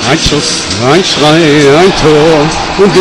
Ein Schuss, ein Schrei, ein Tor und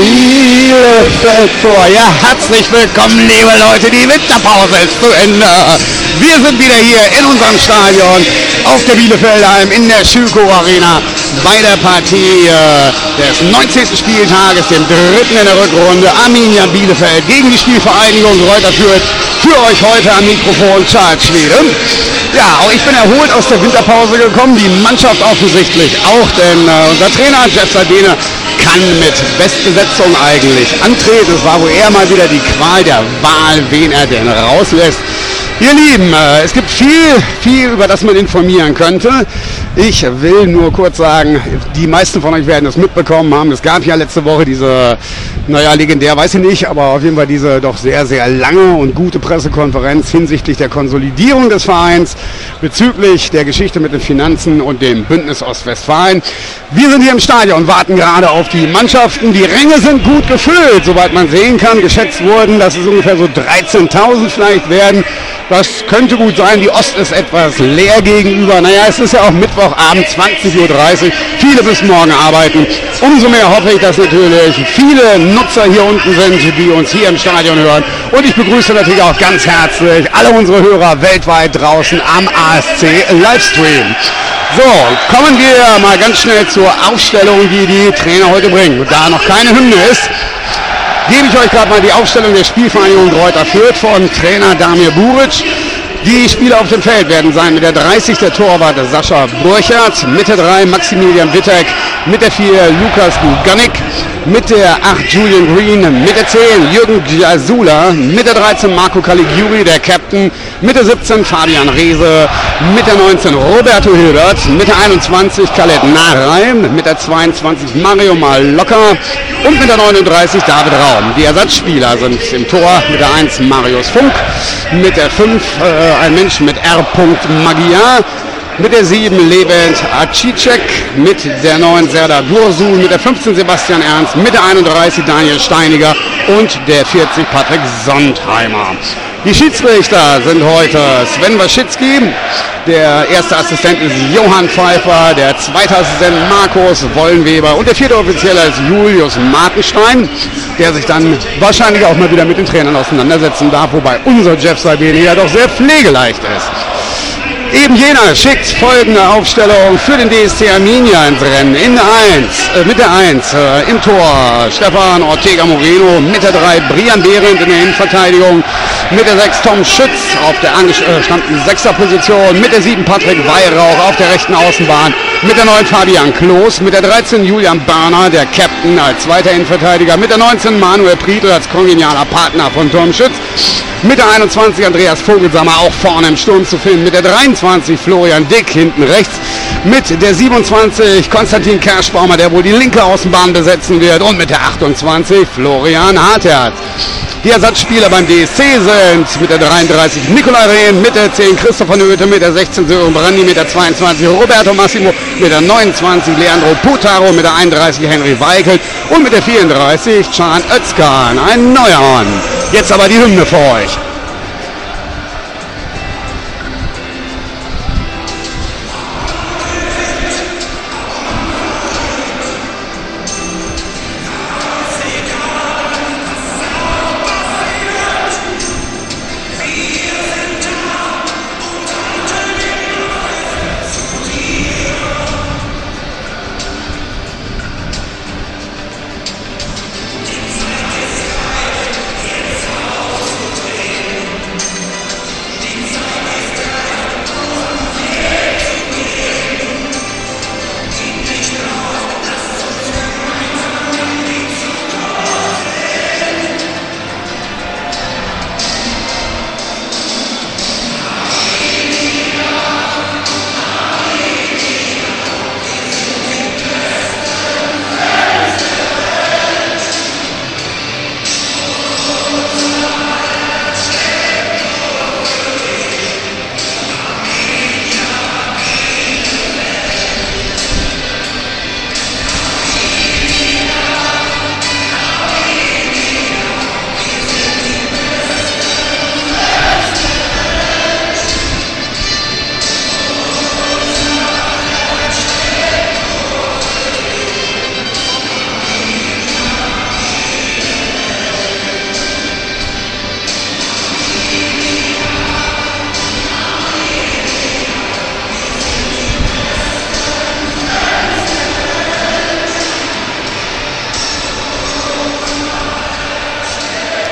Bielefeld vor. Ja, herzlich willkommen, liebe Leute, die Winterpause ist zu Ende. Wir sind wieder hier in unserem Stadion auf der Bielefeldheim in der Schülko Arena bei der Partie des 19. Spieltages, dem dritten in der Rückrunde. Arminia Bielefeld gegen die Spielvereinigung Greuther Fürth. Für euch heute am Mikrofon Charles Schwede. Ja, auch ich bin erholt aus der Winterpause gekommen, die Mannschaft offensichtlich auch, denn unser Trainer Jeff Sabine kann mit Bestbesetzung eigentlich antreten. Es war wohl eher mal wieder die Qual der Wahl, wen er denn rauslässt. Ihr Lieben, es gibt viel, über das man informieren könnte. Ich will nur kurz sagen, die meisten von euch werden es mitbekommen haben. Es gab ja letzte Woche diese, legendär, weiß ich nicht, aber auf jeden Fall diese doch sehr, sehr lange und gute Pressekonferenz hinsichtlich der Konsolidierung des Vereins bezüglich der Geschichte mit den Finanzen und dem Bündnis Ostwestfalen. Wir sind hier im Stadion, warten gerade auf die Mannschaften. Die Ränge sind gut gefüllt, soweit man sehen kann. Geschätzt wurden, dass es ungefähr so 13.000 vielleicht werden. Das könnte gut sein, die Ost ist etwas leer gegenüber. Naja, es ist ja auch Mittwochabend, 20.30 Uhr. Viele bis morgen arbeiten. Umso mehr hoffe ich, dass natürlich viele Nutzer hier unten sind, die uns hier im Stadion hören. Und ich begrüße natürlich auch ganz herzlich alle unsere Hörer weltweit draußen am ASC Livestream. So, kommen wir mal ganz schnell zur Aufstellung, die die Trainer heute bringen. Da noch keine Hymne ist, gebe ich euch gerade mal die Aufstellung der Spielvereinigung Greuther Fürth von Trainer Damir Buric. Die Spieler auf dem Feld werden sein mit der 30 der Torwart Sascha Burchardt, mit der 3 Maximilian Wittek, mit der 4 Lukas Guganik, mit der 8 Julian Green, mit der 10 Jürgen Jasula, mit der 13 Marco Caligiuri, der Captain, mit der 17 Fabian Reese, mit der 19 Roberto Hildert, mit der 21 Khaled Nareim, mit der 22 Mario Malocca und mit der 39 David Raum. Die Ersatzspieler sind im Tor mit der 1 Marius Funk, mit der 5 ein Mensch mit R. Magyar, mit der 7 Levent Acicek, mit der 9 Serdar Dursun, mit der 15 Sebastian Ernst, mit der 31 Daniel Steiniger und der 40 Patrick Sondheimer. Die Schiedsrichter sind heute Sven Waschitzki, der erste Assistent ist Johann Pfeiffer, der zweite Assistent Markus Wollenweber und der vierte Offizielle ist Julius Martenstein, der sich dann wahrscheinlich auch mal wieder mit den Trainern auseinandersetzen darf, wobei unser Jeff Sabine ja doch sehr pflegeleicht ist. Eben jener schickt folgende Aufstellung für den DSC Arminia ins Rennen. Mit der 1 im Tor Stefan Ortega Moreno, mit der 3 Brian Behrendt in der Innenverteidigung, mit der 6 Tom Schütz auf der angestammten 6er Position, mit der 7 Patrick Weihrauch auf der rechten Außenbahn, mit der 9 Fabian Kloß, mit der 13 Julian Börner, der Captain als zweiter Innenverteidiger, mit der 19 Manuel Prietl als kongenialer Partner von Tom Schütz, mit der 21 Andreas Vogelsammer auch vorne im Sturm zu finden, mit der 23 Florian Dick hinten rechts, mit der 27 Konstantin Kerschbaumer, der wohl die linke Außenbahn besetzen wird, und mit der 28 Florian Hartert. Die Ersatzspieler beim DSC sind mit der 33 Nikolai Rehn, mit der 10 Christopher Nöte, mit der 16 Sören Brandi, mit der 22 Roberto Massimo, mit der 29 Leandro Putaro, mit der 31 Henry Weigelt und mit der 34 Can Özkan, ein Neuhorn. Jetzt aber die Hymne für euch.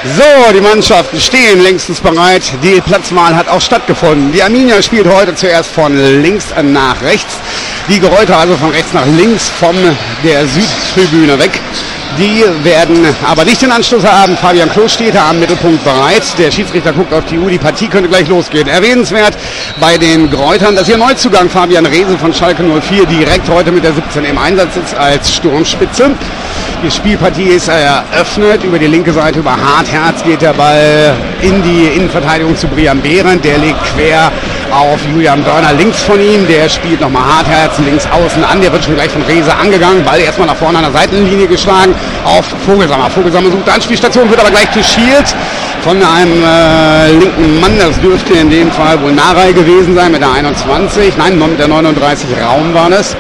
So, die Mannschaften stehen längstens bereit. Die Platzwahl hat auch stattgefunden. Die Arminia spielt heute zuerst von links nach rechts. Die Gereuter also von rechts nach links von der Südtribüne weg. Die werden aber nicht den Anschluss haben. Fabian Klos steht da am Mittelpunkt bereit. Der Schiedsrichter guckt auf die Uhr. Die Partie könnte gleich losgehen. Erwähnenswert bei den Greutern, dass ihr Neuzugang Fabian Rehse von Schalke 04 direkt heute mit der 17 im Einsatz ist als Sturmspitze. Die Spielpartie ist eröffnet. Über die linke Seite, über Hartherz geht der Ball in die Innenverteidigung zu Brian Behrendt. Der legt quer auf Julian Börner links von ihm. Der spielt nochmal Hartherz links außen an. Der wird schon gleich von Rehse angegangen. Ball erstmal nach vorne an der Seitenlinie geschlagen auf Vogelsammer. Vogelsammer sucht eine Anspielstation, wird aber gleich touchiert von einem linken Mann. Das dürfte in dem Fall wohl Narei gewesen sein mit der 21. Nein, mit der 39 Raum war das.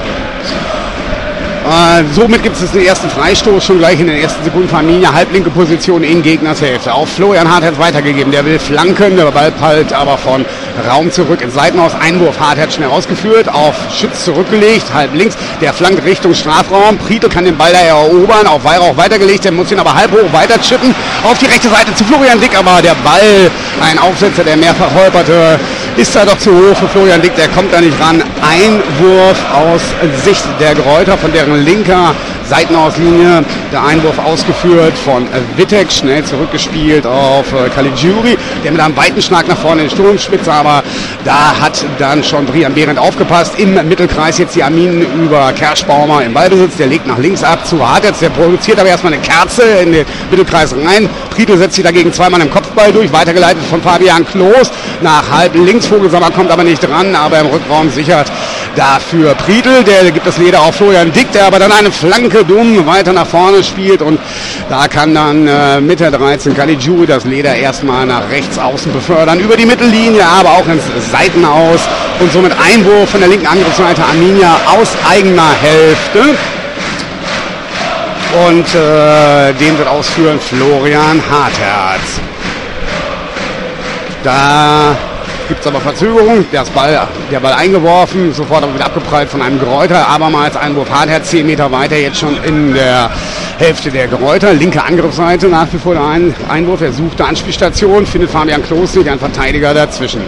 Somit gibt es den ersten Freistoß schon gleich in den ersten Sekunden für Arminia. Halblinke Position in Gegners Hälfte. Auf Florian Hartherz weitergegeben. Der will flanken. Der Ball peilt aber von Raum zurück ins Seitenhaus. Einwurf. Hartherz schnell ausgeführt. Auf Schütz zurückgelegt. Halb links. Der flankt Richtung Strafraum. Prietl kann den Ball da erobern. Auf Weihrauch weitergelegt. Der muss ihn aber halb hoch weiter chippen. Auf die rechte Seite zu Florian Dick. Aber der Ball, ein Aufsetzer, der mehrfach holperte, ist da doch zu hoch für Florian Dick. Der kommt da nicht ran. Einwurf aus Sicht der Greuther von deren linker Seitenauslinie. Der Einwurf ausgeführt von Wittek, schnell zurückgespielt auf Caligiuri, der mit einem weiten Schlag nach vorne in die Sturmspitze, aber da hat dann schon Brian Behrendt aufgepasst. Im Mittelkreis jetzt die Arminen über Kerschbaumer im Ballbesitz, der legt nach links ab zu Hartherz, der produziert aber erstmal eine Kerze in den Mittelkreis rein. Prietl setzt sich dagegen zweimal im Kopfball durch, weitergeleitet von Fabian Klos nach halb links. Vogelsammer kommt aber nicht dran, aber im Rückraum sichert dafür Prietl, der gibt das Leder auf Florian Dick, der aber dann eine Flanke dumm weiter nach vorne spielt und da kann dann mit der 13 Caligiuri das Leder erstmal nach rechts außen befördern, über die Mittellinie, aber auch ins Seitenaus und somit Einwurf von der linken Angriffsseite Arminia aus eigener Hälfte. Und den wird ausführen Florian Hartherz. Da gibt es aber Verzögerung, der Ball eingeworfen, sofort aber wieder abgeprallt von einem Greuther, abermals Einwurf Hartherz, 10 Meter weiter, jetzt schon in der Hälfte der Greuther, linke Angriffsseite, nach wie vor der Einwurf, er sucht eine Anspielstation, findet Fabian Klos nicht, ein Verteidiger dazwischen.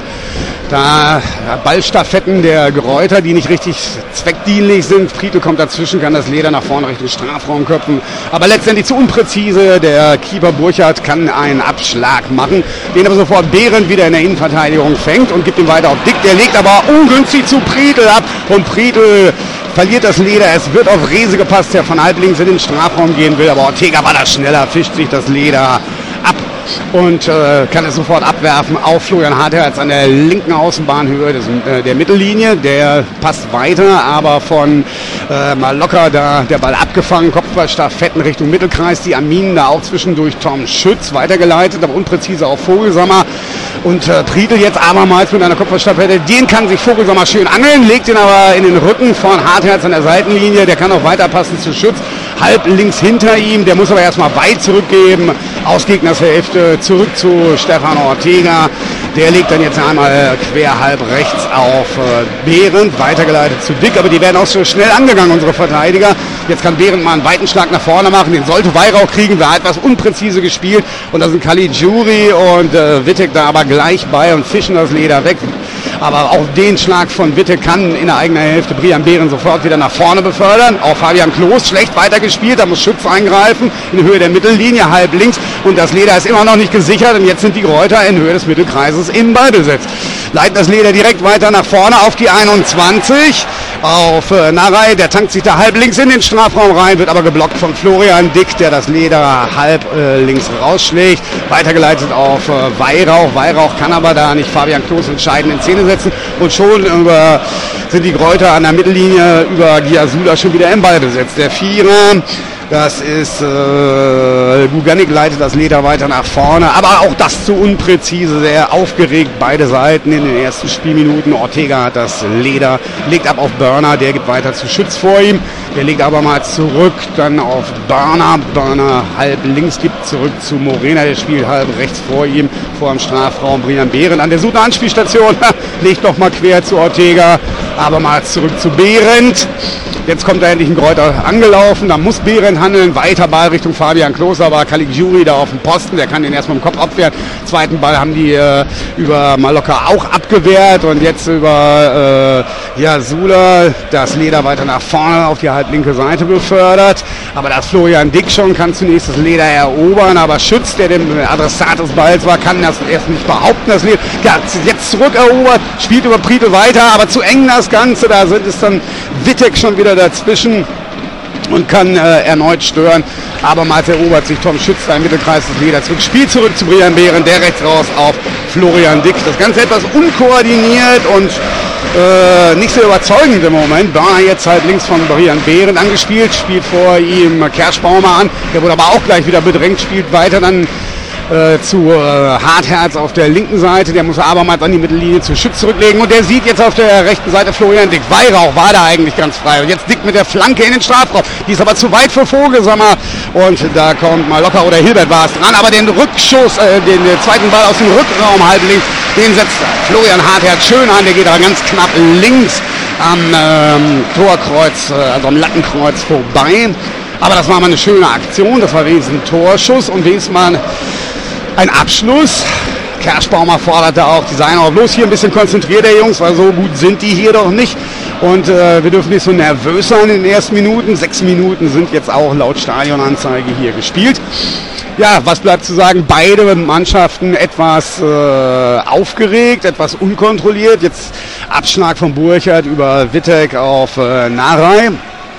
Da Ballstaffetten der Greuther, die nicht richtig zweckdienlich sind. Prietl kommt dazwischen, kann das Leder nach vorne Richtung Strafraum köpfen. Aber letztendlich zu unpräzise. Der Keeper Burchardt kann einen Abschlag machen, den aber sofort Behrendt wieder in der Innenverteidigung fängt und gibt ihn weiter auf Dick. Der legt aber ungünstig zu Prietl ab und Prietl verliert das Leder. Es wird auf Rehse gepasst, der von halb links in den Strafraum gehen will. Aber Ortega war da schneller, fischt sich das Leder ab und kann es sofort abwerfen auf Florian Hartherz an der linken Außenbahnhöhe der Mittellinie. Der passt weiter, aber von mal locker da der Ball abgefangen. Kopfballstaffetten Richtung Mittelkreis. Die Arminen da auch zwischendurch Tom Schütz weitergeleitet, aber unpräzise auf Vogelsammer. Und Prietl jetzt abermals mit einer Kopfballstaffette. Den kann sich Vogelsammer schön angeln, legt ihn aber in den Rücken von Hartherz an der Seitenlinie. Der kann auch weiterpassen zu Schütz. Halb links hinter ihm. Der muss aber erstmal weit zurückgeben. Aus Gegners Hälfte zurück zu Stefan Ortega. Der legt dann jetzt einmal quer halb rechts auf Behrendt. Weitergeleitet zu Dick. Aber die werden auch so schnell angegangen, unsere Verteidiger. Jetzt kann Behrendt mal einen weiten Schlag nach vorne machen. Den sollte Weihrauch kriegen. War etwas unpräzise gespielt. Und da sind Caligiuri und Wittek da aber gleich bei und fischen das Leder weg. Aber auch den Schlag von Wittek kann in der eigenen Hälfte Brian Behrendt sofort wieder nach vorne befördern. Auch Fabian Klos schlecht weitergespielt. Da muss Schütz eingreifen in Höhe der Mittellinie, halb links. Und das Leder ist immer noch nicht gesichert. Und jetzt sind die Greuther in Höhe des Mittelkreises im Ballbesitz. Leiten das Leder direkt weiter nach vorne auf die 21. Auf Narei, der tankt sich da halb links in den Strafraum rein, wird aber geblockt von Florian Dick, der das Leder halb links rausschlägt. Weitergeleitet auf Weihrauch. Weihrauch kann aber da nicht Fabian Klos entscheidend in Szene setzen. Und schon sind die Greuther an der Mittellinie über Giasula schon wieder im Ballbesitz. Der Vierer, das ist Guganik, leitet das Leder weiter nach vorne, aber auch das zu unpräzise, sehr aufgeregt, beide Seiten in den ersten Spielminuten. Ortega hat das Leder, legt ab auf Börner, der gibt weiter zu Schütz vor ihm, der legt aber mal zurück, dann auf Börner halb links, gibt zurück zu Morena, der spielt halb rechts vor ihm, vor dem Strafraum. Brian Behrendt an der Suche Anspielstation, legt noch mal quer zu Ortega, aber mal zurück zu Behrendt. Jetzt kommt da endlich ein Kräuter angelaufen, da muss Behrendt handeln, weiter Ball Richtung Fabian Klos, aber Caligiuri da auf dem Posten, der kann den erstmal im Kopf abwehren. Zweiten Ball haben die über Mallorca auch abgewehrt und jetzt über Sula das Leder weiter nach vorne auf die halblinke Seite befördert. Aber das Florian Dick schon kann zunächst das Leder erobern, aber Schütz, der dem Adressat des Balls war, kann das erst nicht behaupten. Das Leder jetzt zurückerobert, spielt über Prietl weiter, aber zu eng das Ganze, da sind es dann Wittek schon wieder dazwischen und kann erneut stören. Abermals erobert sich Tom Schütz da im Mittelkreis des Leder zurück. Spiel zurück zu Brian Behrendt, der rechts raus auf Florian Dick. Das Ganze etwas unkoordiniert und nicht so überzeugend im Moment. Börner jetzt halt links von Brian Behrendt angespielt, spielt vor ihm Kerschbaumer an. Der wurde aber auch gleich wieder bedrängt, spielt weiter dann zu Hartherz auf der linken Seite, der muss abermals an die Mittellinie zu Schütz zurücklegen und der sieht jetzt auf der rechten Seite Florian Dick. Weihrauch war da eigentlich ganz frei und jetzt Dick mit der Flanke in den Strafraum, die ist aber zu weit für Vogelsammer und da kommt Mallorca oder Hilbert war es dran, aber den Rückschuss, den zweiten Ball aus dem Rückraum halb links, den setzt Florian Hartherz schön an, der geht aber ganz knapp links am Torkreuz, also am Lattenkreuz vorbei. Aber das war mal eine schöne Aktion, das war wenigstens ein Torschuss und wenigstens mal ein Abschluss. Kerschbaumer forderte auch die Seien auch bloß hier ein bisschen konzentrierter, Jungs, weil so gut sind die hier doch nicht. Und wir dürfen nicht so nervös sein in den ersten Minuten. 6 Minuten sind jetzt auch laut Stadionanzeige hier gespielt. Ja, was bleibt zu sagen? Beide Mannschaften etwas aufgeregt, etwas unkontrolliert. Jetzt Abschlag von Burchard über Wittek auf Narei.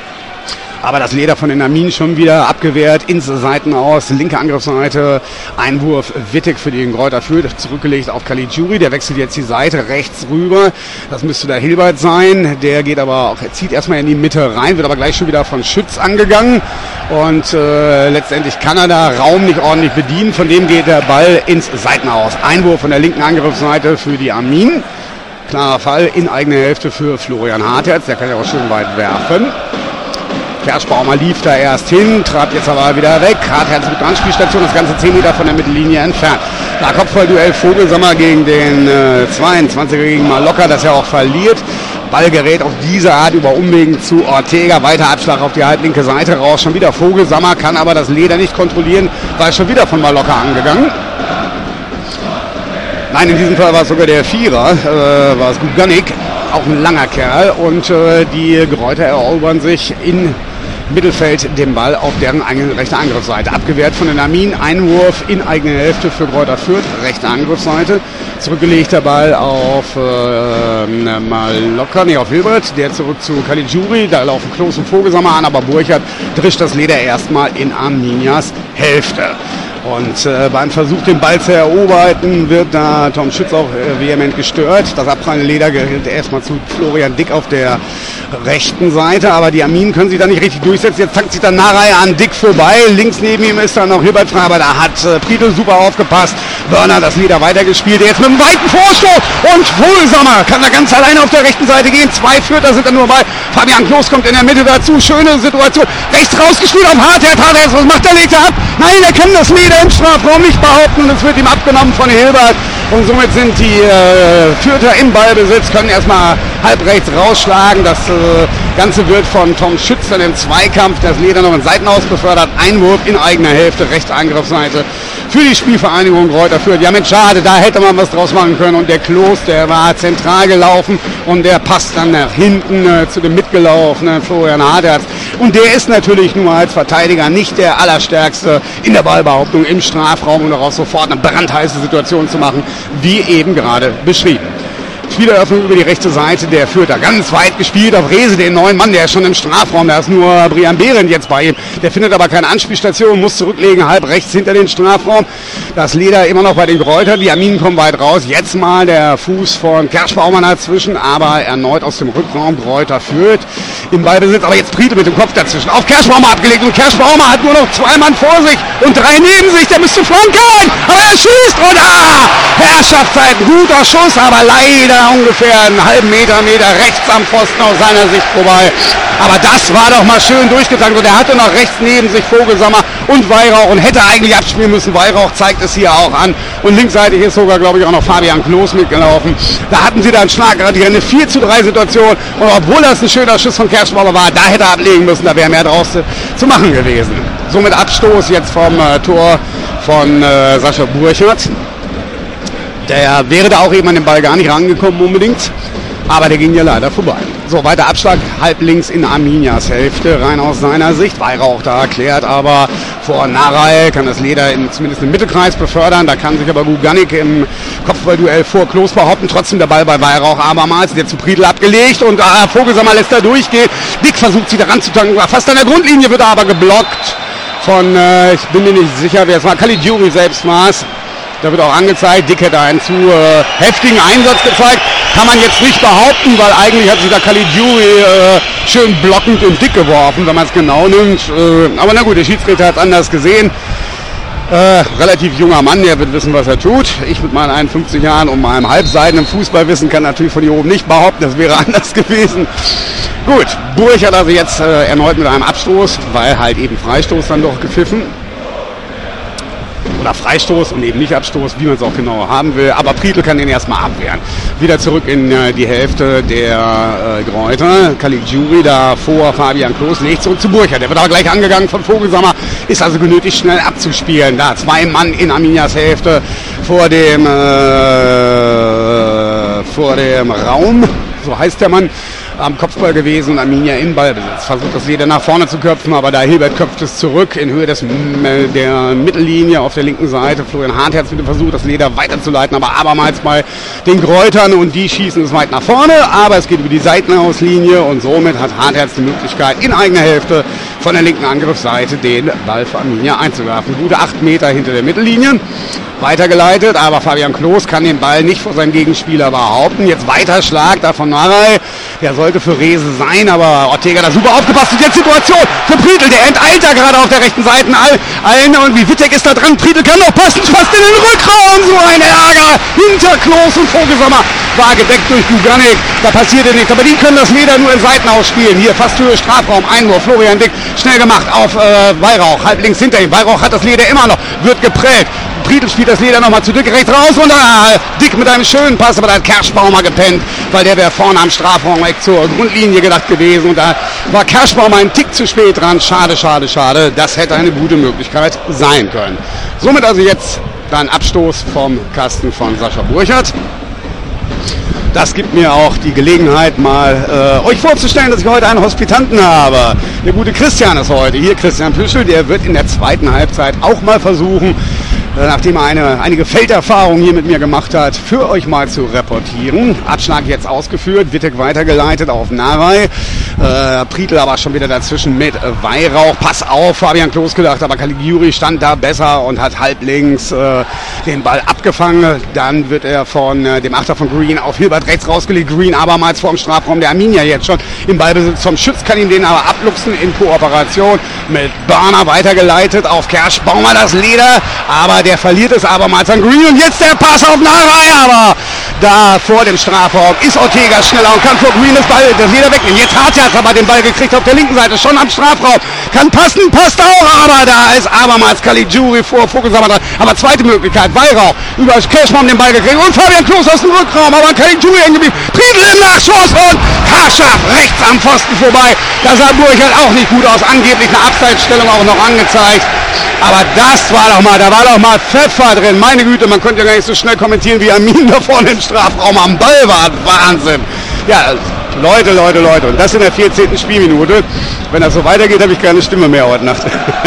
Aber das Leder von den Armin schon wieder abgewehrt, ins Seitenaus, linke Angriffsseite, Einwurf Wittek für den Kräuter Fürth, zurückgelegt auf Caligiuri, der wechselt jetzt die Seite rechts rüber, das müsste da Hilbert sein, der geht aber auch, er zieht erstmal in die Mitte rein, wird aber gleich schon wieder von Schütz angegangen und letztendlich kann er da Raum nicht ordentlich bedienen, von dem geht der Ball ins Seitenaus. Einwurf von der linken Angriffsseite für die Armin, klarer Fall in eigener Hälfte für Florian Hartherz, der kann ja auch schön weit werfen. Kerschbaumer lief da erst hin, trat jetzt aber wieder weg. Hartherz mit Anspielstation, das ganze 10 Meter von der Mittellinie entfernt. Da Kopfballduell Vogelsammer gegen den 22er gegen Mallorca, das er auch verliert. Ball gerät auf diese Art über Umwegen zu Ortega. Weiter Abschlag auf die halblinke Seite raus. Schon wieder Vogelsammer, kann aber das Leder nicht kontrollieren, weil schon wieder von Mallorca angegangen. Nein, in diesem Fall war es sogar der Vierer, war es Guganik, auch ein langer Kerl. Und die Kräuter erobern sich in Mittelfeld den Ball auf deren rechte Angriffsseite. Abgewehrt von den Armin, Einwurf in eigene Hälfte für Kräuter Fürth, rechte Angriffsseite. Zurückgelegter Ball auf Mallorca, auf Hilbert, der zurück zu Caligiuri, da laufen Klos und Vogelsammer an, aber Burchard drischt das Leder erstmal in Arminias Hälfte. Und beim Versuch, den Ball zu erobern, wird da Tom Schütz auch vehement gestört. Das abprallende Leder gerät erstmal zu Florian Dick auf der rechten Seite, aber die Arminen können sich da nicht richtig durchsetzen. Jetzt tankt sich dann Narei an Dick vorbei. Links neben ihm ist dann noch Hilbert frei, aber da hat Prietl super aufgepasst. Börner das Leder weitergespielt. Jetzt mit einem weiten Vorstoß und Vogelsammer kann da ganz alleine auf der rechten Seite gehen. 2 Fürther sind dann nur bei. Fabian Klos kommt in der Mitte dazu. Schöne Situation. Rechts rausgespielt auf Hartherz. Hartherz, was macht der? Legt er ab? Nein, er kann das Leder im Strafraum nicht behaupten und es wird ihm abgenommen von Hilbert und somit sind die Fürther im Ballbesitz, können erstmal halb rechts rausschlagen. Das Ganze wird von Tom Schütz dann im Zweikampf das Leder noch in Seitenaus befördert. Einwurf in eigener Hälfte, rechte Angriffsseite für die Spielvereinigung Kräuter Fürth. Ja Mensch, schade, da hätte man was draus machen können und der Klos, der war zentral gelaufen und der passt dann nach hinten zu dem mitgelaufenen Florian Hartherz. Und der ist natürlich nur als Verteidiger nicht der Allerstärkste in der Ballbehauptung im Strafraum, um daraus sofort eine brandheiße Situation zu machen, wie eben gerade beschrieben. Spieleröffnung über die rechte Seite der Fürther. Ganz weit gespielt auf Rehse, den neuen Mann, der ist schon im Strafraum. Da ist nur Brian Behrendt jetzt bei ihm. Der findet aber keine Anspielstation, muss zurücklegen, halb rechts hinter den Strafraum. Das Leder immer noch bei den Kräutern. Die Arminen kommen weit raus. Jetzt mal der Fuß von Kerschbaumer dazwischen, aber erneut aus dem Rückraum Kräuter Fürth im Ballbesitz. Aber jetzt Prietl mit dem Kopf dazwischen. Auf Kerschbaumer abgelegt und Kerschbaumer hat nur noch 2 Mann vor sich und 3 neben sich. Der müsste flanken, aber er schießt und Herrschaftszeit, guter Schuss, aber leider ungefähr einen halben Meter rechts am Pfosten aus seiner Sicht vorbei. Aber das war doch mal schön durchgetankt und er hatte noch rechts neben sich Vogelsammer und Weihrauch und hätte eigentlich abspielen müssen. Weihrauch zeigt es hier auch an und linksseitig ist sogar, glaube ich, auch noch Fabian Klos mitgelaufen. Da hatten sie dann schlagartig eine 4:3 Situation und obwohl das ein schöner Schuss von Kerschbaumer war, da hätte er ablegen müssen, da wäre mehr draus zu machen gewesen. Somit Abstoß jetzt vom Tor von Sascha Burchert. Der wäre da auch eben an den Ball gar nicht rangekommen unbedingt, aber der ging ja leider vorbei. So, weiter Abschlag, halb links in Arminias Hälfte, rein aus seiner Sicht. Weihrauch da erklärt, aber vor Narei kann das Leder zumindest im Mittelkreis befördern. Da kann sich aber Guganik im Kopfballduell vor Klos behaupten. Trotzdem der Ball bei Weihrauch abermals, der zu Priedl abgelegt und Vogelsammer lässt da durchgehen. Dick versucht sie da ranzutanken, war fast an der Grundlinie, wird aber geblockt von, ich bin mir nicht sicher, wer es war, Caligiuri selbst war es. Da wird auch angezeigt, Dick hätte einen zu heftigen Einsatz gezeigt. Kann man jetzt nicht behaupten, weil eigentlich hat sich da Caligiuri schön blockend und dick geworfen, wenn man es genau nimmt. Aber na gut, der Schiedsrichter hat es anders gesehen. Relativ junger Mann, der wird wissen, was er tut. Ich mit meinen 51 Jahren und meinem halbseidenen Fußballwissen kann natürlich von hier oben nicht behaupten, das wäre anders gewesen. Gut, Burchert also jetzt erneut mit einem Abstoß, weil halt eben Freistoß dann doch gepfiffen. Oder Freistoß und eben nicht Abstoß, wie man es auch genau haben will. Aber Priedl kann den erstmal abwehren. Wieder zurück in die Hälfte der Gräuter. Caligiuri da vor Fabian Klos, legt zurück zu Burchert. Der wird aber gleich angegangen von Vogelsammer, ist also genötigt, schnell abzuspielen. Da 2 Mann in Arminias Hälfte vor dem Raum, so heißt der Mann, am Kopfball gewesen und Arminia in Ballbesitz. Versucht das Leder nach vorne zu köpfen, aber da Hilbert köpft es zurück in Höhe der Mittellinie auf der linken Seite. Florian Hartherz mit dem Versuch, das Leder weiterzuleiten, aber abermals bei den Gräutern und die schießen es weit nach vorne, aber es geht über die Seitenauslinie und somit hat Hartherz die Möglichkeit, in eigener Hälfte von der linken Angriffsseite den Ball für Arminia einzuwerfen. Gute 8 Meter hinter der Mittellinie. Weitergeleitet, aber Fabian Klos kann den Ball nicht vor seinem Gegenspieler behaupten. Jetzt weiter Schlag da von Narei. Der sollte für Rehse sein, aber Ortega da super aufgepasst. Und jetzt Situation für Priedl. Der enteilt da gerade auf der rechten Seite allen. Und wie Wittek ist da dran. Priedl kann noch passen. Fast in den Rückraum. So ein Ärger. Hinter Klos und Vogelsammer war gedeckt durch Guganik. Da passierte nichts. Aber die können das Leder nur in Seiten ausspielen. Hier fast Höhe Strafraum. Einwurf. Florian Dick schnell gemacht auf Weihrauch. Halb links hinter ihm. Weihrauch hat das Leder immer noch. Wird geprellt. Priedl spielt das Leder nochmal zu Dick rechts raus und Dick mit einem schönen Pass, aber da hat Kerschbaumer gepennt, weil der wäre vorne am Strafraum weg zur Grundlinie gedacht gewesen und da war Kerschbaumer einen Tick zu spät dran. Schade, schade, schade. Das hätte eine gute Möglichkeit sein können. Somit also jetzt dann Abstoß vom Kasten von Sascha Burchert. Das gibt mir auch die Gelegenheit, mal euch vorzustellen, dass ich heute einen Hospitanten habe. Der gute Christian ist heute hier, Christian Püschel, der wird in der zweiten Halbzeit auch mal versuchen, nachdem er einige Felderfahrungen hier mit mir gemacht hat, für euch mal zu reportieren. Abschlag jetzt ausgeführt, Wittek weitergeleitet auf Narei. Priedl aber schon wieder dazwischen mit Weihrauch. Pass auf, Fabian Klos gedacht, aber Caligiuri stand da besser und hat halblinks den Ball abgefangen. Dann wird er von dem Achter von Green auf Hilbert rechts rausgelegt. Green abermals vor dem Strafraum der Arminia jetzt schon im Ballbesitz vom Schütz, kann ihm den aber abluchsen in Kooperation mit Börner weitergeleitet auf Kerschbaumer das Leder, aber der verliert es abermals an Green und jetzt der Pass auf Narei, aber da vor dem Strafraum ist Ortega schneller und kann vor Green das Leder wegnehmen. Jetzt Hartherz aber den Ball gekriegt auf der linken Seite, schon am Strafraum, kann passen, passt auch, aber da ist abermals Caligiuri vor Vogelsammer dran. Aber zweite Möglichkeit, Weihrauch über Kerschbaum den Ball gekriegt und Fabian Klos aus dem Rückraum, aber Caligiuri hängen geblieben. Priedl im Nachschuss und haarscharf rechts am Pfosten vorbei. Da sah Burchert auch nicht gut aus, angeblich eine Abseitsstellung auch noch angezeigt. Aber das war doch mal, da war doch mal Pfeffer drin. Meine Güte, man konnte ja gar nicht so schnell kommentieren, wie Armin da vorne im Strafraum am Ball war. Wahnsinn. Ja, Leute. Und das in der 14. Spielminute. Wenn das so weitergeht, habe ich keine Stimme mehr heute Nacht.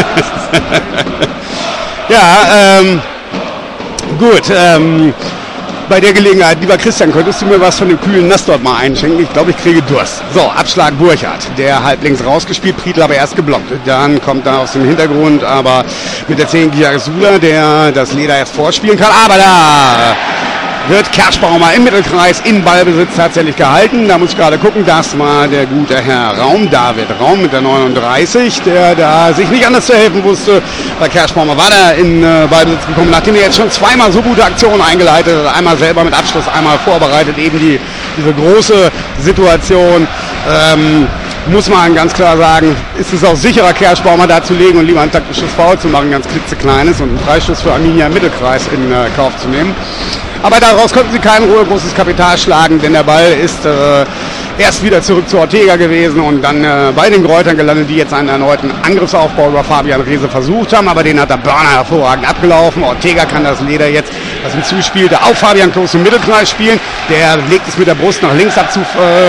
Ja, gut. Bei der Gelegenheit, lieber Christian, könntest du mir was von dem kühlen Nass dort mal einschenken? Ich glaube, ich kriege Durst. So, Abschlag Burchert, der halblinks rausgespielt, Priedl aber erst geblockt. Dann kommt da aus dem Hintergrund aber mit der 10 Giasula, der das Leder erst vorspielen kann. Aber da wird Kerschbaumer im Mittelkreis in Ballbesitz tatsächlich gehalten. Da muss ich gerade gucken, das war der gute Herr Raum, David Raum mit der 39, der da sich nicht anders zu helfen wusste. Bei Kerschbaumer war er in Ballbesitz gekommen, nachdem er jetzt schon zweimal so gute Aktionen eingeleitet hat. Einmal selber mit Abschluss, einmal vorbereitet, eben diese große Situation. Muss man ganz klar sagen, ist es auch sicherer, Kerschbaumer da zu legen und lieber ein taktisches Foul zu machen, ganz klitzekleines und einen Freistoß für Arminia im Mittelkreis in Kauf zu nehmen. Aber daraus konnten sie kein großes Kapital schlagen, denn der Ball ist erst wieder zurück zu Ortega gewesen und dann bei den Kräutern gelandet, die jetzt einen erneuten Angriffsaufbau über Fabian Reese versucht haben, aber den hat der Burner hervorragend abgelaufen. Ortega kann das Leder jetzt, das ihm zuspielte, auf Fabian Klos im Mittelkreis spielen. Der legt es mit der Brust nach links ab zu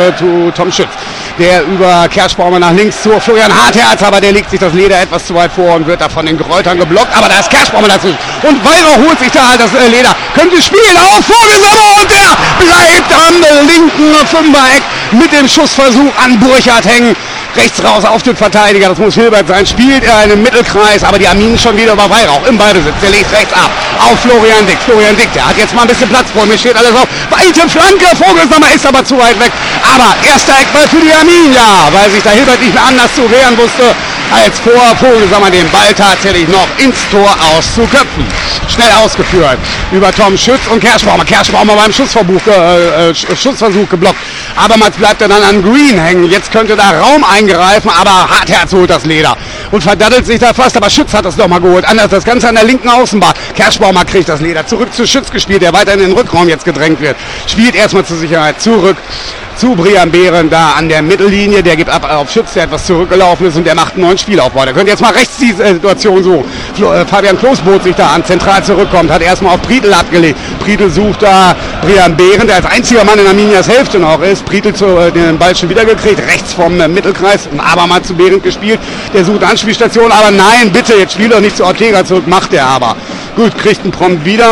Tom Schütz. Der über Kerschbaumer nach links zu Florian Hartherz, aber der legt sich das Leder etwas zu weit vor und wird da von den Kräutern geblockt. Aber da ist Kerschbaumer dazwischen. Und Weihrauch holt sich da halt das Leder. Könnte spielen auf Vogelsammer und der bleibt am linken Fünfereck mit dem Schussversuch an Burchardt hängen. Rechts raus auf den Verteidiger, das muss Hilbert sein, spielt er einen Mittelkreis, aber die Arminen schon wieder über Weihrauch im Ballbesitz. Der legt rechts ab auf Florian Dick. Florian Dick, der hat jetzt mal ein bisschen Platz vor mir, steht alles auf. Weite Flanke, Vogelsammer ist aber zu weit weg. Aber erster Eckball für die Arminia, weil sich da Hilbert nicht mehr anders zu wehren wusste, als vor Vogelsammer den Ball tatsächlich noch ins Tor auszuköpfen. Schnell ausgeführt über Tom Schütz und Kerschbaumer. Kerschbaumer beim Schussversuch geblockt. Abermals bleibt er dann an Green hängen. Jetzt könnte da Raum eingreifen, aber Hartherz holt das Leder und verdattelt sich da fast. Aber Schütz hat das nochmal geholt. Anders das Ganze an der linken Außenbahn. Kerschbaumer kriegt das Leder zurück zu Schütz gespielt, der weiter in den Rückraum jetzt gedrängt wird. Spielt erstmal zur Sicherheit zurück zu Brian Behren da an der Mittellinie. Der gibt ab auf Schütz, der etwas zurückgelaufen ist und der macht einen neuen Spielaufbau. Der könnte jetzt mal rechts die Situation suchen. Fabian Klos bot sich da an, zentral zurückkommt, hat erstmal auf Prietl abgelegt. Prietl sucht da Brian Behren, der als einziger Mann in Arminias Hälfte noch ist. Prietl den Ball schon wieder gekriegt, rechts vom Mittelkreis, aber mal zu Behren gespielt. Der sucht Anspielstation, aber nein, bitte, jetzt spielt doch nicht zu Ortega zurück, macht er aber. Gut, kriegt einen Prompt wieder.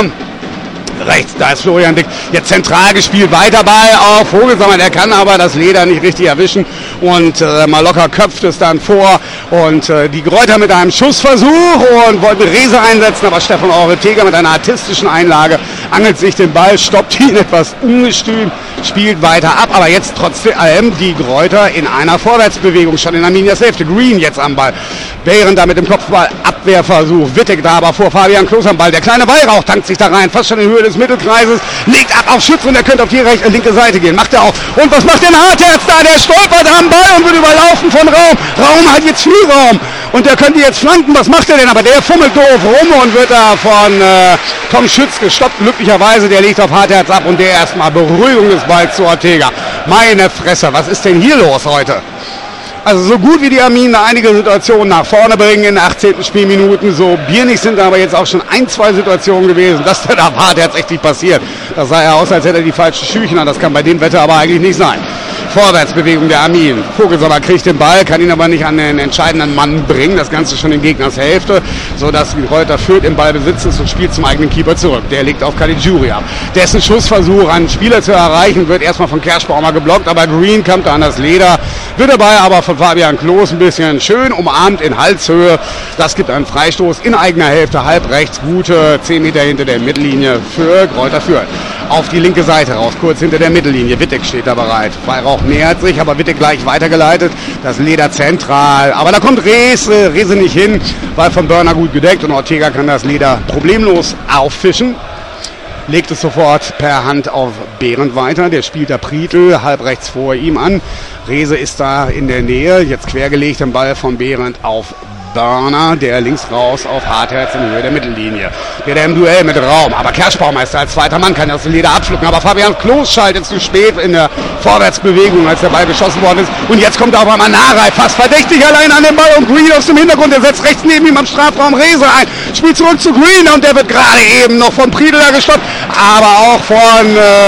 Rechts, da ist Florian Dick, jetzt zentral gespielt, weiter Ball auf Vogelsammer, der kann aber das Leder nicht richtig erwischen und mal locker köpft es dann vor und die Kräuter mit einem Schussversuch und wollten Reese einsetzen, aber Stefan Ortega mit einer artistischen Einlage angelt sich den Ball, stoppt ihn etwas ungestüm, spielt weiter ab, aber jetzt trotzdem die Kräuter in einer Vorwärtsbewegung, schon in Arminias Hälfte. Green jetzt am Ball, Behren da mit dem Kopfball, Abwehrversuch, Wittek da aber vor Fabian Klos am Ball, der kleine Weihrauch tankt sich da rein, fast schon in Höhe des Mittelkreises, legt ab auf Schütz und er könnte auf die linke Seite gehen, macht er auch. Und was macht denn Hartherz da? Der stolpert am Ball und wird überlaufen von Raum. Raum hat jetzt viel Raum und der könnte jetzt flanken. Was macht er denn? Aber der fummelt doof rum und wird da von Tom Schütz gestoppt. Glücklicherweise, der legt auf Hartherz ab und der erstmal Beruhigung des Balls zu Ortega. Meine Fresse, was ist denn hier los heute? Also so gut wie die Arminen einige Situationen nach vorne bringen in den 18. Spielminuten, so biernig sind aber jetzt auch schon zwei Situationen gewesen, dass der da war, der hat echt nicht passiert. Das sah ja aus, als hätte er die falschen Schüchen an, das kann bei dem Wetter aber eigentlich nicht sein. Vorwärtsbewegung der Arminen. Vogelsammer kriegt den Ball, kann ihn aber nicht an den entscheidenden Mann bringen, das Ganze schon in Gegners Hälfte, sodass Reuter Fürth im Ballbesitz ist und spielt zum eigenen Keeper zurück. Der legt auf Caligiuri ab. Dessen Schussversuch, einen Spieler zu erreichen, wird erstmal von Kerschbaumer geblockt, aber Green kommt da an das Leder, wird dabei aber von Fabian Klos ein bisschen schön umarmt in Halshöhe. Das gibt einen Freistoß in eigener Hälfte, halb rechts, gute 10 Meter hinter der Mittellinie für Greuther Fürth. Auf die linke Seite raus, kurz hinter der Mittellinie. Wittek steht da bereit. Weihrauch nähert sich, aber Wittek gleich weitergeleitet. Das Leder zentral. Aber da kommt Reese nicht hin, weil von Burner gut gedeckt und Ortega kann das Leder problemlos auffischen. Legt es sofort per Hand auf Behren weiter. Der spielt da Prietl halb rechts vor ihm an. Reese ist da in der Nähe. Jetzt quergelegt den Ball von Behren auf Burner, der links raus auf Hartherz in Höhe der Mittellinie. Der im Duell mit Raum. Aber Kerschbaumer ist als zweiter Mann, kann das Leder abschlucken. Aber Fabian Klos schaltet zu spät in der Vorwärtsbewegung, als der Ball geschossen worden ist. Und jetzt kommt auf einmal Narei, fast verdächtig allein an den Ball. Und Green aus dem Hintergrund, der setzt rechts neben ihm am Strafraum Reese ein. Spielt zurück zu Green und der wird gerade eben noch von Priedl gestoppt. Aber auch von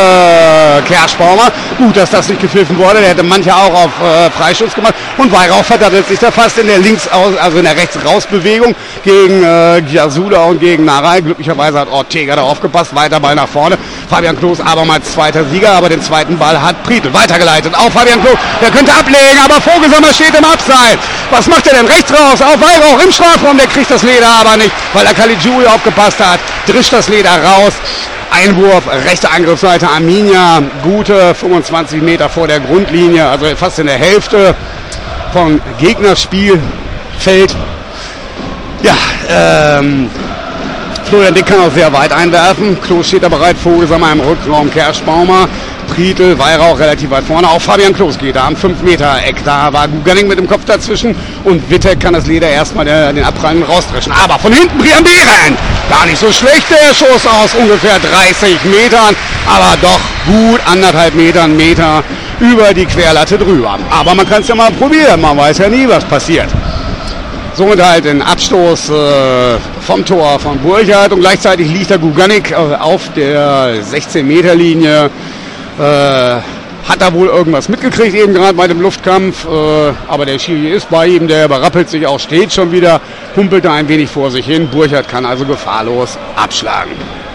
Kerschbaumer. Gut, dass das nicht gepfiffen wurde. Der hätte mancher auch auf Freistoß gemacht. Und Weihrauch verdattelt sich da fast in der also in der Rechts-Raus-Bewegung gegen Giasula und gegen Narei. Glücklicherweise hat Ortega da aufgepasst. Weiter Ball nach vorne. Fabian Klos abermals zweiter Sieger, aber den zweiten Ball hat Prietl weitergeleitet. Auf Fabian Klos. Der könnte ablegen, aber Vogelsammer steht im Abseits. Was macht er denn? Rechts raus auf Weihrauch im Strafraum. Der kriegt das Leder aber nicht, weil der Caligiuri aufgepasst hat. Drischt das Leder raus. Einwurf, rechte Angriffsseite Arminia, gute 25 Meter vor der Grundlinie, also fast in der Hälfte vom Gegnerspielfeld. Ja, Florian Dick kann auch sehr weit einwerfen. Klos steht da bereit, Vogelsammer im Rückraum, Kerschbaumer, Prietl, Weihrauch relativ weit vorne. Auch Fabian Klos geht da am 5-Meter-Eck. Da war Guganning mit dem Kopf dazwischen und Wittek kann das Leder erstmal den Abprall rausdreschen. Aber von hinten Brian Behrendt. Gar nicht so schlecht der Schuss aus ungefähr 30 Metern, aber doch gut 1,5 Meter über die Querlatte drüber. Aber man kann es ja mal probieren, man weiß ja nie, was passiert. Somit halt ein Abstoß vom Tor von Burchard und gleichzeitig liegt der Guganning auf der 16-Meter-Linie. Hat da wohl irgendwas mitgekriegt eben gerade bei dem Luftkampf, aber der Schiri ist bei ihm, der überrappelt sich auch, steht schon wieder, humpelt da ein wenig vor sich hin. Burchard kann also gefahrlos abschlagen.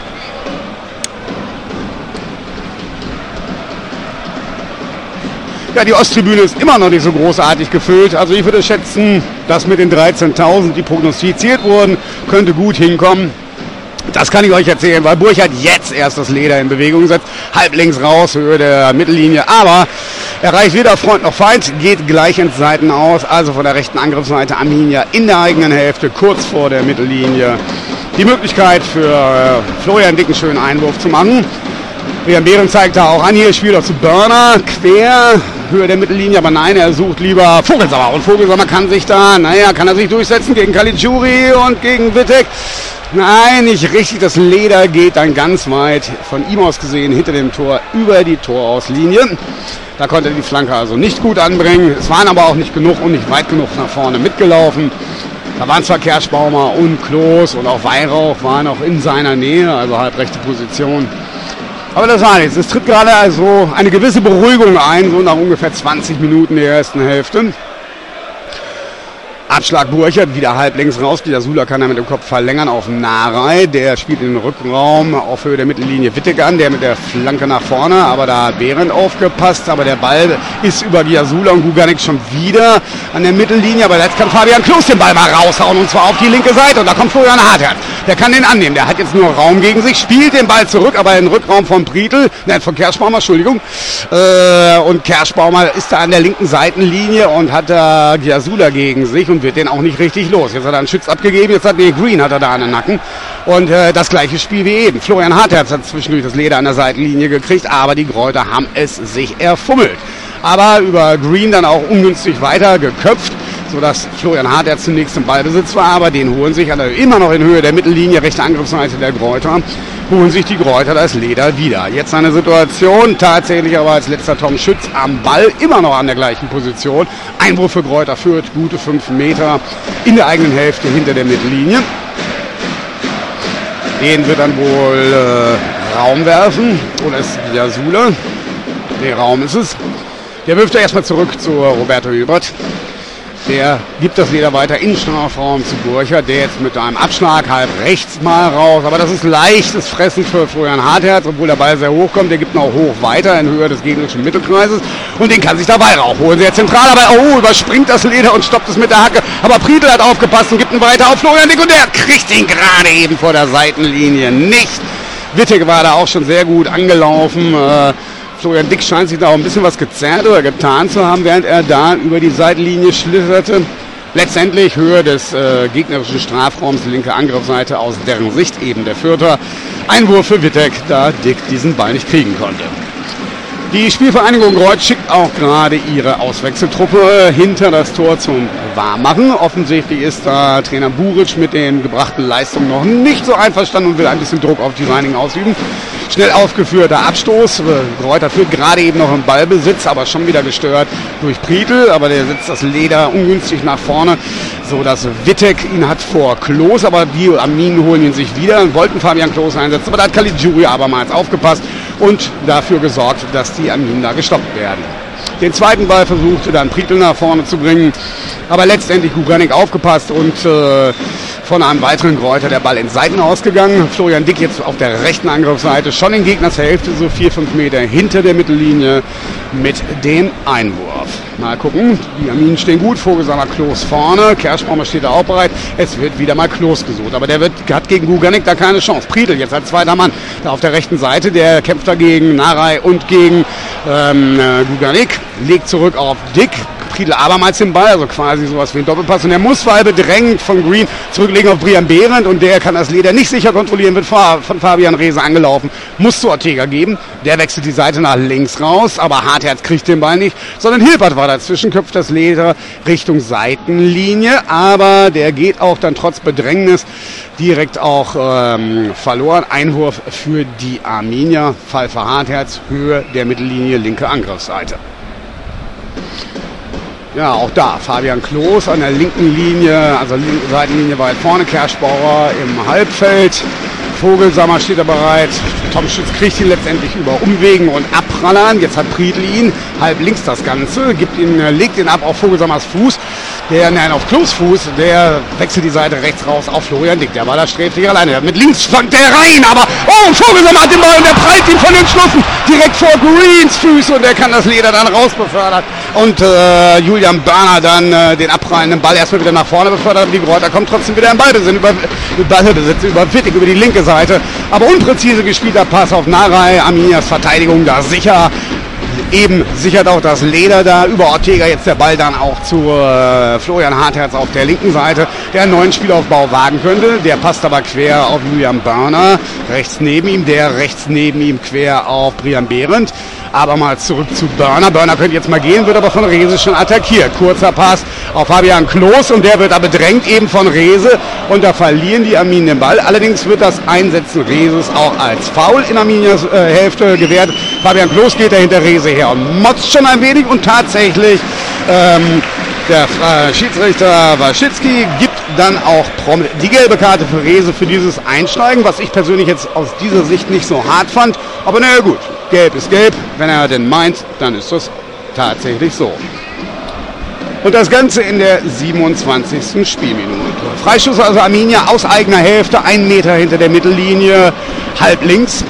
Ja, die Osttribüne ist immer noch nicht so großartig gefüllt. Also ich würde schätzen, dass mit den 13.000, die prognostiziert wurden, könnte gut hinkommen. Das kann ich euch erzählen, weil Burchard jetzt erst das Leder in Bewegung setzt. Halb links raus, Höhe der Mittellinie. Aber erreicht weder Freund noch Feind, geht gleich ins Seitenaus. Also von der rechten Angriffsseite Arminia in der eigenen Hälfte, kurz vor der Mittellinie. Die Möglichkeit für Florian Dick einen schönen Einwurf zu machen. Brian Behrendt zeigt da auch an, hier spielt er zu Börner, quer, Höhe der Mittellinie, aber nein, er sucht lieber Vogelsammer. Und Vogelsammer kann sich da, kann er sich durchsetzen gegen Caligiuri und gegen Wittek. Nein, nicht richtig, das Leder geht dann ganz weit, von ihm aus gesehen, hinter dem Tor, über die Torauslinie. Da konnte er die Flanke also nicht gut anbringen, es waren aber auch nicht genug und nicht weit genug nach vorne mitgelaufen. Da waren zwar Kerschbaumer und Klos und auch Weihrauch waren auch in seiner Nähe, also halbrechte Position. Aber das war nichts. Es tritt gerade also eine gewisse Beruhigung ein, so nach ungefähr 20 Minuten der ersten Hälfte. Abschlag Burchard, wieder halb links raus. Giasula kann er mit dem Kopf verlängern auf Narei. Der spielt in den Rückraum auf Höhe der Mittellinie Wittek an, der mit der Flanke nach vorne. Aber da hat Behrendt aufgepasst. Aber der Ball ist über Giasula und Guganning schon wieder an der Mittellinie. Aber jetzt kann Fabian Klos den Ball mal raushauen und zwar auf die linke Seite. Und da kommt Florian Hartert. Der kann den annehmen. Der hat jetzt nur Raum gegen sich, spielt den Ball zurück, aber in den Rückraum von Prietl, von Kerschbaumer, Entschuldigung. Und Kerschbaumer ist da an der linken Seitenlinie und hat da Giasula gegen sich und wird den auch nicht richtig los. Jetzt hat er einen Schütz abgegeben, jetzt hat Green hat er da an den Nacken. Und das gleiche Spiel wie eben. Florian Hartert hat zwischendurch das Leder an der Seitenlinie gekriegt, aber die Kräuter haben es sich erfummelt. Aber über Green dann auch ungünstig weiter geköpft, sodass Florian Hartert zunächst im Ballbesitz war, aber den holen sich also immer noch in Höhe der Mittellinie, rechte Angriffsseite der Kräuter, holen sich die Kräuter das Leder wieder. Jetzt eine Situation, tatsächlich aber als letzter Tom Schütz am Ball, immer noch an der gleichen Position. Einwurf für Kräuter Fürth, gute 5 Meter in der eigenen Hälfte hinter der Mittellinie. Den wird dann wohl Raum werfen, oder ist Giasula? Der Raum ist es. Der wirft er erstmal zurück zu Roberto Hilbert. Der gibt das Leder weiter in den Strafraum zu Burchard, der jetzt mit einem Abschlag halb rechts mal raus. Aber das ist leichtes Fressen für Florian Hartert, obwohl der Ball sehr hoch kommt. Der gibt noch hoch weiter in Höhe des gegnerischen Mittelkreises. Und den kann sich der Weihrauch holen. Sehr zentral, aber überspringt das Leder und stoppt es mit der Hacke. Aber Prietl hat aufgepasst und gibt ihn weiter auf Florian Dick. Und der kriegt ihn gerade eben vor der Seitenlinie nicht. Wittek war da auch schon sehr gut angelaufen. Florian Dick scheint sich da auch ein bisschen was gezerrt oder getan zu haben, während er da über die Seitenlinie schlitterte. Letztendlich Höhe des gegnerischen Strafraums, linke Angriffsseite aus deren Sicht, eben der Vierter. Einwurf für Wittek, da Dick diesen Ball nicht kriegen konnte. Die Spielvereinigung Reut schickt auch gerade ihre Auswechseltruppe hinter das Tor zum Warmmachen. Offensichtlich ist da Trainer Buric mit den gebrachten Leistungen noch nicht so einverstanden und will ein bisschen Druck auf die Rheiningen ausüben. Schnell aufgeführter Abstoß. Reuter führt gerade eben noch im Ballbesitz, aber schon wieder gestört durch Prietl. Aber der setzt das Leder ungünstig nach vorne, so dass Wittek ihn hat vor Klos. Aber die Arminen holen ihn sich wieder und wollten Fabian Klos einsetzen. Aber da hat Caligiuri abermals aufgepasst und dafür gesorgt, dass die Arminen da gestoppt werden. Den zweiten Ball versuchte dann Prietl nach vorne zu bringen, aber letztendlich Guganning aufgepasst und von einem weiteren Gräuter der Ball ins Seitenhaus gegangen. Florian Dick jetzt auf der rechten Angriffsseite, schon in Gegners Hälfte, so 4-5 Meter hinter der Mittellinie mit dem Einwurf. Mal gucken, die Arminen stehen gut, Vogelsammer Klos vorne, Kerschbaumer steht da auch bereit. Es wird wieder mal Klos gesucht, aber der hat gegen Guganik da keine Chance. Priedl jetzt als zweiter Mann da auf der rechten Seite, der kämpft dagegen Narei und gegen Guganik, legt zurück auf Dick. Priedl abermals den Ball, also quasi sowas wie ein Doppelpass. Und der muss bedrängt von Green zurücklegen auf Brian Behrendt und der kann das Leder nicht sicher kontrollieren, wird von Fabian Reese angelaufen, muss zu Ortega geben. Der wechselt die Seite nach links raus, aber Hartherz kriegt den Ball nicht, sondern Hilbert war dazwischen, köpft das Leder Richtung Seitenlinie, aber der geht auch dann trotz Bedrängnis direkt auch verloren. Einwurf für die Arminia, Fall für Hartherz, Höhe der Mittellinie, linke Angriffsseite. Ja, auch da Fabian Klos an der linken Linie, also linke Seitenlinie weit vorne, Kerschbauer im Halbfeld, Vogelsammer steht da bereit, Tom Schütz kriegt ihn letztendlich über Umwegen und Abprallern, jetzt hat Priedl ihn, halb links das Ganze, legt ihn ab auf Vogelsammers Fuß, auf Klos Fuß, der wechselt die Seite rechts raus auf Florian Dick, der war da sträflich alleine, mit links flankt der rein, aber Vogelsammer hat den Ball und der prallt ihn von den Schlussen direkt vor Greens Füße und der kann das Leder dann rausbefördern und Julian Börner dann den abprallenden Ball erstmal wieder nach vorne befördert, aber die Gräuter kommt trotzdem wieder im Ballbesitz über Wittig, über die linke Seite, aber unpräzise gespielter Pass auf Narei, Arminias Verteidigung da sicher. Eben sichert auch das Leder da über Ortega, jetzt der Ball dann auch zu Florian Hartherz auf der linken Seite, der einen neuen Spielaufbau wagen könnte. Der passt aber quer auf Julian Börner, rechts neben ihm quer auf Brian Behrendt. Aber mal zurück zu Börner. Börner könnte jetzt mal gehen, wird aber von Reese schon attackiert. Kurzer Pass auf Fabian Klos und der wird da bedrängt eben von Reese und da verlieren die Arminen den Ball. Allerdings wird das Einsetzen Reeses auch als Foul in Arminias Hälfte gewährt. Fabian Klos geht da hinter Reese her und motzt schon ein wenig und tatsächlich der Schiedsrichter Waschitzki gibt dann auch prompt die gelbe Karte für Reese für dieses Einsteigen, was ich persönlich jetzt aus dieser Sicht nicht so hart fand. Aber naja gut, gelb ist gelb. Wenn er denn meint, dann ist das tatsächlich so. Und das Ganze in der 27. Spielminute. Freistoß also Arminia aus eigener Hälfte, 1 Meter hinter der Mittellinie, halb links.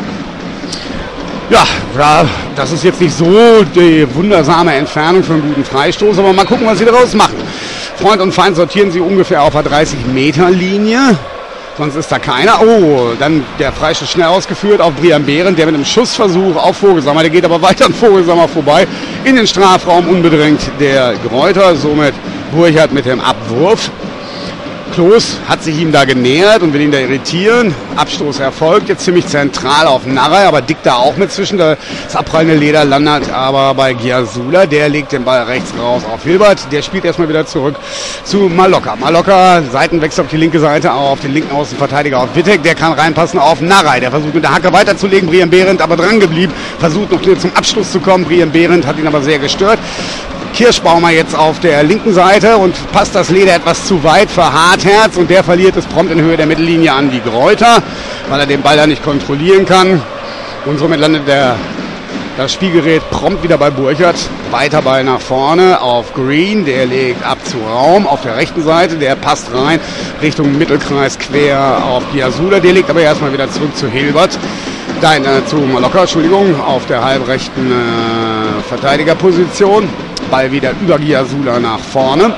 Ja, das ist jetzt nicht so die wundersame Entfernung für einen guten Freistoß, aber mal gucken, was sie daraus machen. Freund und Feind sortieren sie ungefähr auf der 30-Meter-Linie. Sonst ist da keiner. Dann der Freistoß schnell ausgeführt auf Brian Behrendt, der mit einem Schussversuch auf Vogelsammer, der geht aber weiter an Vogelsammer vorbei, in den Strafraum unbedrängt der Gräuter, somit Burchard mit dem Abwurf. Klos hat sich ihm da genähert und will ihn da irritieren. Abstoß erfolgt, jetzt ziemlich zentral auf Narei, aber Dick da auch mit zwischen. Das abprallende Leder landet aber bei Giasula. Der legt den Ball rechts raus auf Hilbert. Der spielt erstmal wieder zurück zu Mallocca. Mallocca, Seitenwechsel auf die linke Seite, auf den linken Außenverteidiger auf Wittek. Der kann reinpassen auf Narei. Der versucht mit der Hacke weiterzulegen. Brian Behrendt aber dran geblieben. Versucht noch zum Abschluss zu kommen. Brian Behrendt hat ihn aber sehr gestört. Kirschbaumer jetzt auf der linken Seite und passt das Leder etwas zu weit für Hartherz und der verliert es prompt in Höhe der Mittellinie an die Gräuter, weil er den Ball da nicht kontrollieren kann. Und somit landet das Spielgerät prompt wieder bei Burchard. Weiter Ball nach vorne auf Green, der legt ab zu Raum auf der rechten Seite, der passt rein Richtung Mittelkreis quer auf Giasula, der legt aber erstmal wieder zurück zu Hilbert. Zu Mallocca, auf der halbrechten Verteidigerposition. Ball wieder über Giasula nach vorne.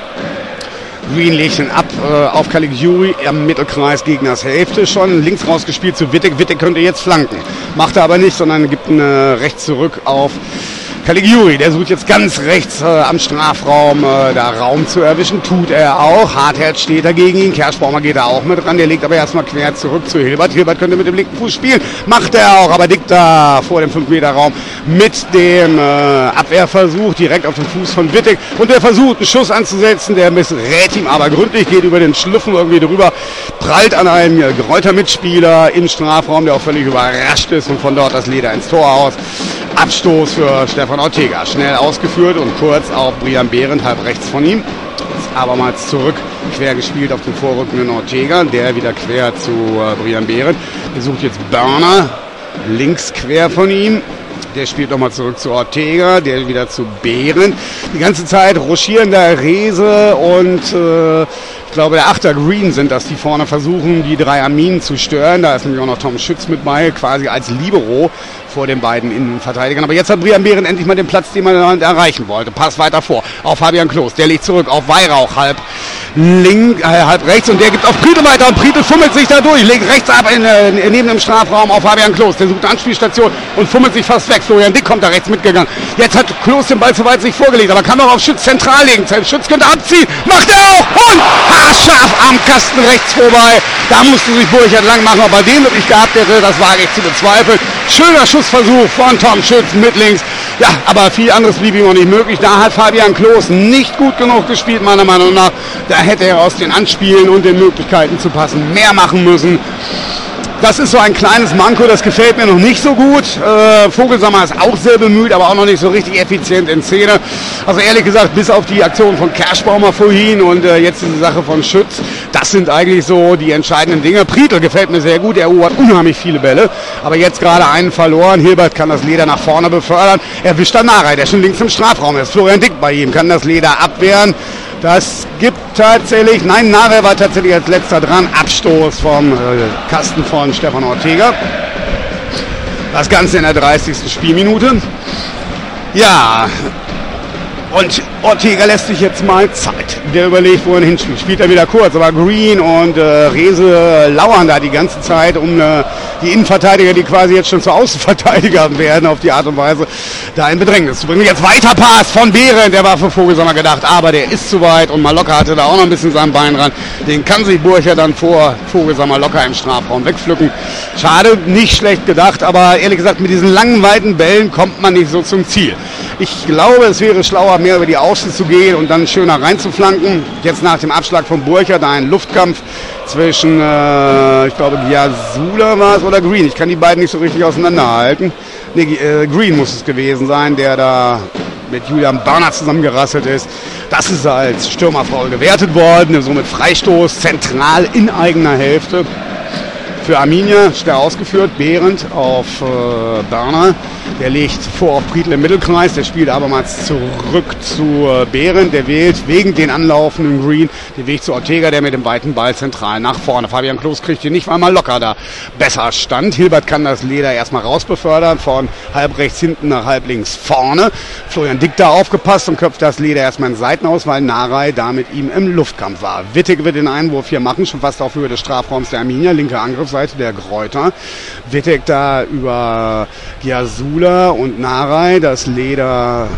Green legt ihn ab auf Caligiuri im Mittelkreis Gegners Hälfte schon. Links rausgespielt zu Wittek. Wittek könnte jetzt flanken. Macht er aber nicht, sondern gibt ihn rechts zurück auf Caligiuri. Der sucht jetzt ganz rechts am Strafraum da Raum zu erwischen. Tut er auch. Hartherz steht da gegen ihn. Kerschbaumer geht da auch mit ran. Der legt aber erstmal quer zurück zu Hilbert. Hilbert könnte mit dem linken Fuß spielen. Macht er auch. Aber Dick da vor dem 5-Meter-Raum mit dem Abwehrversuch direkt auf den Fuß von Wittek. Und der versucht, einen Schuss anzusetzen. Der missrät ihm aber gründlich. Geht über den Schliffen irgendwie drüber. Prallt an einen Gräuter-Mitspieler im Strafraum, der auch völlig überrascht ist. Und von dort das Leder ins Tor aus. Abstoß für Stefan Ortega. Schnell ausgeführt und kurz auf Brian Behrendt, halb rechts von ihm. Jetzt abermals zurück, quer gespielt auf den vorrückenden Ortega. Der wieder quer zu Brian Behrendt. Der sucht jetzt Börner, links quer von ihm. Der spielt nochmal zurück zu Ortega, der wieder zu Behrendt. Die ganze Zeit rochierender Reese und glaube, der Achter Green sind das, die vorne versuchen, die drei Arminen zu stören. Da ist nämlich auch noch Tom Schütz mit bei, quasi als Libero vor den beiden Innenverteidigern. Aber jetzt hat Brian Behrendt endlich mal den Platz, den man erreichen wollte. Pass weiter vor auf Fabian Klos. Der legt zurück auf Weihrauch, halb rechts, und der gibt auf Prietl weiter, und Prietl fummelt sich da durch, legt rechts ab neben dem Strafraum auf Fabian Klos. Der sucht eine Anspielstation und fummelt sich fast weg. Florian Dick kommt da rechts mitgegangen. Jetzt hat Klos den Ball zu weit sich vorgelegt, aber kann doch auf Schütz zentral legen. Schütz könnte abziehen, macht er auch, und haarscharf am Kasten rechts vorbei. Da musste sich Burchard lang machen, ob er den wirklich gehabt hätte, das wage ich zu bezweifeln. Schöner Schussversuch von Tom Schütz mit links. Ja, aber viel anderes blieb ihm auch nicht möglich. Da hat Fabian Klos nicht gut genug gespielt, meiner Meinung nach. Da hätte er aus den Anspielen und den Möglichkeiten zu passen mehr machen müssen. Das ist so ein kleines Manko, das gefällt mir noch nicht so gut. Vogelsammer ist auch sehr bemüht, aber auch noch nicht so richtig effizient in Szene. Also ehrlich gesagt, bis auf die Aktion von Kerschbaumer vorhin und jetzt diese Sache von Schütz, das sind eigentlich so die entscheidenden Dinge. Prietl gefällt mir sehr gut, er erobert unheimlich viele Bälle, aber jetzt gerade einen verloren. Hilbert kann das Leder nach vorne befördern. Er wischt dann Narei, der schon links im Strafraum ist. Florian Dick bei ihm, kann das Leder abwehren. Das gibt tatsächlich, nein, Narei war tatsächlich als letzter dran. Abstoß vom Kasten von Stefan Ortega. Das Ganze in der 30. Spielminute. Ja, und Ortega lässt sich jetzt mal Zeit. Der überlegt, wo er hinspielt. Spielt er wieder kurz, aber Green und Rehse lauern da die ganze Zeit um die Innenverteidiger, die quasi jetzt schon zu Außenverteidigern werden, auf die Art und Weise da in Bedrängnis zu bringen. Jetzt weiter Pass von Behrendt, der war für Vogelsammer gedacht, aber der ist zu weit, und Mallocca hatte da auch noch ein bisschen sein Bein ran. Den kann sich Burchard dann vor Vogelsammer locker im Strafraum wegpflücken. Schade, nicht schlecht gedacht, aber ehrlich gesagt, mit diesen langen, weiten Bällen kommt man nicht so zum Ziel. Ich glaube, es wäre schlauer, mehr über die Außen zu gehen und dann schöner reinzuflanken. Jetzt nach dem Abschlag von Burchard da ein Luftkampf zwischen, ich glaube, Giasula war es oder Green. Ich kann die beiden nicht so richtig auseinanderhalten. Nee, Green muss es gewesen sein, der da mit Julian Barner zusammengerasselt ist. Das ist als Stürmerfoul gewertet worden, somit Freistoß zentral in eigener Hälfte. Für Arminia, schwer ausgeführt, Behrendt auf Barner. Der legt vor auf Prietl im Mittelkreis, der spielt abermals zurück zu Behrendt. Der wählt wegen den anlaufenden Green den Weg zu Ortega, der mit dem weiten Ball zentral nach vorne. Fabian Klos kriegt ihn nicht, weil Mallocca da besser stand. Hilbert kann das Leder erstmal rausbefördern, von halb rechts hinten nach halb links vorne. Florian Dick da aufgepasst und köpft das Leder erstmal in Seiten aus, weil Narei da mit ihm im Luftkampf war. Wittig wird den Einwurf hier machen, schon fast auf Höhe des Strafraums der Arminia, linke Angriffsseite der Gräuter. Wittig da über Giasula und Narei, das Leder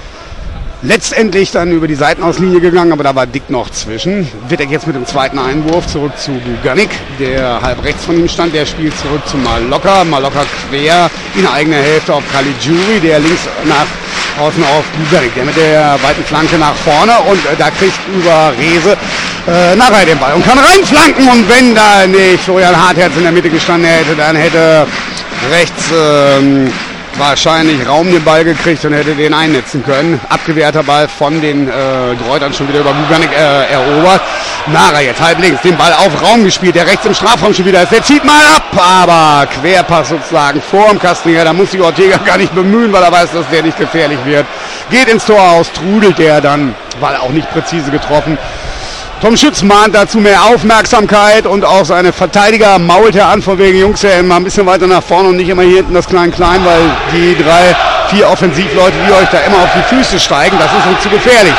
letztendlich dann über die Seitenauslinie gegangen, aber da war Dick noch zwischen. Wittek jetzt mit dem zweiten Einwurf zurück zu Buganik, der halb rechts von ihm stand, der spielt zurück zu Mallocca. Mallocca quer in eigener Hälfte auf Caligiuri, der links nach außen auf Buganik, der mit der weiten Flanke nach vorne, und da kriegt über Rehse Narei den Ball und kann reinflanken, und wenn da nicht Florian Hartherz in der Mitte gestanden hätte, dann hätte rechts wahrscheinlich Raum den Ball gekriegt und hätte den einnetzen können. Abgewehrter Ball von den Gräutern schon wieder über Buganik erobert. Narei jetzt halb links den Ball auf Raum gespielt, der rechts im Strafraum schon wieder ist. Der zieht mal ab, aber Querpass sozusagen vor dem Kasten her. Da muss sich Ortega gar nicht bemühen, weil er weiß, dass der nicht gefährlich wird. Geht ins Tor aus, trudelt der dann, weil auch nicht präzise getroffen. Tom Schütz mahnt dazu mehr Aufmerksamkeit, und auch seine Verteidiger mault er an, von wegen, Jungs, ja immer ein bisschen weiter nach vorne und nicht immer hier hinten das Klein-Klein, weil die 3-4 Offensivleute, die euch da immer auf die Füße steigen, das ist uns zu gefährlich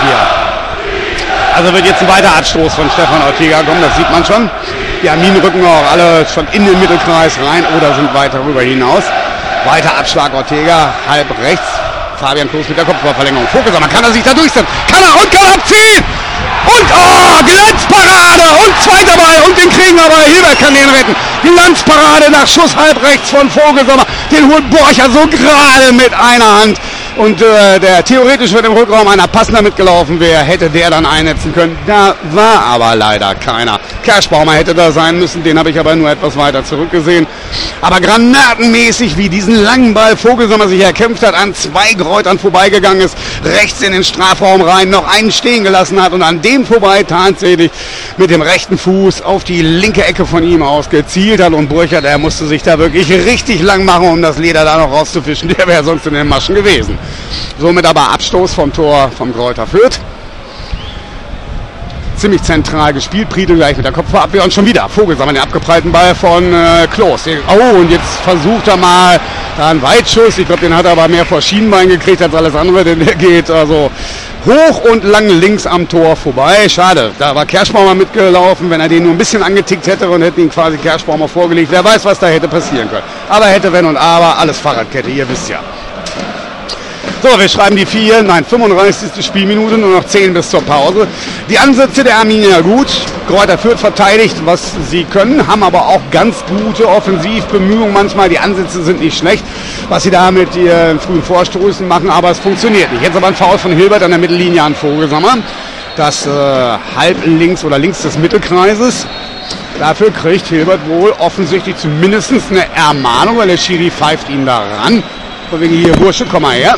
hier. Also wird jetzt ein weiterer Abstoß von Stefan Ortega kommen, das sieht man schon. Die Arminen rücken auch alle schon in den Mittelkreis rein oder sind weiter rüber hinaus. Weiter Abschlag Ortega, halb rechts. Fabian Klos mit der Kopfballverlängerung. Vogelsammer, kann er sich da durchsetzen? Kann er und kann abziehen! Und Glanzparade und zweiter Ball, und den kriegen aber Hilbert kann den retten. Glanzparade nach Schuss halb rechts von Vogelsammer. Den holt Borcher so gerade mit einer Hand. Und der theoretisch, wenn im Rückraum einer passender mitgelaufen wäre, hätte der dann einnetzen können. Da war aber leider keiner. Kerschbaumer hätte da sein müssen, den habe ich aber nur etwas weiter zurückgesehen. Aber granatenmäßig, wie diesen langen Ball Vogelsammer sich erkämpft hat, an zwei Gräutern vorbeigegangen ist, rechts in den Strafraum rein, noch einen stehen gelassen hat und an dem vorbei tatsächlich mit dem rechten Fuß auf die linke Ecke von ihm aus gezielt hat. Und Burchard, der musste sich da wirklich richtig lang machen, um das Leder da noch rauszufischen. Der wäre sonst in den Maschen gewesen. Somit aber Abstoß vom Tor vom Greuther Fürth. ziemlich zentral gespielt. Priedl gleich mit der Kopfabwehr und schon wieder Vogelsammer den abgeprallten Ball von Klos. Oh, und jetzt versucht er mal da einen Weitschuss. Ich glaube, den hat er aber mehr vor Schienbein gekriegt als alles andere, denn der geht also hoch und lang links am Tor vorbei. Schade, da war Kerschbaumer mitgelaufen. Wenn er den nur ein bisschen angetickt hätte und hätte ihn quasi Kerschbaumer vorgelegt, wer weiß, was da hätte passieren können. Aber hätte, wenn und aber, alles Fahrradkette, ihr wisst ja. So, wir schreiben die 35. Spielminute, nur noch 10 bis zur Pause. Die Ansätze der Arminia gut. Greuther Fürth verteidigt, was sie können, haben aber auch ganz gute Offensivbemühungen manchmal. Die Ansätze sind nicht schlecht, was sie da mit ihren frühen Vorstoßen machen, aber es funktioniert nicht. Jetzt aber ein Foul von Hilbert an der Mittellinie an Vogelsammer. Das halb links oder links des Mittelkreises. Dafür kriegt Hilbert wohl offensichtlich zumindest eine Ermahnung, weil der Schiri pfeift ihn da ran. Von wegen hier, Bursche, komm mal her.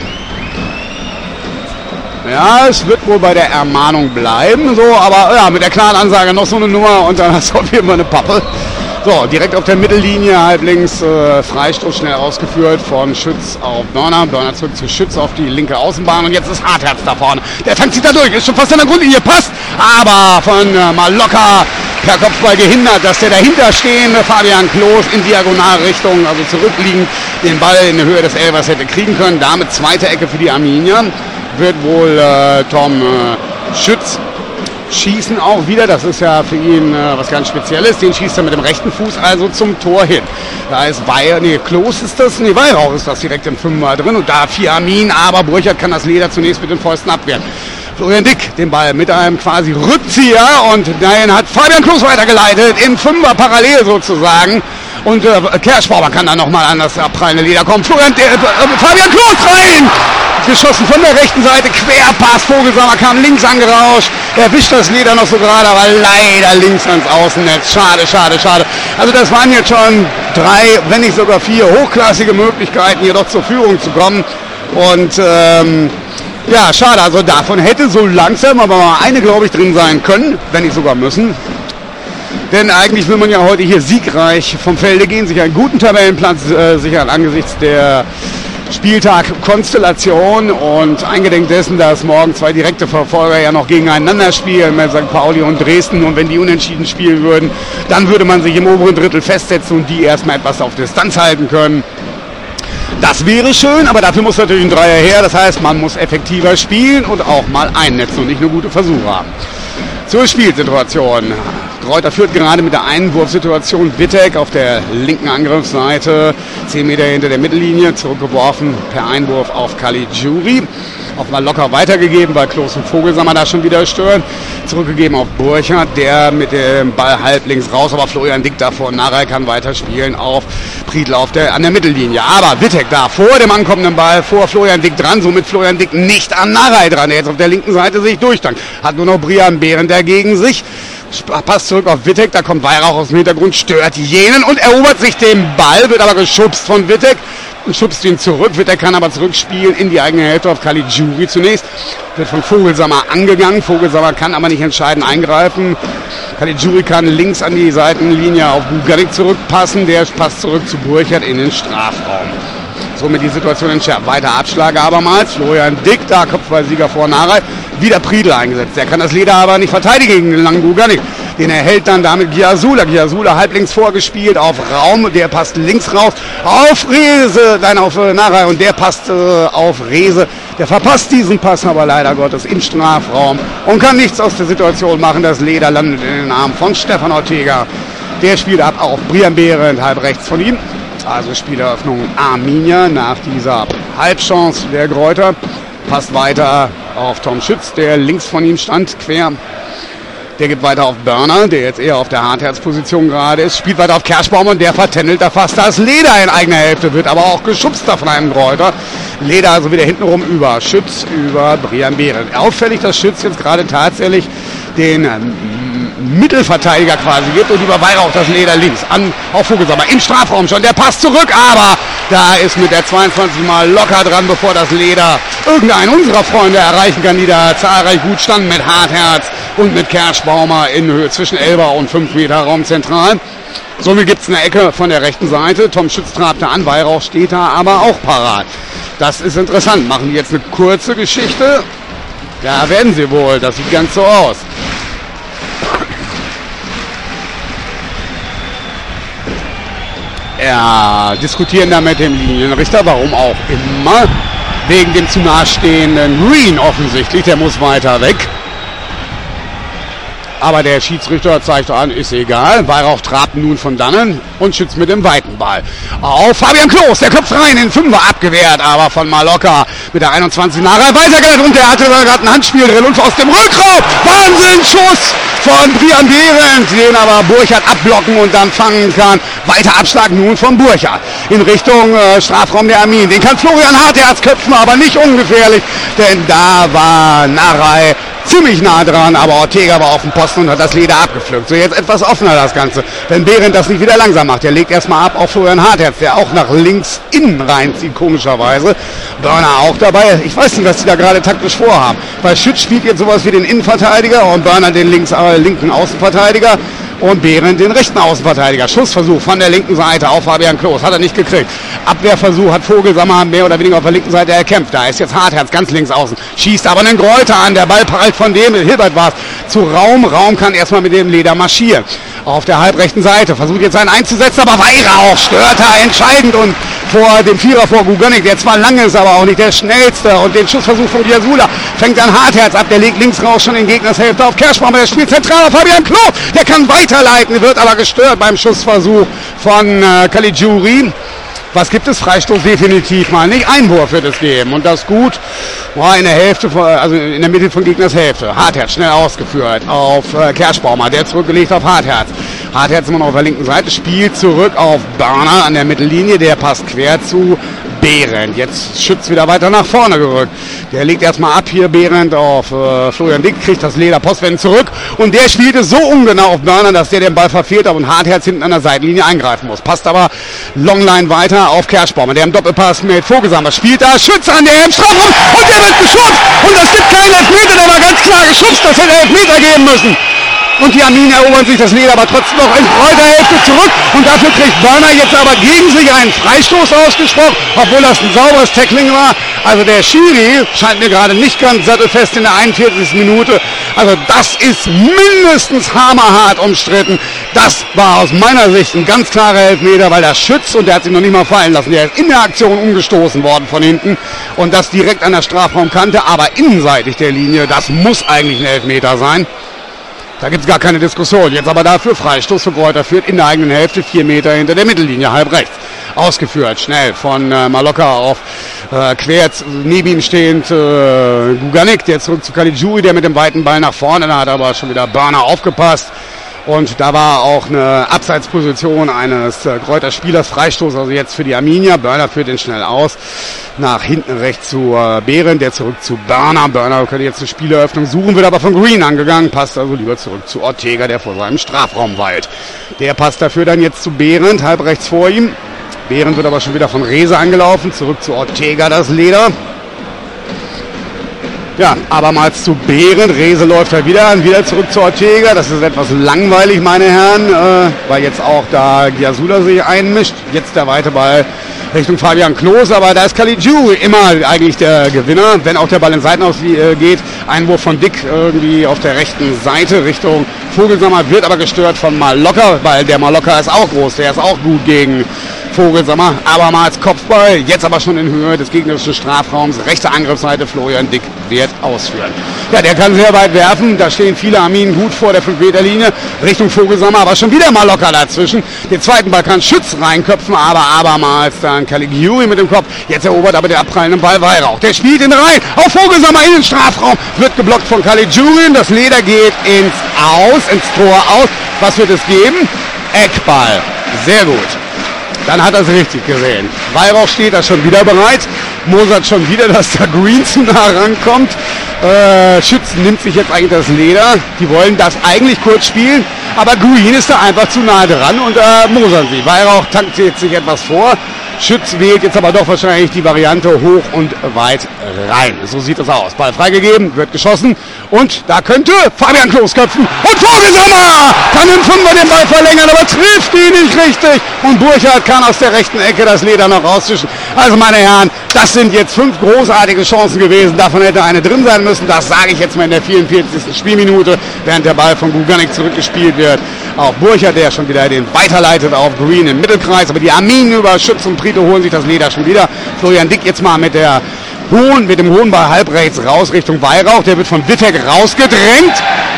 Ja, es wird wohl bei der Ermahnung bleiben, so, aber ja, mit der klaren Ansage noch so eine Nummer und dann hast du auf jeden Fall eine Pappe. So, direkt auf der Mittellinie, halb links, Freistoß schnell ausgeführt von Schütz auf Börner. Börner zurück zu Schütz auf die linke Außenbahn und jetzt ist Hartherz da vorne. Der fängt sich da durch, ist schon fast an der Grundlinie, passt, aber von Malocker per Kopfball gehindert, dass der dahinter stehende Fabian Klos in Diagonalrichtung, also zurückliegend, den Ball in der Höhe des Elfers hätte kriegen können. Damit zweite Ecke für die Arminia. Wird wohl Tom Schütz schießen auch wieder. Das ist ja für ihn was ganz Spezielles. Den schießt er mit dem rechten Fuß also zum Tor hin. Da ist Klos ist das, Weihrauch ist das direkt im Fünfer drin. Und da 4 Armin, aber Burchard kann das Leder zunächst mit den Fäusten abwehren. Florian Dick den Ball mit einem quasi Rückzieher und dahin hat Fabian Klos weitergeleitet, in Fünfer parallel sozusagen. Und Kerschbaumer kann dann nochmal an das abprallende Leder kommen. Fabian Klos rein! Geschossen von der rechten Seite, Querpass, Vogelsammer kam links angerauscht, erwischt das Leder noch so gerade, aber leider links ans Außennetz. Schade, schade, schade. Also das waren jetzt schon 3, wenn nicht sogar 4 hochklassige Möglichkeiten, hier doch zur Führung zu kommen. Und ja, schade, also davon hätte so langsam aber mal eine, glaube ich, drin sein können, wenn nicht sogar müssen. Denn eigentlich will man ja heute hier siegreich vom Felde gehen, sich einen guten Tabellenplatz sichern angesichts der Spieltag-Konstellation und eingedenk dessen, dass morgen 2 direkte Verfolger ja noch gegeneinander spielen mit St. Pauli und Dresden, und wenn die unentschieden spielen würden, dann würde man sich im oberen Drittel festsetzen und die erstmal etwas auf Distanz halten können. Das wäre schön, aber dafür muss natürlich ein Dreier her, das heißt, man muss effektiver spielen und auch mal einnetzen und nicht nur gute Versuche haben. Zur Spielsituation. Greuther Fürth gerade mit der Einwurfsituation. Wittek auf der linken Angriffsseite, 10 Meter hinter der Mittellinie, zurückgeworfen per Einwurf auf Caligiuri. Auch mal locker weitergegeben, weil Klos und Vogelsammer da schon wieder stören. Zurückgegeben auf Burchard, der mit dem Ball halb links raus, aber Florian Dick davor. Narei kann weiterspielen auf Priedl an der Mittellinie. Aber Wittek da vor dem ankommenden Ball, vor Florian Dick dran, somit Florian Dick nicht an Narei dran, der jetzt auf der linken Seite sich durchtankt. Hat nur noch Brian Behrendt dagegen sich. Passt zurück auf Wittek, da kommt Weihrauch aus dem Hintergrund, stört jenen und erobert sich den Ball, wird aber geschubst von Wittek und schubst ihn zurück. Wittek kann aber zurückspielen in die eigene Hälfte auf Caligiuri zunächst. Wird von Vogelsammer angegangen, Vogelsammer kann aber nicht entscheidend eingreifen. Caligiuri kann links an die Seitenlinie auf Gugarik zurückpassen, der passt zurück zu Burchard in den Strafraum. Somit die Situation entschärft. Weiter Abschlag abermals. Florian Dick, da Kopfballsieger vor Narei. Wieder Priedl eingesetzt. Der kann das Leder aber nicht verteidigen gegen den langen Guganik. Den erhält dann damit Giasula. Giasula halblinks vorgespielt auf Raum. Der passt links raus auf Rehse. Nein, auf Narei. Und der passt auf Rehse. Der verpasst diesen Pass aber leider Gottes im Strafraum und kann nichts aus der Situation machen. Das Leder landet in den Armen von Stefan Ortega. Der spielt ab auf Brian Behrendt, halb rechts von ihm. Also Spieleröffnung Arminia nach dieser Halbchance der Greuther. Passt weiter auf Tom Schütz, der links von ihm stand, quer. Der gibt weiter auf Börner, der jetzt eher auf der Hartherz-Position gerade ist. Spielt weiter auf Kerschbaumer und der vertändelt da fast das Leder in eigener Hälfte. Wird aber auch geschubst da von einem Greuther. Leder also wieder hintenrum über Schütz, über Brian Behrendt. Auffällig, dass Schütz jetzt gerade tatsächlich den Mittelverteidiger quasi gibt und über Weihrauch das Leder links an auf Vogelsammer im Strafraum schon. Der passt zurück, aber da ist mit der 22 mal locker dran, bevor das Leder irgendeinen unserer Freunde erreichen kann, die da zahlreich gut standen mit Hartherz und mit Kerschbaumer in Höhe zwischen 11 und 5 Meter Raum zentral. Somit gibt es eine Ecke von der rechten Seite. Tom Schütz trabt da an, Weihrauch steht da aber auch parat. Das ist interessant. Machen die jetzt eine kurze Geschichte? Ja, werden sie wohl. Das sieht ganz so aus. diskutieren da mit dem Linienrichter, warum auch immer. Wegen dem zu nahestehenden Green offensichtlich, der muss weiter weg. Aber der Schiedsrichter zeigt an, ist egal. Weihrauch trabt nun von dannen und schützt mit dem weiten Ball. Auf Fabian Klos, der köpft rein, in Fünfer abgewehrt, aber von Mallorca mit der 21 nachher weitergeleitet und der hatte gerade ein Handspiel drin und aus dem Rückraum. Wahnsinnsschuss von Brian Behrendt, den aber Burchard abblocken und dann fangen kann. Weiter Abschlag nun von Burchard in Richtung Strafraum der Armin. Den kann Florian Hartherz köpfen, aber nicht ungefährlich, denn da war Narei ziemlich nah dran, aber Ortega war auf dem Posten und hat das Leder abgepflückt. So, jetzt etwas offener das Ganze, wenn Behrendt das nicht wieder langsam macht. Der legt erstmal ab auf Florian Hartherz, der auch nach links innen reinzieht, komischerweise. Börner auch dabei. Ich weiß nicht, was die da gerade taktisch vorhaben, weil Schütz spielt jetzt sowas wie den Innenverteidiger und Börner den linken Außenverteidiger und Behrendt den rechten Außenverteidiger. Schussversuch von der linken Seite auf Fabian Klos, hat er nicht gekriegt. Abwehrversuch hat Vogelsammer mehr oder weniger auf der linken Seite erkämpft. Da ist jetzt Hartherz ganz links außen, schießt aber einen Greuter an. Der Ball prallt von dem, Hilbert war es, zu Raum. Raum kann erstmal mit dem Leder marschieren. Auf der halbrechten Seite versucht jetzt einen einzusetzen, aber Weihrauch stört er entscheidend und vor dem Vierer vor Guganik, der zwar lang ist, aber auch nicht der schnellste, und den Schussversuch von Giasula fängt dann Hartherz ab, der legt links raus schon in Gegnershälfte auf Kerschbaum, aber der spielt zentral auf Fabian Klo, der kann weiterleiten, wird aber gestört beim Schussversuch von Caligiuri. Was gibt es? Freistoß definitiv mal nicht. Einwurf wird es geben. Und das gut in der Hälfte, also in der Mitte von Gegners Hälfte. Hartherz schnell ausgeführt auf Kerschbaumer. Der zurückgelegt auf Hartherz. Hartherz immer noch auf der linken Seite. Spielt zurück auf Börner an der Mittellinie. Der passt quer zu Behrendt. Jetzt Schütz wieder weiter nach vorne gerückt. Der legt erstmal ab hier Behrendt auf Florian Dick, kriegt das Leder postwendend zurück. Und der spielt es so ungenau auf Börner, dass der den Ball verfehlt hat und Hartherz hinten an der Seitenlinie eingreifen muss. Passt aber Longline weiter auf Kerschbaumer, der im Doppelpass mit Vogelsammer spielt da. Schütz an der im Strafraum und der wird geschubst. Und das gibt keinen Elfmeter, der war ganz klar geschubst. Das hätte Elfmeter geben müssen. Und die Arminen erobern sich das Leder aber trotzdem noch in Reuterhälfte zurück. Und dafür kriegt Börner jetzt aber gegen sich einen Freistoß ausgesprochen, obwohl das ein sauberes Tackling war. Also der Schiri scheint mir gerade nicht ganz sattelfest in der 41. Minute. Also das ist mindestens hammerhart umstritten. Das war aus meiner Sicht ein ganz klarer Elfmeter, weil der Schütz, und der hat sich noch nicht mal fallen lassen, der ist in der Aktion umgestoßen worden von hinten. Und das direkt an der Strafraumkante, aber innenseitig der Linie. Das muss eigentlich ein Elfmeter sein. Da gibt es gar keine Diskussion. Jetzt aber dafür Freistoß für Greuther Fürth in der eigenen Hälfte, 4 Meter hinter der Mittellinie, halb rechts. Ausgeführt, schnell von Mallorca auf quer neben ihm stehend Guganik, der zurück zu Caligiuri, der mit dem weiten Ball nach vorne, da hat aber schon wieder Börner aufgepasst. Und da war auch eine Abseitsposition eines Greuther Spielers, Freistoß, also jetzt für die Arminia. Börner führt den schnell aus. Nach hinten rechts zu Behrendt, der zurück zu Börner. Börner könnte jetzt eine Spieleröffnung suchen, wird aber von Green angegangen. Passt also lieber zurück zu Ortega, der vor seinem Strafraum weilt. Der passt dafür dann jetzt zu Behrendt, halb rechts vor ihm. Behrendt wird aber schon wieder von Rehse angelaufen. Zurück zu Ortega das Leder. Ja, abermals zu Behrendt. Rehse läuft er wieder an, wieder zurück zu Ortega. Das ist etwas langweilig, meine Herren, weil jetzt auch da Giasula sich einmischt. Jetzt der weite Ball Richtung Fabian Klos, aber da ist Caligiuri immer eigentlich der Gewinner, wenn auch der Ball in Seitenaus geht. Einwurf von Dick irgendwie auf der rechten Seite Richtung Vogelsammer, wird aber gestört von Mallorca, weil der Mallorca ist auch groß, der ist auch gut gegen Vogelsammer. Abermals Kopfball, jetzt aber schon in Höhe des gegnerischen Strafraums. Rechte Angriffsseite, Florian Dick wird ausführen. Ja, der kann sehr weit werfen, da stehen viele Arminen gut vor der 5-Meter-Linie Richtung Vogelsammer, aber schon wieder Mallorca dazwischen. Den zweiten Ball kann Schütz reinköpfen, aber abermals dann Caligiuri mit dem Kopf. Jetzt erobert aber der abprallende Ball Weihrauch. Der spielt ihn rein auf Vogelsammer in den Strafraum, wird geblockt von Caligiuri. Das Leder geht ins Tor aus. Was wird es geben? Eckball. Sehr gut. Dann hat er es richtig gesehen. Weihrauch steht da schon wieder bereit. Mosert schon wieder, dass da Green zu nah rankommt. Schütz nimmt sich jetzt eigentlich das Leder. Die wollen das eigentlich kurz spielen, aber Green ist da einfach zu nah dran und mosern sie. Weihrauch tankt jetzt sich etwas vor. Schütz wählt jetzt aber doch wahrscheinlich die Variante hoch und weit rein. So sieht es aus. Ball freigegeben, wird geschossen und da könnte Fabian Klos köpfen. Und Vogelsammer kann im Fünfer den Ball verlängern, aber trifft ihn nicht richtig. Und Burchard kann aus der rechten Ecke das Leder noch rausfischen. Also meine Herren, das sind jetzt 5 großartige Chancen gewesen. Davon hätte eine drin sein müssen. Das sage ich jetzt mal in der 44. Spielminute, während der Ball von Guganik zurückgespielt wird. Auch Burchard, der schon wieder den weiterleitet auf Green im Mittelkreis. Aber die Arminen über Schütz und Prito holen sich das Leder schon wieder. Florian Dick jetzt mal mit dem hohen Ball halb rechts raus Richtung Weihrauch. Der wird von Wittek rausgedrängt.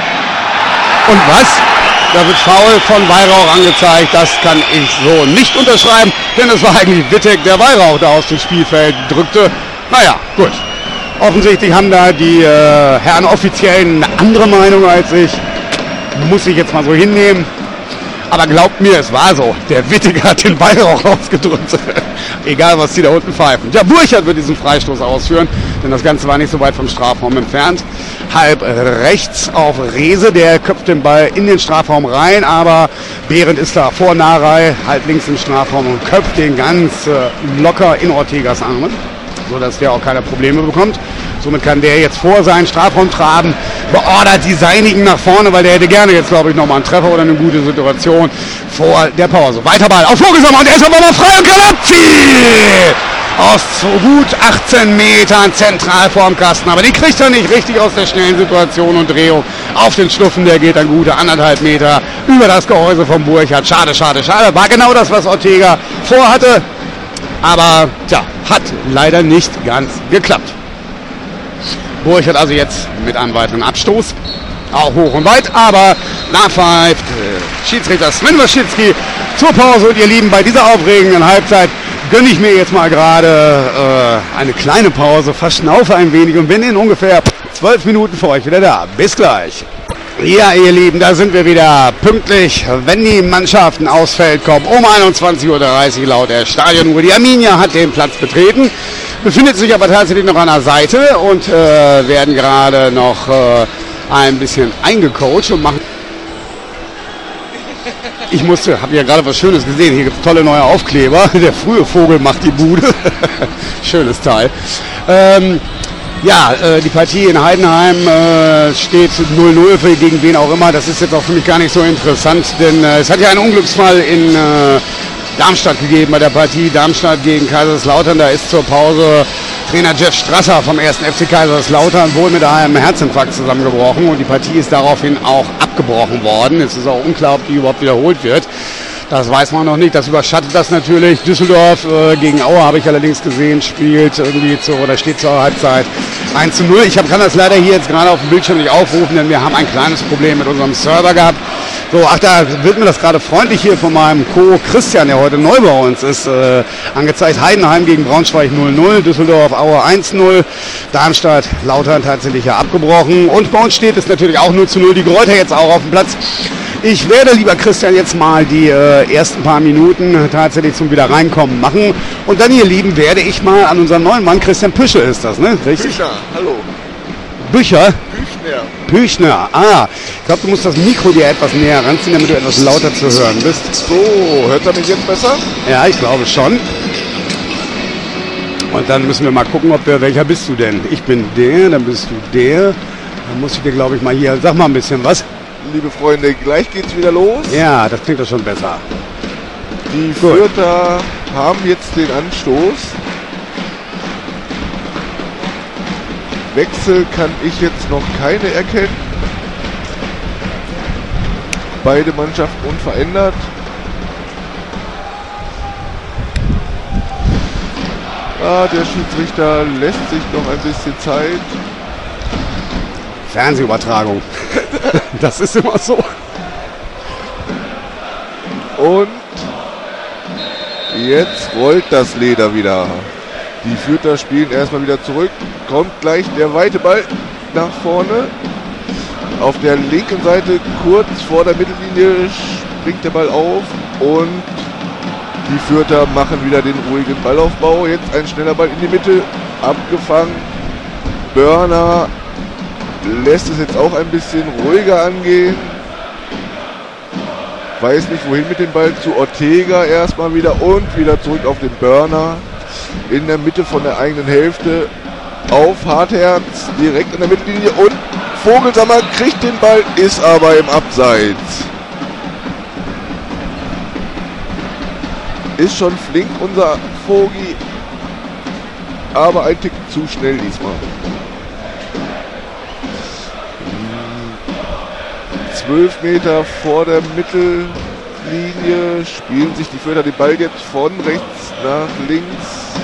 Und was? Da wird Foul von Weihrauch angezeigt. Das kann ich so nicht unterschreiben, denn es war eigentlich Wittek, der Weihrauch da aus dem Spielfeld drückte. Naja, gut. Offensichtlich haben da die Herren Offiziellen eine andere Meinung als ich. Muss ich jetzt mal so hinnehmen. Aber glaubt mir, es war so. Der Wittek hat den Weihrauch rausgedrückt. Egal, was die da unten pfeifen. Ja, Burchard wird diesen Freistoß ausführen, denn das Ganze war nicht so weit vom Strafraum entfernt. Halb rechts auf Rehse, der köpft den Ball in den Strafraum rein, aber Behrendt ist da vor Narei, halb links im Strafraum und köpft den ganz locker in Ortegas Arme, sodass der auch keine Probleme bekommt. Somit kann der jetzt vor seinen Strafraum traben, beordert die Seinigen nach vorne, weil der hätte gerne jetzt, glaube ich, nochmal einen Treffer oder eine gute Situation vor der Pause. Weiter Ball auf Vogelsammer und er ist aber noch frei und kann abziehen! Aus so gut 18 Metern zentral vorm Kasten, aber die kriegt er nicht richtig aus der schnellen Situation und Drehung auf den Schluffen, der geht dann gute 1,5 Meter über das Gehäuse vom Burchard. Schade, schade, schade, war genau das, was Ortega vorhatte, aber tja, hat leider nicht ganz geklappt. Burchard also jetzt mit einem weiteren Abstoß, auch hoch und weit, aber nachpfeift Schiedsrichter Sven Waschitski zur Pause. Und ihr Lieben, bei dieser aufregenden Halbzeit gönne ich mir jetzt mal gerade eine kleine Pause, verschnaufe ein wenig und bin in ungefähr 12 Minuten für euch wieder da. Bis gleich. Ja, ihr Lieben, da sind wir wieder pünktlich, wenn die Mannschaften aufs Feld kommen. Um 21:30 Uhr laut der Stadionuhr. Die Arminia hat den Platz betreten, befindet sich aber tatsächlich noch an der Seite und werden gerade noch ein bisschen eingecoacht und machen. Ich habe ja gerade was Schönes gesehen. Hier gibt es tolle neue Aufkleber. Der frühe Vogel macht die Bude. Schönes Teil. Die Partie in Heidenheim steht 0-0 gegen wen auch immer. Das ist jetzt auch für mich gar nicht so interessant, denn es hat ja einen Unglücksfall in Darmstadt gegeben bei der Partie Darmstadt gegen Kaiserslautern. Da ist zur Pause Trainer Jeff Strasser vom 1. FC Kaiserslautern wohl mit einem Herzinfarkt zusammengebrochen und die Partie ist daraufhin auch abgebrochen worden. Es ist auch unklar, ob die überhaupt wiederholt wird. Das weiß man noch nicht. Das überschattet das natürlich. Düsseldorf gegen Aue habe ich allerdings gesehen, steht zur Halbzeit 1:0. Ich kann das leider hier jetzt gerade auf dem Bildschirm nicht aufrufen, denn wir haben ein kleines Problem mit unserem Server gehabt. So, da wird mir das gerade freundlich hier von meinem Co. Christian, der heute neu bei uns ist, angezeigt. Heidenheim gegen Braunschweig 0:0, Düsseldorf Aue 1:0, Darmstadt Lautern tatsächlich ja abgebrochen. Und bei uns steht es natürlich auch 0:0. Die Greuther jetzt auch auf dem Platz. Ich werde, lieber Christian, jetzt mal die ersten paar Minuten tatsächlich zum Wiederreinkommen machen. Und dann, ihr Lieben, werde ich mal an unseren neuen Mann, Christian Püschel ist das, ne? Richtig? Büchner, hallo. Bücher? Büchner. Büchner, ich glaube, du musst das Mikro dir etwas näher ranziehen, damit du etwas lauter zu hören bist. So, hört er mich jetzt besser? Ja, ich glaube schon. Und dann müssen wir mal gucken, welcher bist du denn? Ich bin der, dann bist du der. Dann muss ich dir, glaube ich, mal hier, sag mal ein bisschen was. Liebe Freunde, gleich geht's wieder los. Ja, das klingt doch schon besser. Die Fürther haben jetzt den Anstoß. Wechsel kann ich jetzt noch keine erkennen. Beide Mannschaften unverändert. Der Schiedsrichter lässt sich noch ein bisschen Zeit. Fernsehübertragung. Das ist immer so. Und jetzt rollt das Leder wieder. Die Fürther spielen erstmal wieder zurück. Kommt gleich der weite Ball nach vorne. Auf der linken Seite kurz vor der Mittellinie springt der Ball auf. Und die Fürther machen wieder den ruhigen Ballaufbau. Jetzt ein schneller Ball in die Mitte. Abgefangen. Börner lässt es jetzt auch ein bisschen ruhiger angehen. Weiß nicht wohin mit dem Ball, zu Ortega erstmal wieder und wieder zurück auf den Börner. In der Mitte von der eigenen Hälfte auf Hartherz, direkt an der Mittellinie und Vogelsammer kriegt den Ball, ist aber im Abseits. Ist schon flink unser Vogi, aber ein Tick zu schnell diesmal. 12 Meter vor der Mittellinie spielen sich die Fürther den Ball jetzt von rechts nach links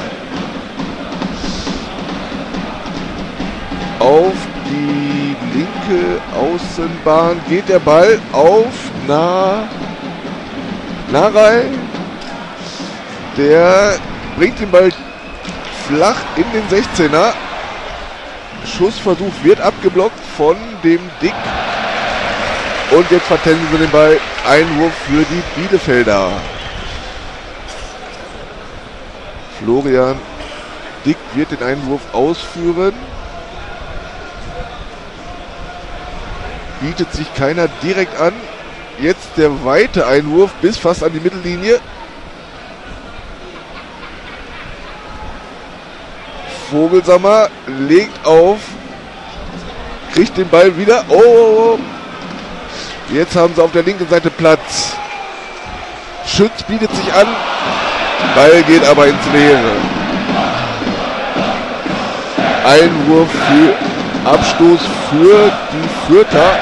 auf die linke Außenbahn. Geht der Ball auf Narei. Der bringt den Ball flach in den 16er. Schussversuch wird abgeblockt von dem Dick. Und jetzt vertändeln sie den Ball. Einwurf für die Bielefelder. Florian Dick wird den Einwurf ausführen. Bietet sich keiner direkt an. Jetzt der weite Einwurf bis fast an die Mittellinie. Vogelsammer legt auf. Kriegt den Ball wieder. Oh! Jetzt haben sie auf der linken Seite Platz. Schütz bietet sich an. Ball geht aber ins Leere. Einwurf für Abstoß für die Fürther.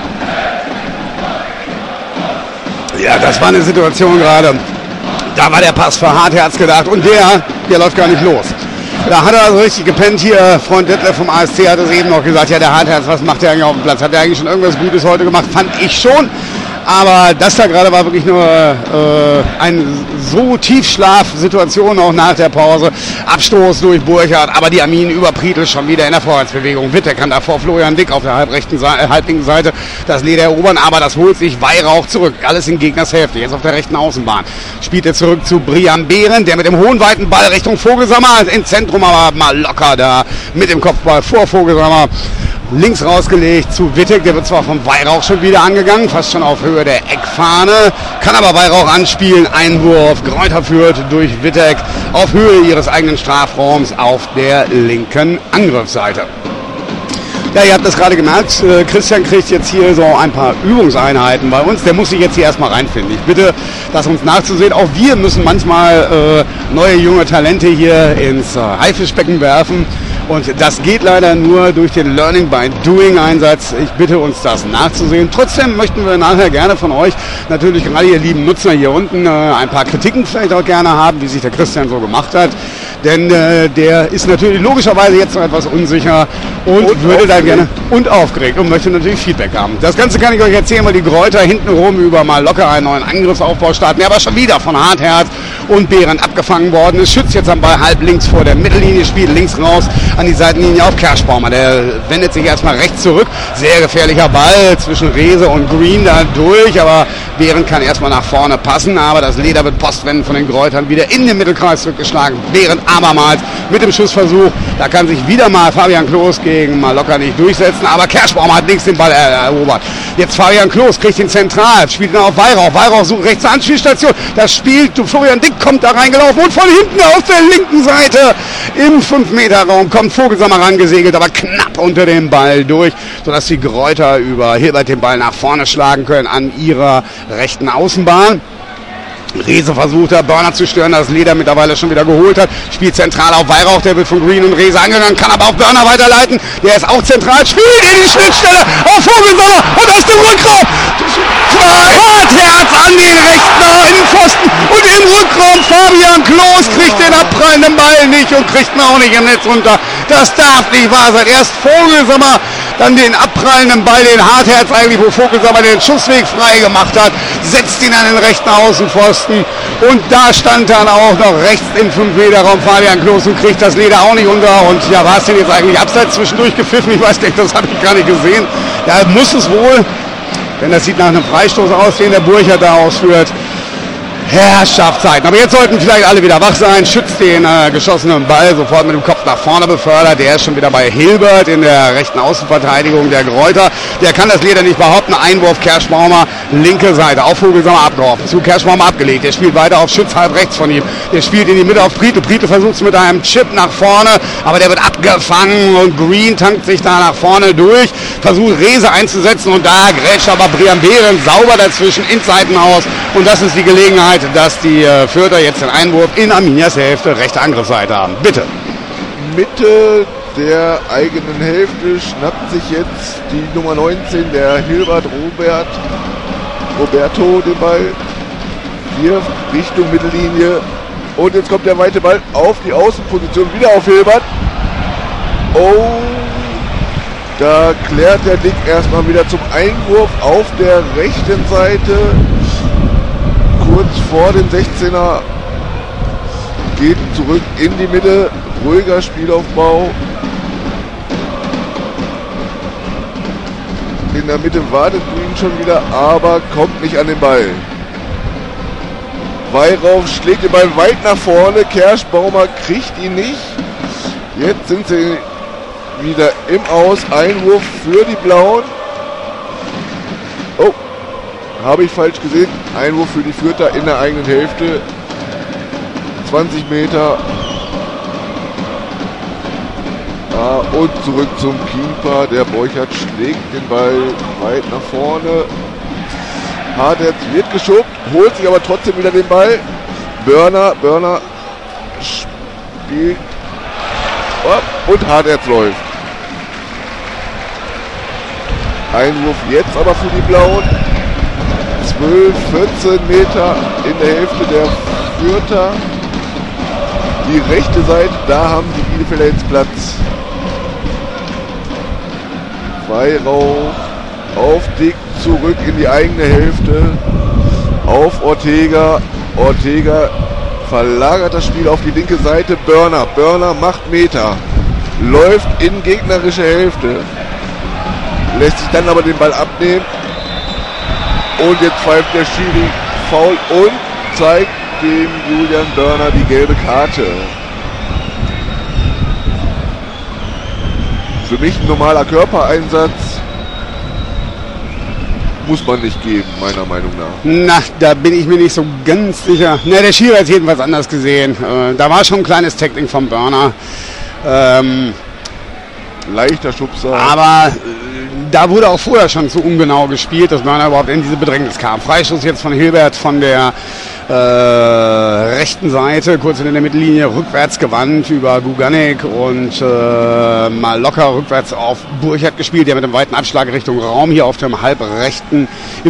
Ja, das war eine Situation gerade. Da war der Pass für Hartherz gedacht und der läuft gar nicht los. Da hat er also richtig gepennt hier. Freund Detlef vom ASC hat es eben noch gesagt, ja, der Hartherz, was macht der eigentlich auf dem Platz? Hat der eigentlich schon irgendwas Gutes heute gemacht? Fand ich schon. Aber das da gerade war wirklich nur eine so Tiefschlafsituation auch nach der Pause. Abstoß durch Burchardt, aber die Armin über Prietl schon wieder in der Vorwärtsbewegung. Witte kann da vor Florian Dick auf der halblinken Seite das Leder erobern, aber das holt sich Weihrauch zurück. Alles in Gegners Hälfte, jetzt auf der rechten Außenbahn. Spielt er zurück zu Brian Behren, der mit dem hohen, weiten Ball Richtung Vogelsammer, im Zentrum aber mal locker da mit dem Kopfball vor Vogelsammer. Links rausgelegt zu Wittek, der wird zwar vom Weihrauch schon wieder angegangen, fast schon auf Höhe der Eckfahne, kann aber Weihrauch anspielen, Einwurf, Greuther führt durch Wittek auf Höhe ihres eigenen Strafraums auf der linken Angriffsseite. Ja, ihr habt das gerade gemerkt, Christian kriegt jetzt hier so ein paar Übungseinheiten bei uns, der muss sich jetzt hier erstmal reinfinden. Ich bitte, das uns nachzusehen, auch wir müssen manchmal neue junge Talente hier ins Haifischbecken werfen. Und das geht leider nur durch den Learning by Doing Einsatz. Ich bitte uns das nachzusehen. Trotzdem möchten wir nachher gerne von euch, natürlich gerade ihr lieben Nutzer hier unten, ein paar Kritiken vielleicht auch gerne haben, wie sich der Christian so gemacht hat. Denn der ist natürlich logischerweise jetzt noch etwas unsicher und würde da gerne und aufgeregt und möchte natürlich Feedback haben. Das Ganze kann ich euch erzählen, weil die Greuther hintenrum über mal locker einen neuen Angriffsaufbau starten, der aber schon wieder von Hartherz und Behren abgefangen worden ist. Schützt jetzt am Ball halb links vor der Mittellinie, spielt links raus an die Seitenlinie auf Kerschbaumer. Der wendet sich erstmal rechts zurück. Sehr gefährlicher Ball zwischen Rehse und Green da durch, aber Behren kann erstmal nach vorne passen, aber das Leder wird Postwenden von den Gräutern wieder in den Mittelkreis zurückgeschlagen. Behren abermals mit dem Schussversuch. Da kann sich wieder mal Fabian Klos gegen mal locker nicht durchsetzen, aber Kerschbaumer hat links den Ball erobert. Jetzt Fabian Klos kriegt ihn zentral, spielt ihn auf Weihrauch. Weihrauch sucht rechts eine Anspielstation. Das spielt Florian Dick, kommt da reingelaufen und von hinten auf der linken Seite im 5-Meter-Raum kommt Vogelsammer rangesegelt, aber knapp unter dem Ball durch, sodass die Greuther über Hilbert den Ball nach vorne schlagen können an ihrer rechten Außenbahn. Rehse versucht, der Burner zu stören, das Leder mittlerweile schon wieder geholt hat. Spielt zentral auf Weihrauch, der wird von Green und Rehse angegangen, kann aber auch Burner weiterleiten. Der ist auch zentral, spielt in die Schnittstelle auf Vogelsammer und aus dem Rückraum Hartherz an den rechten Innenpfosten und im Rückraum Fabian Klos kriegt den abprallenden Ball nicht und kriegt ihn auch nicht im Netz runter. Das darf nicht wahr sein. Erst Vogelsammer, dann den abprallenden Ball, den Hartherz eigentlich, wo Vogelsammer den Schussweg frei gemacht hat, setzt ihn an den rechten Außenpfosten und da stand dann auch noch rechts im 5-Meter-Raum Fabian Klos und kriegt das Leder auch nicht unter. Und ja, war es denn jetzt eigentlich abseits zwischendurch gepfiffen? Ich weiß nicht, das habe ich gar nicht gesehen. Da muss es wohl, denn das sieht nach einem Freistoß aus, den der Burchardt da ausführt. Herrschaftszeiten. Aber jetzt sollten vielleicht alle wieder wach sein. Schützt den geschossenen Ball sofort mit dem Kopf nach vorne befördert. Der ist schon wieder bei Hilbert in der rechten Außenverteidigung der Greuther. Der kann das Leder nicht behaupten. Einwurf Kerschbaumer, linke Seite. Auf Vogelsammer abgeworfen. Zu Kerschbaumer abgelegt. Der spielt weiter auf Schütz, halb rechts von ihm. Der spielt in die Mitte auf Prietl. Prietl versucht es mit einem Chip nach vorne, aber der wird abgefangen und Green tankt sich da nach vorne durch. Versucht Rehse einzusetzen und da grätscht aber Brian Behren sauber dazwischen ins Seitenhaus. Und das ist die Gelegenheit, dass die Fürther jetzt den Einwurf in Arminias Hälfte rechte Angriffsseite haben. Bitte. Mitte der eigenen Hälfte schnappt sich jetzt die Nummer 19, der Hilbert Roberto, den Ball. Hier Richtung Mittellinie. Und jetzt kommt der weite Ball auf die Außenposition, wieder auf Hilbert. Oh, da klärt der Dick erstmal wieder zum Einwurf auf der rechten Seite. Kurz vor dem 16er. Geht zurück in die Mitte. Ruhiger Spielaufbau. In der Mitte wartet Green schon wieder, aber kommt nicht an den Ball. Weihrauch schlägt den Ball weit nach vorne. Kerschbaumer kriegt ihn nicht. Jetzt sind sie wieder im Aus. Einwurf für die Blauen. Oh, habe ich falsch gesehen. Einwurf für die Fürther in der eigenen Hälfte. 20 Meter. Und zurück zum Keeper. Der Borchert schlägt den Ball weit nach vorne. Hartherz wird geschubbt, holt sich aber trotzdem wieder den Ball. Börner spielt. Und Hartherz läuft. Einwurf jetzt aber für die Blauen. 12, 14 Meter in der Hälfte der Fürther. Die rechte Seite, da haben die Bielefelder jetzt Platz. Weihrauch auf Dick, zurück in die eigene Hälfte. Auf Ortega. Ortega verlagert das Spiel auf die linke Seite. Börner macht Meter. Läuft in gegnerische Hälfte. Lässt sich dann aber den Ball abnehmen. Und jetzt pfeift der Schiri Foul und zeigt dem Julian Börner die gelbe Karte. Für mich ein normaler Körpereinsatz. Muss man nicht geben, meiner Meinung nach. Na, da bin ich mir nicht so ganz sicher. Na, der Schiri hat es jedenfalls anders gesehen. Da war schon ein kleines Tackling vom Börner. Leichter Schubser. Aber da wurde auch vorher schon zu ungenau gespielt, dass Börner überhaupt in diese Bedrängnis kam. Freistoß jetzt von Hilbert von der rechten Seite, kurz in der Mittellinie, rückwärts gewandt über Guganek und mal locker rückwärts auf Burchert gespielt, der mit einem weiten Abschlag Richtung Raum hier auf dem halbrechten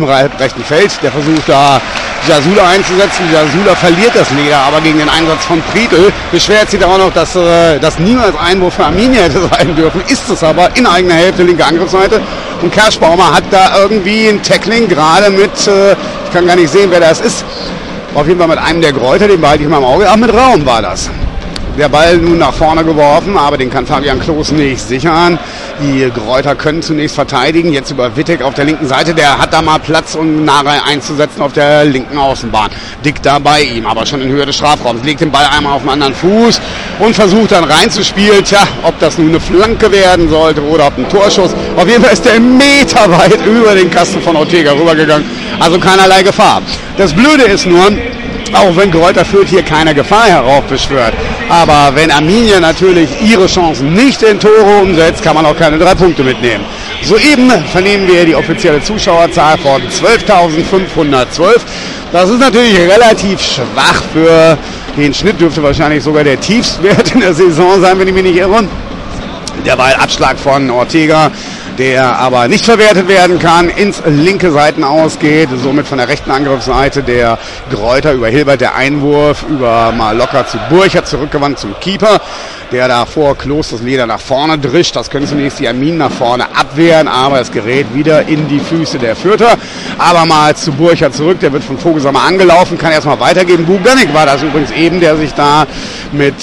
Feld. Der versucht da Jasula einzusetzen. Jasula verliert das Leder, aber gegen den Einsatz von Prietl beschwert sich auch noch, dass das niemals Einwurf für Arminia hätte sein dürfen. Ist es aber in eigener Hälfte, linke Angriffsseite. Und Kerschbaumer hat da irgendwie ein Tackling, gerade mit, ich kann gar nicht sehen, wer das ist. Auf jeden Fall mit einem der Gräuter, den behalte ich mal im Auge. Ach, mit Raum war das. Der Ball nun nach vorne geworfen, aber den kann Fabian Klos nicht sichern. Die Gräuter können zunächst verteidigen. Jetzt über Wittek auf der linken Seite. Der hat da mal Platz, um Narei einzusetzen auf der linken Außenbahn. Dick da bei ihm, aber schon in Höhe des Strafraums. Legt den Ball einmal auf den anderen Fuß und versucht dann reinzuspielen. Tja, ob das nun eine Flanke werden sollte oder ob ein Torschuss. Auf jeden Fall ist der meterweit über den Kasten von Ortega rübergegangen. Also keinerlei Gefahr. Das Blöde ist nur, auch wenn Greuther Fürth hier keine Gefahr heraufbeschwört. Aber wenn Arminia natürlich ihre Chancen nicht in Tore umsetzt, kann man auch keine 3 Punkte mitnehmen. Soeben vernehmen wir die offizielle Zuschauerzahl von 12.512. Das ist natürlich relativ schwach für den Schnitt, dürfte wahrscheinlich sogar der Tiefstwert in der Saison sein, wenn ich mich nicht irre. Derweil Abschlag von Ortega, der aber nicht verwertet werden kann, ins linke Seiten ausgeht, somit von der rechten Angriffsseite der Gräuter über Hilbert der Einwurf, über mal locker zu Burchert, zurückgewandt zum Keeper, der da vor Klos das Leder nach vorne drischt. Das können zunächst die Arminen nach vorne abwehren, aber es gerät wieder in die Füße der Fürther. Aber mal zu Burchert zurück, der wird von Vogelsammer angelaufen, kann erstmal weitergeben. Guganek war das übrigens eben, der sich da mit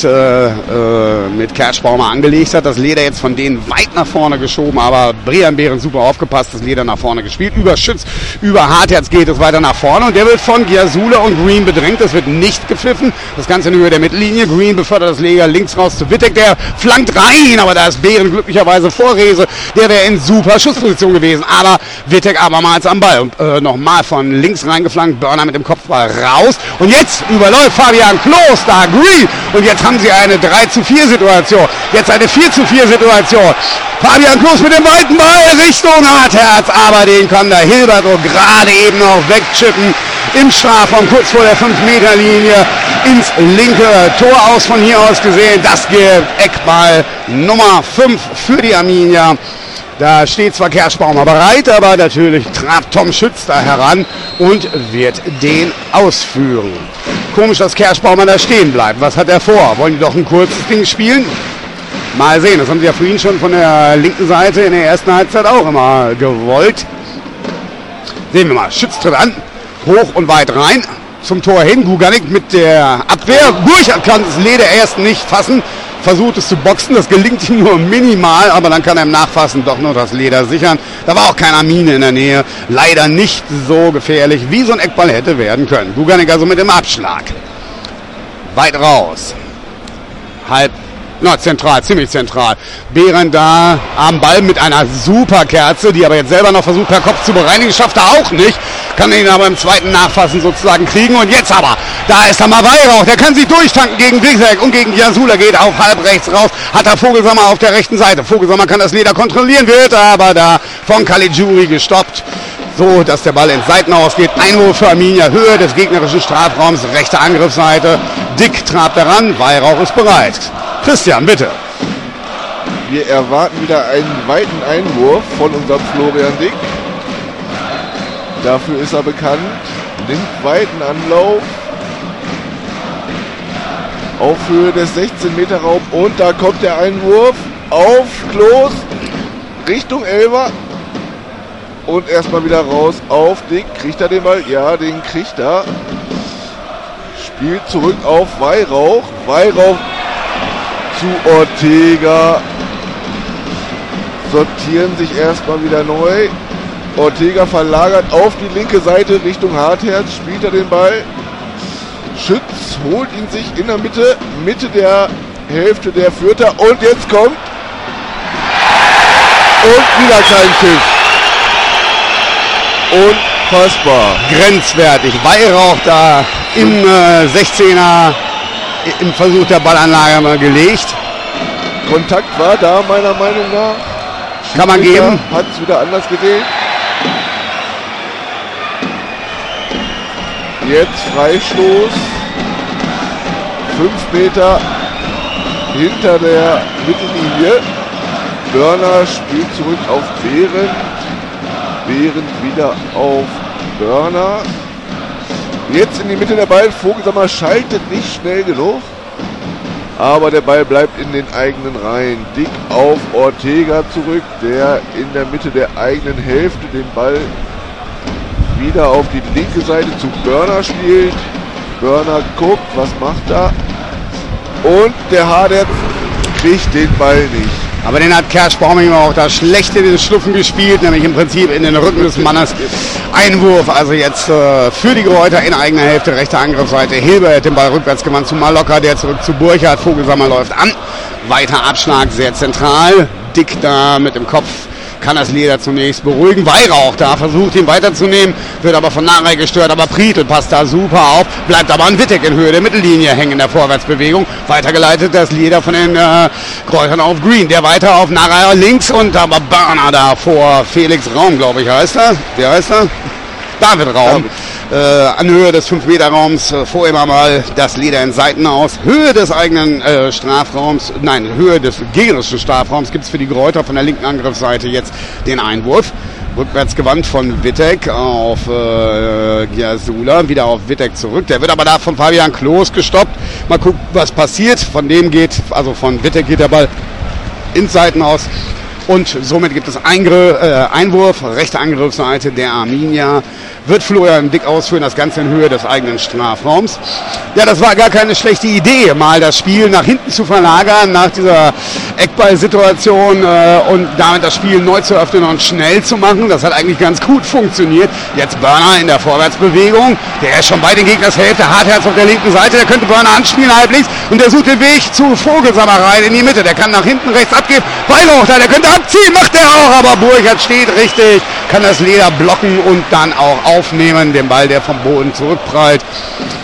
Kerschbaumer angelegt hat. Das Leder jetzt von denen weit nach vorne geschoben, aber Brian Behrens super aufgepasst, das Leder nach vorne gespielt. Über Schütz, über Hartherz geht es weiter nach vorne und der wird von Jasula und Green bedrängt. Das wird nicht gepfiffen. Das Ganze in Höhe der Mittellinie. Green befördert das Leder links raus zu Wittek, der flankt rein, aber da ist Behren glücklicherweise vor Rehse. Der wäre in super Schussposition gewesen, aber Wittek abermals am Ball. Und nochmal von links reingeflankt, Börner mit dem Kopfball raus. Und jetzt überläuft Fabian Klos da Green. Und jetzt haben sie eine 3:4 Situation. Jetzt eine 4:4 Situation. Fabian Klos mit dem weiten Ball Richtung Hartherz, aber den kann der Hilbert gerade eben noch wegchippen. im Strafraum, kurz vor der 5-Meter-Linie, ins linke Tor aus, von hier aus gesehen. Das gibt Eckball Nummer 5 für die Arminia. Da steht zwar Kerschbaumer bereit, aber natürlich trabt Tom Schütz da heran und wird den ausführen. Komisch, dass Kerschbaumer da stehen bleibt. Was hat er vor? Wollen die doch ein kurzes Ding spielen? Mal sehen, das haben sie ja vorhin schon von der linken Seite in der ersten Halbzeit auch immer gewollt. Sehen wir mal, Schütz tritt an, hoch und weit rein, zum Tor hin, Guganik mit der Abwehr. Burchard kann das Leder erst nicht fassen, versucht es zu boxen, das gelingt ihm nur minimal, aber dann kann er im Nachfassen doch nur das Leder sichern. Da war auch kein Armine in der Nähe, leider nicht so gefährlich, wie so ein Eckball hätte werden können. Guganik also mit dem Abschlag. Weit raus. Zentral, ziemlich zentral. Behrend da am Ball mit einer super Kerze, die aber jetzt selber noch versucht per Kopf zu bereinigen, schafft er auch nicht. Kann ihn aber im zweiten Nachfassen sozusagen kriegen. Und jetzt aber, da ist er mal Weihrauch, der kann sich durchtanken gegen Wigzek und gegen Jasula, geht auf halb rechts raus, hat er Vogelsammer auf der rechten Seite. Vogelsammer kann das Leder kontrollieren, wird aber da von Caligiuri gestoppt. So, dass der Ball ins Seitenaus geht. Einwurf für Arminia, Höhe des gegnerischen Strafraums, rechte Angriffsseite. Dick trabt heran, Weihrauch ist bereit. Christian, bitte. Wir erwarten wieder einen weiten Einwurf von unserem Florian Dick. Dafür ist er bekannt. Nimmt weiten Anlauf. Auf Höhe des 16-Meter-Raum. Und da kommt der Einwurf auf Klos. Richtung Elfer. Und erstmal wieder raus auf Dick. Kriegt er den Ball? Ja, den kriegt er. Spielt zurück auf Weihrauch. Weihrauch zu Ortega. Sortieren sich erstmal wieder neu. Ortega verlagert auf die linke Seite Richtung Hartherz. Spielt er den Ball. Schütz holt ihn sich in der Mitte der Hälfte der Fürther. Und jetzt kommt. Und wieder kein Pfiff. Unfassbar. Grenzwertig. Weihrauch da im 16er im Versuch der Ballanlage mal gelegt. Kontakt war da meiner Meinung nach. Kann man geben. Hat es wieder anders gesehen. Jetzt Freistoß. 5 Meter hinter der Mittellinie. Börner spielt zurück auf Behrend. Behrend wieder auf Börner. Jetzt in die Mitte der Ball. Vogelsammer schaltet nicht schnell genug. Aber der Ball bleibt in den eigenen Reihen. Dick auf Ortega zurück, der in der Mitte der eigenen Hälfte den Ball wieder auf die linke Seite zu Börner spielt. Börner guckt, was macht er? Und der Hartherz kriegt den Ball nicht. Aber den hat Kerschbaum immer auch da schlecht in den Schluffen gespielt, nämlich im Prinzip in den Rücken des Mannes. Einwurf, also jetzt für die Gräuter in eigener Hälfte, rechte Angriffsseite. Hilbert den Ball rückwärts gewandt zu Malocker, der zurück zu Burchard. Vogelsammer läuft an. Weiter Abschlag, sehr zentral. Dick da mit dem Kopf. Kann das Leder zunächst beruhigen. Weihrauch da versucht ihn weiterzunehmen, wird aber von Narey gestört, aber Prietl passt da super auf, bleibt aber an Wittek in Höhe der Mittellinie hängen in der Vorwärtsbewegung. Weitergeleitet das Leder von den Kräutern auf Green, der weiter auf Narey links und aber Börner da vor Felix Raum, glaube ich, heißt er. Wie heißt er? David Raum. An Höhe des 5-Meter-Raums vor ihm mal das Leder in Seiten aus. Höhe des eigenen Strafraums, nein, Höhe des gegnerischen Strafraums gibt es für die Gräuter von der linken Angriffsseite jetzt den Einwurf. Rückwärts gewandt von Wittek auf Jasula, wieder auf Wittek zurück. Der wird aber da von Fabian Klos gestoppt. Mal gucken, was passiert. Von dem geht, also von Wittek geht der Ball ins Seiten aus. Und somit gibt es Einwurf, rechte Angriffsseite der Arminia. Wird Florian Dick ausführen, das Ganze in Höhe des eigenen Strafraums. Ja, das war gar keine schlechte Idee, mal das Spiel nach hinten zu verlagern, nach dieser Eckball-Situation und damit das Spiel neu zu öffnen und schnell zu machen. Das hat eigentlich ganz gut funktioniert. Jetzt Börner in der Vorwärtsbewegung. Der ist schon bei den Gegners Hälfte. Hartherz auf der linken Seite. Der könnte Börner anspielen halb links. Und der sucht den Weg zu Vogelsammer rein in die Mitte. Der kann nach hinten rechts abgeben. Weihrauch da, der könnte abziehen. Macht er auch. Aber Burchard steht richtig. Kann das Leder blocken und dann auch aufnehmen. Den Ball, der vom Boden zurückprallt.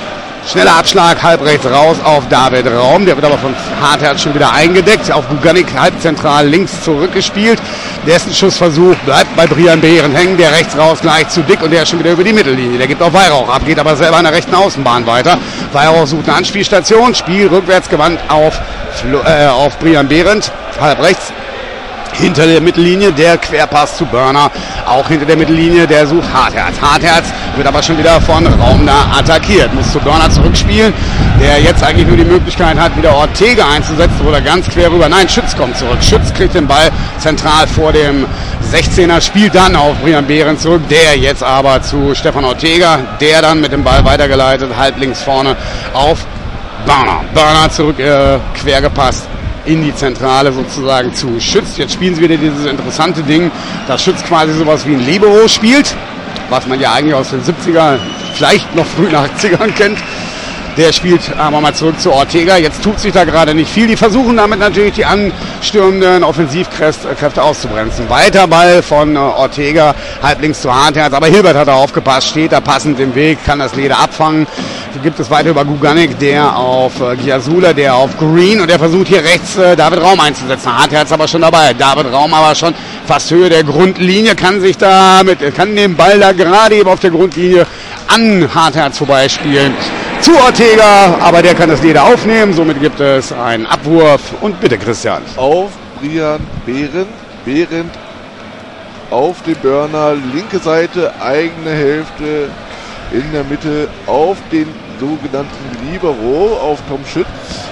Schneller Abschlag, halb rechts raus auf David Raum. Der wird aber von Hartherz schon wieder eingedeckt. Auf Guganik halb zentral links zurückgespielt. Dessen Schussversuch bleibt bei Brian Behren hängen. Der rechts raus gleich zu dick und der ist schon wieder über die Mittellinie. Der gibt auf Weihrauch ab, geht aber selber an der rechten Außenbahn weiter. Weihrauch sucht eine Anspielstation. Spiel rückwärts gewandt auf Brian Behrendt. Halb rechts. Hinter der Mittellinie, der Querpass zu Börner, auch hinter der Mittellinie, der sucht Hartherz. Hartherz wird aber schon wieder von Raum da attackiert, muss zu Börner zurückspielen, der jetzt eigentlich nur die Möglichkeit hat, wieder Ortega einzusetzen oder ganz quer rüber. Nein, Schütz kommt zurück. Schütz kriegt den Ball zentral vor dem 16er, spielt dann auf Brian Behren zurück, der jetzt aber zu Stefan Ortega, der dann mit dem Ball weitergeleitet, halb links vorne auf Börner. Börner zurück, quer gepasst in die Zentrale sozusagen zu Schütz. Jetzt spielen sie wieder dieses interessante Ding, dass Schütz quasi sowas wie ein Libero spielt, was man ja eigentlich aus den 70er, vielleicht noch frühen 80ern kennt. Der spielt aber mal zurück zu Ortega. Jetzt tut sich da gerade nicht viel. Die versuchen damit natürlich die anstürmenden Offensivkräfte auszubremsen. Weiter Ball von Ortega, halb links zu Hartherz. Aber Hilbert hat da aufgepasst, steht da passend im Weg, kann das Leder abfangen. Die gibt es weiter über Guganik, der auf Giasula, der auf Green. Und der versucht hier rechts David Raum einzusetzen. Hartherz aber schon dabei. David Raum aber schon fast Höhe der Grundlinie. Kann den Ball da gerade eben auf der Grundlinie an Hartherz vorbeispielen. Zu Ortega, aber der kann das Leder aufnehmen. Somit gibt es einen Abwurf. Und bitte, Christian. Auf Brian Behrendt. Behrendt auf den Börner. Linke Seite, eigene Hälfte. In der Mitte auf den sogenannten Libero, auf Tom Schütz.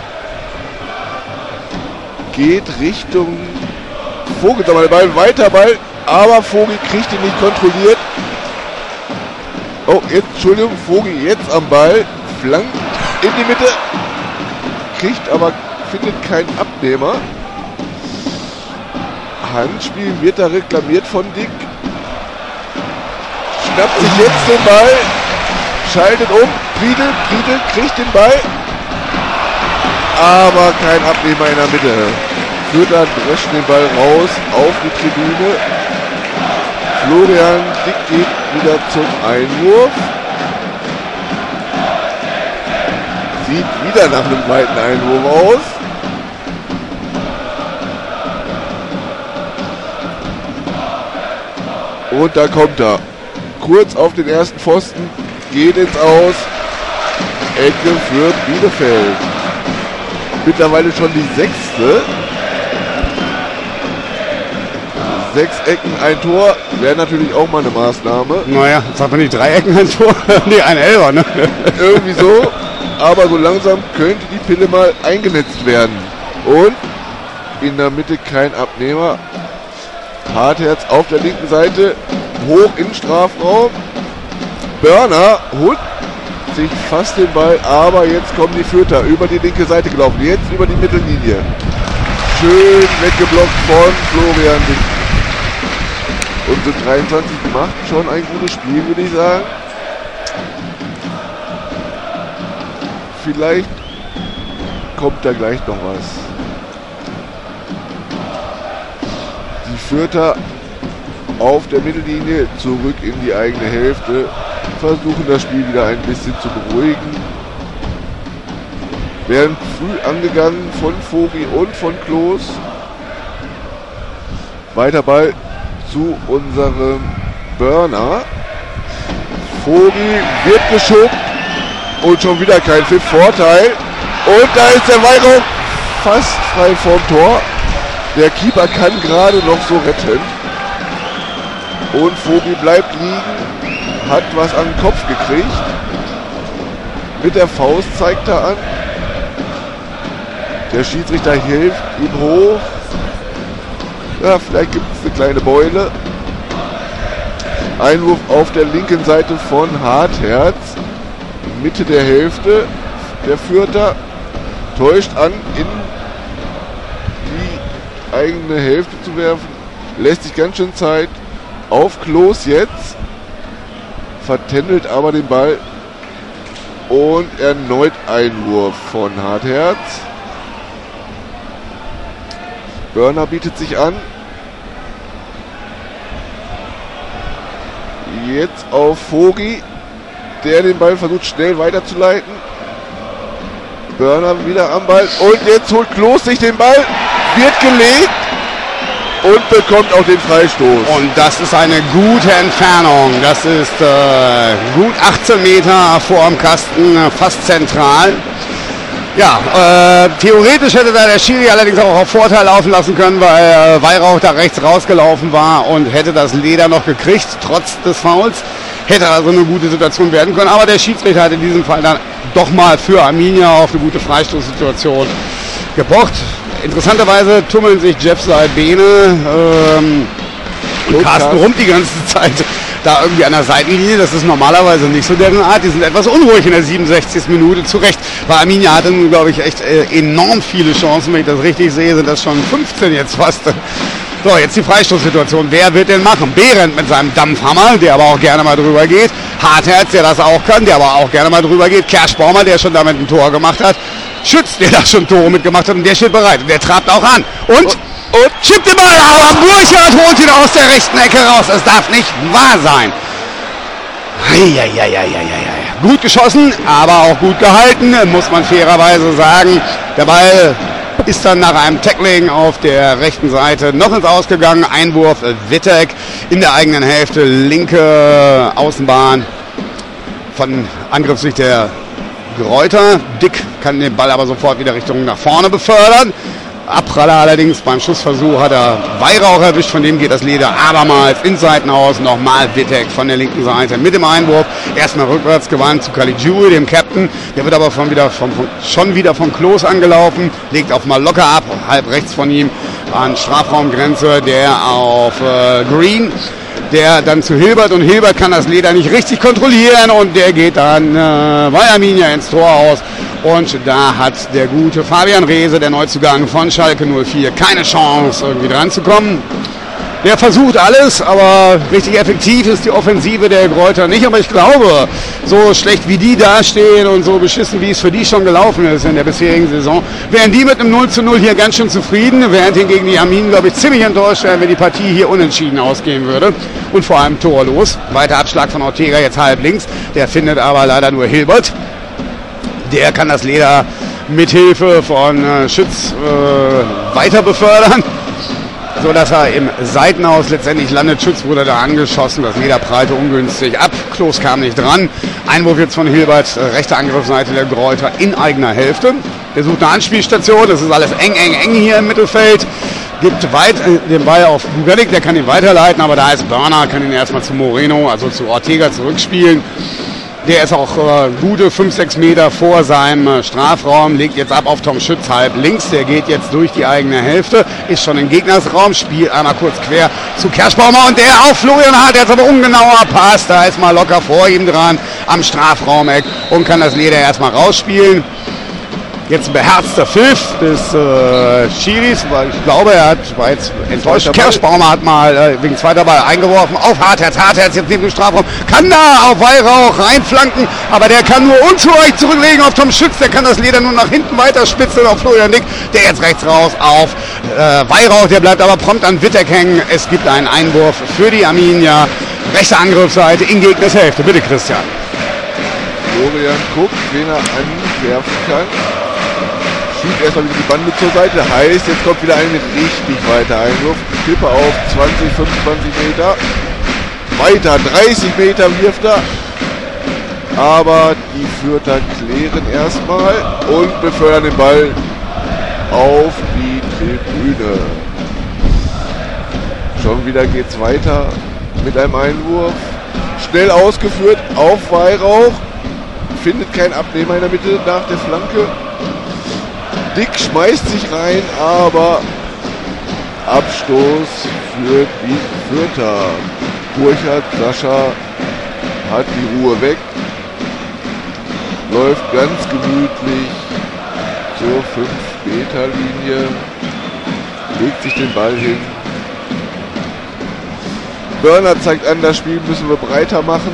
Geht Richtung Vogel. Der Ball, weiter Ball. Aber Vogel kriegt ihn nicht kontrolliert. Oh, jetzt, Entschuldigung, Vogel jetzt am Ball. Flankt in die Mitte, findet keinen Abnehmer. Handspiel wird da reklamiert von Dick. Schnappt sich jetzt den Ball, schaltet um, Friedel kriegt den Ball, aber kein Abnehmer in der Mitte. Fürther dreschen den Ball raus auf die Tribüne. Florian Dick geht wieder zum Einwurf. Sieht wieder nach einem weiten Einwurf aus. Und da kommt er. Kurz auf den ersten Pfosten. Geht ins Aus. Ecke für Bielefeld. Mittlerweile schon die 6. 6 Ecken, ein Tor. Wäre natürlich auch mal eine Maßnahme. Naja, sagt man nicht 3 Ecken, ein Tor? Nee, ein Elfer, ne? Irgendwie so. Aber so langsam könnte die Pille mal eingenetzt werden. Und in der Mitte kein Abnehmer. Hartherz auf der linken Seite. Hoch in den Strafraum. Börner holt sich fast den Ball. Aber jetzt kommen die Fürther über die linke Seite gelaufen. Jetzt über die Mittellinie. Schön weggeblockt von Florian Dick. Und sind 23 gemacht. Schon ein gutes Spiel, würde ich sagen. Vielleicht kommt da gleich noch was. Die Fürther auf der Mittellinie zurück in die eigene Hälfte. Versuchen das Spiel wieder ein bisschen zu beruhigen. Werden früh angegangen von Vogel und von Klos. Weiter Ball zu unserem Börner. Vogel wird geschoben. Und schon wieder kein Pfiff, Vorteil. Und da ist der Weihrauch fast frei vorm Tor. Der Keeper kann gerade noch so retten. Und Vogel bleibt liegen. Hat was an den Kopf gekriegt. Mit der Faust zeigt er an. Der Schiedsrichter hilft ihm hoch. Ja, vielleicht gibt es eine kleine Beule. Einwurf auf der linken Seite von Hartherz. Mitte der Hälfte. Der Fürther täuscht an, in die eigene Hälfte zu werfen. Lässt sich ganz schön Zeit. Auf Klos jetzt. Vertändelt aber den Ball. Und erneut Einwurf von Hartherz. Börner bietet sich an. Jetzt auf Vogel, der den Ball versucht schnell weiterzuleiten. Börner wieder am Ball und jetzt holt Klos sich den Ball, wird gelegt und bekommt auch den Freistoß. Und das ist eine gute Entfernung. Das ist gut 18 Meter vor dem Kasten, fast zentral. Ja, theoretisch hätte da der Schiri allerdings auch auf Vorteil laufen lassen können, weil Weihrauch da rechts rausgelaufen war und hätte das Leder noch gekriegt, trotz des Fouls. Hätte also eine gute Situation werden können. Aber der Schiedsrichter hat in diesem Fall dann doch mal für Arminia auf eine gute Freistoßsituation gepocht. Interessanterweise tummeln sich Jeff Salbene und Carsten Rump die ganze Zeit da irgendwie an der Seitenlinie. Das ist normalerweise nicht so deren Art. Die sind etwas unruhig in der 67. Minute. Zu Recht, weil Arminia hatte nun, glaube ich, echt enorm viele Chancen. Wenn ich das richtig sehe, sind das schon 15 jetzt fast. So, jetzt die Freistoßsituation. Wer wird denn machen? Behrendt mit seinem Dampfhammer, der aber auch gerne mal drüber geht. Hartherz, der das auch kann, der aber auch gerne mal drüber geht. Kerschbaumer, der schon damit ein Tor gemacht hat. Schütz, der da schon Tore mitgemacht hat und der steht bereit. Und der trabt auch an. Und schiebt den Ball, aber Burchardt holt ihn aus der rechten Ecke raus. Es darf nicht wahr sein. Gut geschossen, aber auch gut gehalten, muss man fairerweise sagen. Der Ball ist dann nach einem Tackling auf der rechten Seite noch ins Ausgegangen. Einwurf Wittek in der eigenen Hälfte, linke Außenbahn von Angriffssicht der Greuter. Dick kann den Ball aber sofort wieder Richtung nach vorne befördern. Abpraller allerdings beim Schussversuch hat er Weihrauch erwischt, von dem geht das Leder abermals ins Seitenhaus. Nochmal Wittek von der linken Seite mit dem Einwurf. Erstmal rückwärts gewandt zu Caligiuri, dem Captain. Der wird aber schon wieder von Klos angelaufen, legt auch mal locker ab, halb rechts von ihm an Strafraumgrenze, der auf Green. Der dann zu Hilbert und Hilbert kann das Leder nicht richtig kontrollieren und der geht dann bei Arminia ins Tor aus. Und da hat der gute Fabian Reese, der Neuzugang von Schalke 04, keine Chance irgendwie dran zu kommen. Der versucht alles, aber richtig effektiv ist die Offensive der Greuter nicht. Aber ich glaube, so schlecht wie die dastehen und so beschissen wie es für die schon gelaufen ist in der bisherigen Saison, wären die mit einem 0:0 hier ganz schön zufrieden. Während hingegen die Arminen, glaube ich, ziemlich enttäuscht wären, wenn die Partie hier unentschieden ausgehen würde. Und vor allem torlos. Weiter Abschlag von Ortega jetzt halb links. Der findet aber leider nur Hilbert. Der kann das Leder mithilfe von Schütz weiter befördern, so dass er im Seitenhaus letztendlich landet. Schütz wurde da angeschossen, das Leder prallte ungünstig ab. Klos kam nicht dran. Einwurf jetzt von Hilbert, rechte Angriffsseite der Greuter in eigener Hälfte. Der sucht eine Anspielstation, das ist alles eng hier im Mittelfeld. Gibt den Ball auf Buganik, der kann ihn weiterleiten, aber da ist Börner, kann ihn erstmal zu Moreno, also zu Ortega zurückspielen. Der ist auch gute 5-6 Meter vor seinem Strafraum, legt jetzt ab auf Tom Schütz halb links. Der geht jetzt durch die eigene Hälfte, ist schon im Gegnersraum, spielt einmal kurz quer zu Kerschbaumer und der auf Florian Hart, jetzt aber ungenauer Pass. Da ist mal locker vor ihm dran am Strafraumeck und kann das Leder erstmal Jetzt ein beherzter Pfiff des Schiris, weil ich glaube, er war jetzt enttäuscht. Kerschbaumer hat mal wegen zweiter Ball eingeworfen auf Hartherz. Hartherz jetzt neben dem Strafraum, kann da auf Weihrauch reinflanken, aber der kann nur unzureichend zurücklegen auf Tom Schütz. Der kann das Leder nur nach hinten weiter spitzeln auf Florian Dick, der jetzt rechts raus auf Weihrauch. Der bleibt aber prompt an Wittek hängen. Es gibt einen Einwurf für die Arminia. Rechte Angriffsseite in Gegners Hälfte. Bitte, Christian. Florian guckt, wen er anwerfen kann. Schiebt erstmal wieder die Bande zur Seite. Heißt, jetzt kommt wieder ein richtig weiter Einwurf. Klippe auf 20, 25 Meter. Weiter 30 Meter wirft er. Aber die Fürther klären erstmal und befördern den Ball auf die Tribüne. Schon wieder geht's weiter mit einem Einwurf. Schnell ausgeführt auf Weihrauch. Findet kein Abnehmer in der Mitte nach der Flanke. Dick schmeißt sich rein, aber Abstoß für die Fürther. Burchardt, Sascha hat die Ruhe weg. Läuft ganz gemütlich zur 5-Meter-Linie. Legt sich den Ball hin. Börner zeigt an, das Spiel müssen wir breiter machen.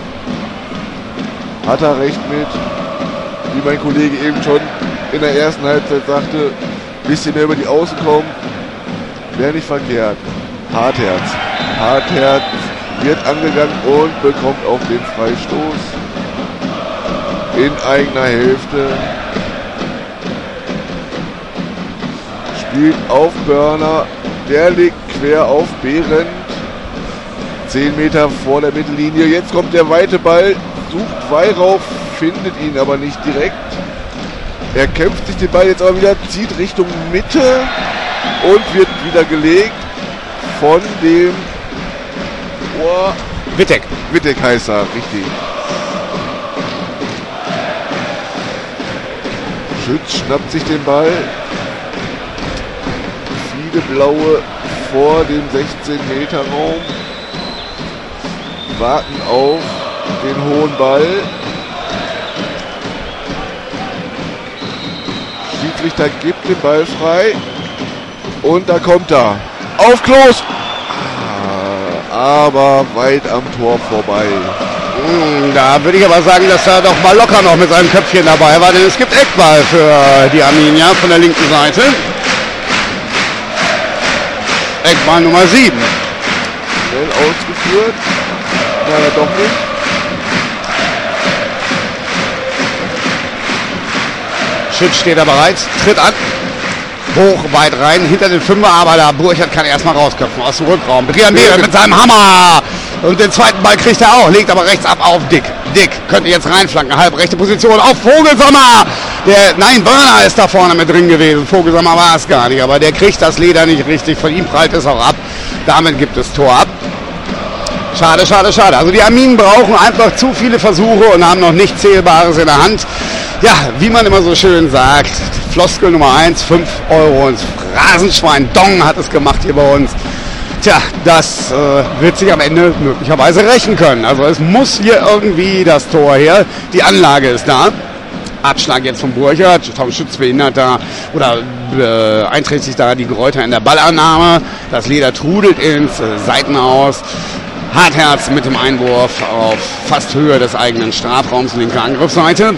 Hat er recht mit. Wie mein Kollege eben schon in der ersten Halbzeit sagte, ein bisschen mehr über die Außen kommen, wäre nicht verkehrt. Hartherz wird angegangen und bekommt auch den Freistoß in eigener Hälfte. Spielt auf Börner. Der legt quer auf Behrendt. 10 Meter vor der Mittellinie. Jetzt kommt der weite Ball. Sucht Weihrauch, findet ihn aber nicht direkt. Er kämpft sich den Ball jetzt aber wieder, zieht Richtung Mitte und wird wieder gelegt von dem Wittek. Wittek heißt er, richtig. Schütz schnappt sich den Ball. Viele Blaue vor dem 16-Meter-Raum. Warten auf den hohen Ball. Schiedsrichter gibt den Ball frei. Und da kommt er. Auf Klos! Aber weit am Tor vorbei. Da würde ich aber sagen, dass er doch mal locker noch mit seinem Köpfchen dabei war, denn es gibt Eckball für die Arminia von der linken Seite. Eckball Nummer 7. Schnell ausgeführt. Naja, doch nicht. Schütz steht da bereit, tritt an. Hoch, weit rein, hinter den Fünfer, aber der Burchard kann erstmal rausköpfen aus dem Rückraum. Brian Behrendt mit seinem Hammer. Und den zweiten Ball kriegt er auch, legt aber rechts ab auf Dick. Dick könnte jetzt reinflanken, halb rechte Position auf Vogelsommer. Börner ist da vorne mit drin gewesen. Vogelsommer war es gar nicht, aber der kriegt das Leder nicht richtig. Von ihm prallt es auch ab. Damit gibt es Tor ab. Schade, schade, schade. Also die Arminen brauchen einfach zu viele Versuche und haben noch nichts Zählbares in der Hand. Ja, wie man immer so schön sagt, Floskel Nummer 1, 5 Euro ins Phrasenschwein. Dong hat es gemacht hier bei uns. Tja, das wird sich am Ende möglicherweise rächen können. Also es muss hier irgendwie das Tor her. Die Anlage ist da. Abschlag jetzt vom Burchard. Tom Schütz behindert da oder einträgt da die Gräuter in der Ballannahme. Das Leder trudelt ins Seitenaus. Hartherz mit dem Einwurf auf fast Höhe des eigenen Strafraums, linke Angriffsseite.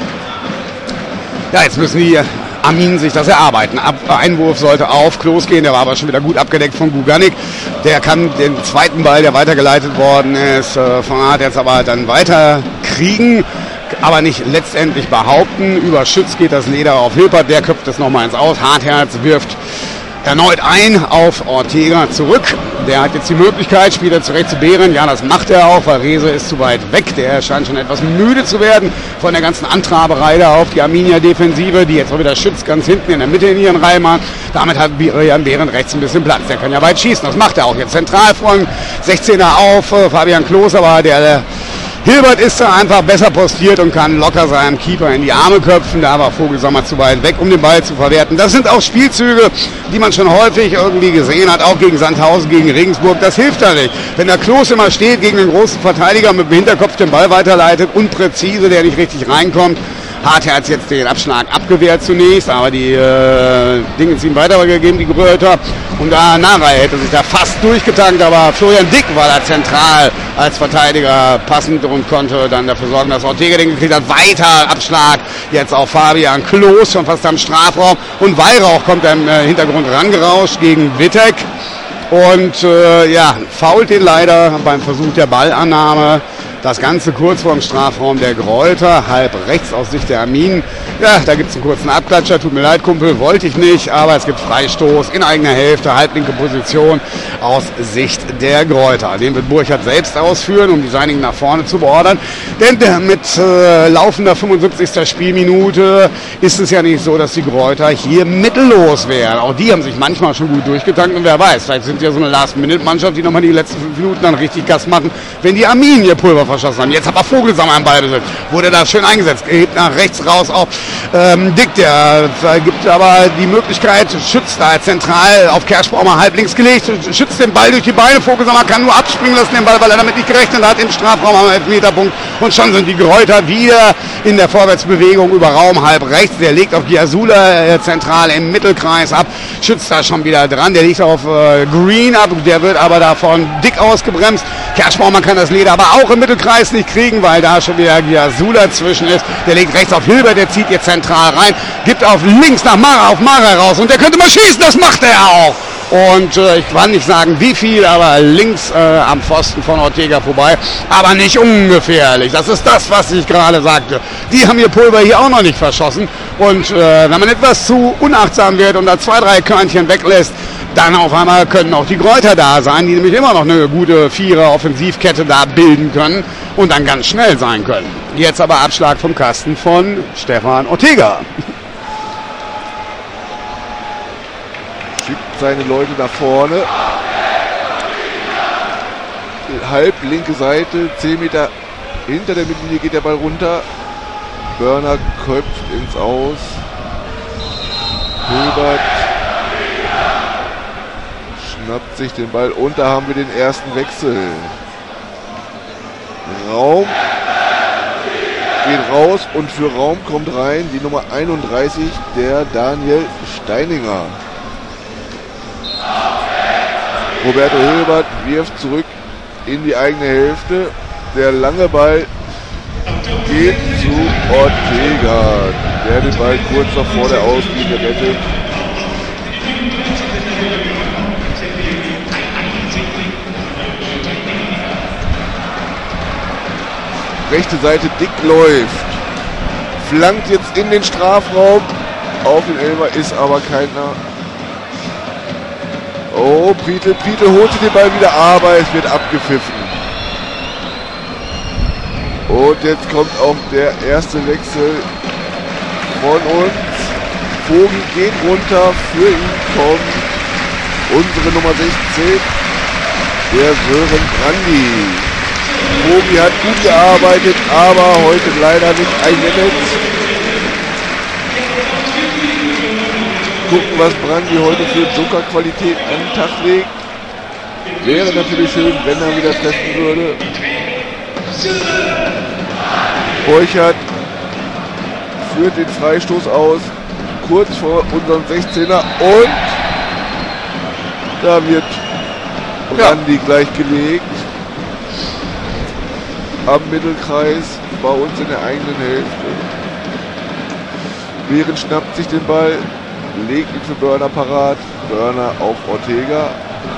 Ja, jetzt müssen die Arminen sich das erarbeiten. Einwurf sollte auf Klos gehen, der war aber schon wieder gut abgedeckt von Guganik. Der kann den zweiten Ball, der weitergeleitet worden ist, von Hartherz aber dann weiter kriegen, aber nicht letztendlich behaupten. Über Schütz geht das Leder auf Hilpert, der köpft es nochmal ins Aus. Hartherz wirft erneut ein auf Ortega zurück. Der hat jetzt die Möglichkeit, Spieler zurecht zu Behrendt. Ja, das macht er auch, weil Rehse ist zu weit weg. Der scheint schon etwas müde zu werden von der ganzen Antraberei da auf die Arminia-Defensive, die jetzt auch wieder Schütz ganz hinten in der Mitte in ihren Reihen macht. Damit hat Jan Behrendt rechts ein bisschen Platz. Der kann ja weit schießen. Das macht er auch jetzt zentral von 16er auf Fabian Klos, aber der Hilbert ist da einfach besser postiert und kann locker seinem Keeper in die Arme köpfen. Da war Vogelsommer zu weit weg, um den Ball zu verwerten. Das sind auch Spielzüge, die man schon häufig irgendwie gesehen hat, auch gegen Sandhausen, gegen Regensburg. Das hilft da nicht. Wenn der Klos immer steht, gegen einen großen Verteidiger mit dem Hinterkopf den Ball weiterleitet, unpräzise, der nicht richtig reinkommt. Hartherz jetzt den Abschlag abgewehrt zunächst, aber die Dinge sind ihm weitergegeben, die Gröter. Und da Narei hätte sich da fast durchgetankt, aber Florian Dick war da zentral als Verteidiger passend und konnte dann dafür sorgen, dass Ortega den gekriegt hat. Weiter Abschlag jetzt auf Fabian Klos, schon fast am Strafraum. Und Weihrauch kommt da im Hintergrund rangerauscht gegen Wittek. Und fault den leider beim Versuch der Ballannahme. Das Ganze kurz vor dem Strafraum der Gräuter, halb rechts aus Sicht der Arminen. Ja, da gibt es einen kurzen Abklatscher. Tut mir leid, Kumpel, wollte ich nicht. Aber es gibt Freistoß in eigener Hälfte, halblinke Position aus Sicht der Gräuter. Den wird Burchard selbst ausführen, um die Seinigen nach vorne zu beordern. Denn mit laufender 75. Spielminute ist es ja nicht so, dass die Gräuter hier mittellos wären. Auch die haben sich manchmal schon gut durchgetankt. Und wer weiß, vielleicht sind sie ja so eine Last-Minute-Mannschaft, die nochmal die letzten 5 Minuten dann richtig Gas machen, wenn die Arminen ihr Pulver verschossen haben. Jetzt aber Vogelsommer am Ballbesitz. Wurde da schön eingesetzt. Geht nach rechts raus auf Dick. Der gibt aber die Möglichkeit, Schütz da zentral auf Kerschbaumer halb links gelegt. Schützt den Ball durch die Beine. Vogelsommer kann nur abspringen lassen den Ball, weil er damit nicht gerechnet hat. Im Strafraum am Elfmeterpunkt. Und schon sind die Gräuter wieder in der Vorwärtsbewegung über Raum halb rechts. Der legt auf Giasula zentral im Mittelkreis ab. Schützt da schon wieder dran. Der liegt auf Green ab. Der wird aber davon Dick ausgebremst. Kerschbaumer kann das Leder aber auch im Mittelkreis nicht kriegen, weil da schon wieder Giasula zwischen ist. Der legt rechts auf Hilbert, der zieht jetzt zentral rein, gibt auf links nach Mara, auf Mara raus und der könnte mal schießen, das macht er auch. Und ich kann nicht sagen wie viel, aber links am Pfosten von Ortega vorbei. Aber nicht ungefährlich. Das ist das, was ich gerade sagte. Die haben ihr Pulver hier auch noch nicht verschossen. Und wenn man etwas zu unachtsam wird und da 2, 3 Körnchen weglässt, dann auf einmal können auch die Kräuter da sein, die nämlich immer noch eine gute 4er-Offensivkette da bilden können und dann ganz schnell sein können. Jetzt aber Abschlag vom Kasten von Stefan Ortega. Schickt seine Leute nach vorne. Halb linke Seite, 10 Meter hinter der Mittellinie geht der Ball runter. Börner köpft ins Aus. Hilbert schnappt sich den Ball und da haben wir den ersten Wechsel. Raum geht raus und für Raum kommt rein die Nummer 31, der Daniel Steininger. Roberto Hilbert wirft zurück in die eigene Hälfte. Der lange Ball geht zu Ortega, der den Ball kurz noch vor der Auslinie rettet. Rechte Seite, Dick läuft. Flankt jetzt in den Strafraum. Auf den Elfer ist aber keiner. Oh, Prietl holt sich den Ball wieder, aber es wird abgepfiffen. Und jetzt kommt auch der erste Wechsel von uns. Vogel geht runter, für ihn kommt unsere Nummer 16, der Sören Brandi. Vogel hat gut gearbeitet, aber heute leider nicht eingenetzt. Gucken, was Brandi heute für Joker-Qualität an den Tag legt. Wäre natürlich schön, wenn er wieder treffen würde. Borchert führt den Freistoß aus, kurz vor unserem 16er und da wird Brandi gleich gelegt. Am Mittelkreis, bei uns in der eigenen Hälfte. Behren schnappt sich den Ball, legt ihn für Börner parat. Börner auf Ortega.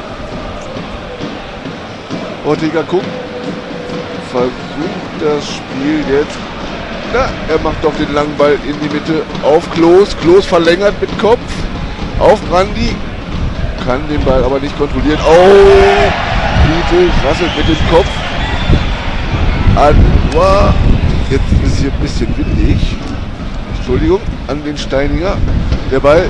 Ortega guckt, versucht das Spiel jetzt. Na, er macht doch den langen Ball in die Mitte auf Klos. Klos verlängert mit Kopf auf Brandi. Kann den Ball aber nicht kontrollieren. Oh, Prietl rasselt mit dem Kopf. Anwar, jetzt ist hier ein bisschen windig. Entschuldigung, an den Steininger. Der Ball.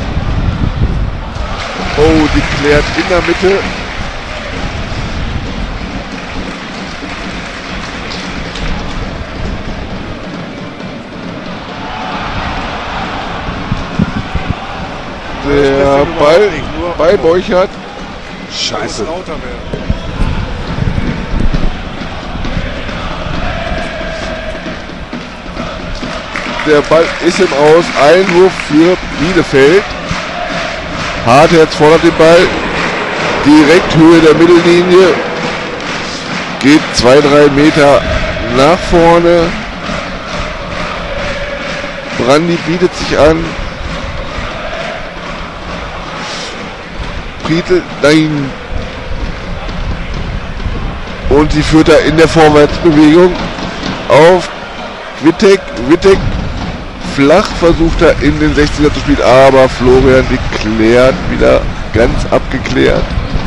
Oh, die klärt in der Mitte. Der Ball bei Borchert. Scheiße. Der Ball ist im Aus. Einwurf für Bielefeld. Hartherz fordert den Ball. Direkt Höhe der Mittellinie. Geht 2-3 Meter nach vorne. Brandi bietet sich an. Prietl, nein. Und sie führt da in der Vorwärtsbewegung auf Wittek. Wittek flach versucht er in den 60er zu spielen, aber Florian geklärt, wieder ganz abgeklärt.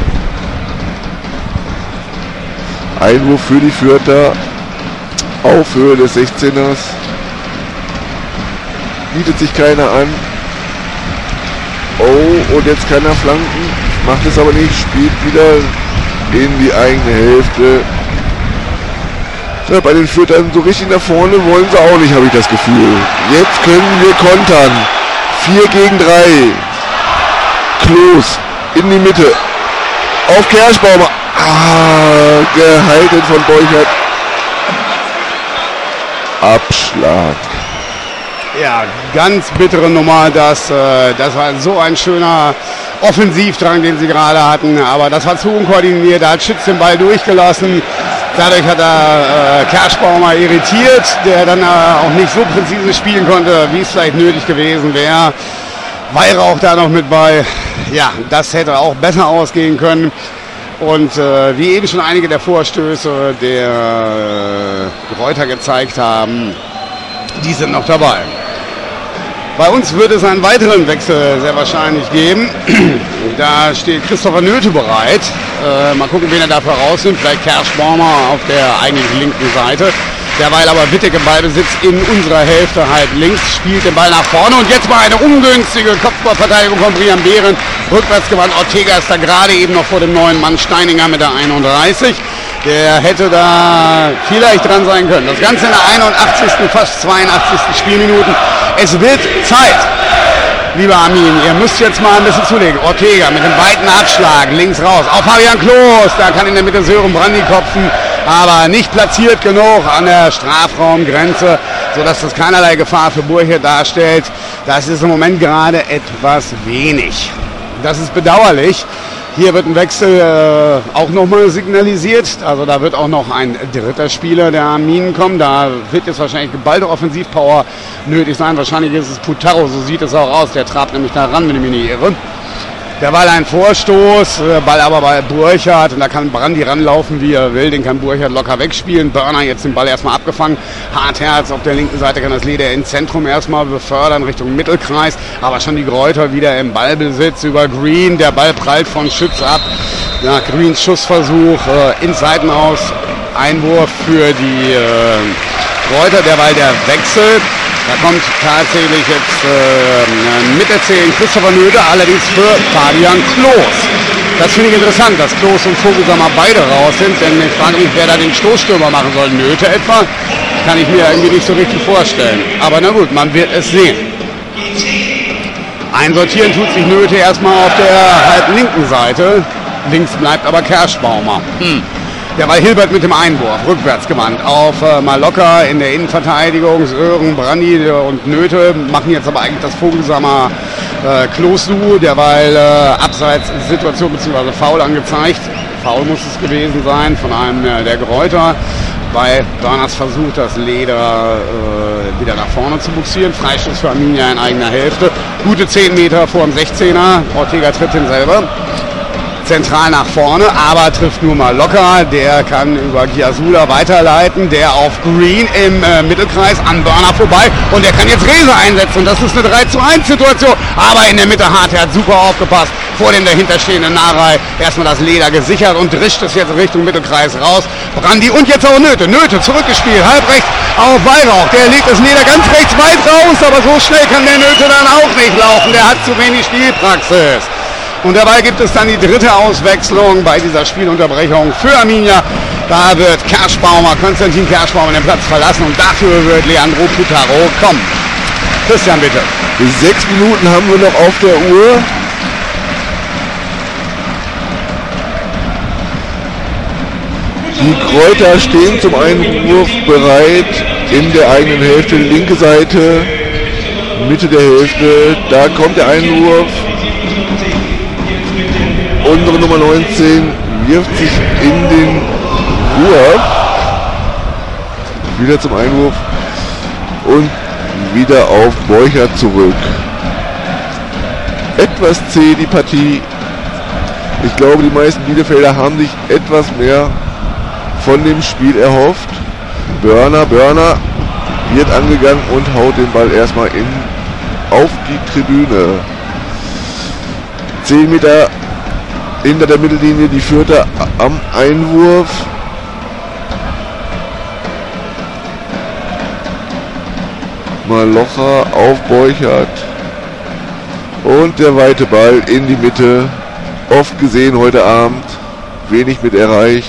Einwurf für die Fürther auf Höhe des 16ers. Bietet sich keiner an. Oh, und jetzt kann er flanken, macht es aber nicht, spielt wieder in die eigene Hälfte. Ja, bei den Fürthern so richtig nach vorne wollen sie auch nicht, habe ich das Gefühl. Jetzt können wir kontern. 4 gegen 3. Klos in die Mitte. Auf Kerschbaumer. Gehalten von Borchert. Abschlag. Ja, ganz bittere Nummer. Das war so ein schöner Offensivdrang, den sie gerade hatten. Aber das war zu unkoordiniert. Da hat Schütz den Ball durchgelassen. Dadurch hat er Kerschbaumer irritiert, der dann auch nicht so präzise spielen konnte, wie es vielleicht nötig gewesen wäre. Weihrauch da noch mit bei. Ja, das hätte auch besser ausgehen können. Und wie eben schon einige der Vorstöße der Reuter gezeigt haben, die sind noch dabei. Bei uns wird es einen weiteren Wechsel sehr wahrscheinlich geben. Da steht Christopher Nöte bereit. Mal gucken, wen er dafür rausnimmt. Vielleicht Kerschbaumer auf der eigentlich linken Seite. Derweil aber Wittek im Ballbesitz in unserer Hälfte halt links, spielt den Ball nach vorne und jetzt mal eine ungünstige Kopfballverteidigung von Brian Behren. Rückwärts gewandt, Ortega ist da gerade eben noch vor dem neuen Mann Steininger mit der 31. Der hätte da vielleicht dran sein können. Das Ganze in der 81., fast 82. Spielminuten. Es wird Zeit, lieber Armin, ihr müsst jetzt mal ein bisschen zulegen. Ortega mit dem weiten Abschlag, links raus, auf Fabian Klos, da kann in der Mitte Sören Brandy kopfen, aber nicht platziert genug an der Strafraumgrenze, sodass das keinerlei Gefahr für Burchard darstellt. Das ist im Moment gerade etwas wenig. Das ist bedauerlich. Hier wird ein Wechsel auch nochmal signalisiert. Also da wird auch noch ein dritter Spieler der Arminen kommen. Da wird jetzt wahrscheinlich geballte Offensivpower nötig sein. Wahrscheinlich ist es Putaro, so sieht es auch aus. Der trabt nämlich da ran, wenn ich mich nicht irre. Derweil ein Vorstoß, Ball aber bei Burchard. Und da kann Brandy ranlaufen, wie er will. Den kann Burchard locker wegspielen. Börner jetzt den Ball erstmal abgefangen. Hartherz auf der linken Seite kann das Leder ins Zentrum erstmal befördern, Richtung Mittelkreis. Aber schon die Gräuter wieder im Ballbesitz über Green. Der Ball prallt von Schütz ab. Ja, Greens Schussversuch ins Seitenaus. Einwurf für die Gräuter. Derweil der Wechsel. Da kommt tatsächlich jetzt mit erzählen Christopher Nöte, allerdings für Fabian Klos. Das finde ich interessant, dass Klos und Vogelsammer beide raus sind, denn ich frage mich, wer da den Stoßstürmer machen soll. Nöte etwa? Kann ich mir irgendwie nicht so richtig vorstellen. Aber na gut, man wird es sehen. Einsortieren tut sich Nöte erstmal auf der halb linken Seite. Links bleibt aber Kerschbaumer. Derweil Hilbert mit dem Einwurf, rückwärts gewandt auf Malocker in der Innenverteidigung. Sören, Brandy und Nöte machen jetzt aber eigentlich das Vogelsammer Klos-Duo. Derweil Abseitssituation bzw. Foul angezeigt. Foul muss es gewesen sein von einem der Gräuter. Bei Börners Versuch, das Leder wieder nach vorne zu buxieren. Freistoß für Arminia in eigener Hälfte. Gute 10 Meter vor dem 16er. Ortega tritt hin selber. Zentral nach vorne, aber trifft nur mal locker. Der kann über Giasula weiterleiten, der auf Green im Mittelkreis an Börner vorbei und der kann jetzt Rehse einsetzen. Das ist eine 3:1 Situation, aber in der Mitte Hart, er hat super aufgepasst. Vor dem dahinterstehenden Narei erstmal das Leder gesichert und drischt es jetzt Richtung Mittelkreis raus. Brandy und jetzt auch Nöte zurückgespielt, halb rechts auf Weihrauch. Der legt das Leder ganz rechts weit raus, aber so schnell kann der Nöte dann auch nicht laufen. Der hat zu wenig Spielpraxis. Und dabei gibt es dann die dritte Auswechslung bei dieser Spielunterbrechung für Arminia. Da wird Konstantin Kerschbaumer den Platz verlassen und dafür wird Leandro Putaro kommen. Christian, bitte. 6 Minuten haben wir noch auf der Uhr. Die Kräuter stehen zum Einwurf bereit in der eigenen Hälfte, linke Seite, Mitte der Hälfte. Da kommt der Einwurf. Unsere Nummer 19 wirft sich in den Wurf. Wieder zum Einwurf. Und wieder auf Borchert zurück. Etwas zäh die Partie. Ich glaube, die meisten Bielefelder haben sich etwas mehr von dem Spiel erhofft. Börner wird angegangen und haut den Ball erstmal auf die Tribüne. 10 Meter hinter der Mittellinie die Fürther am Einwurf. Malocher auf Borchert. Und der weite Ball in die Mitte. Oft gesehen heute Abend. Wenig mit erreicht.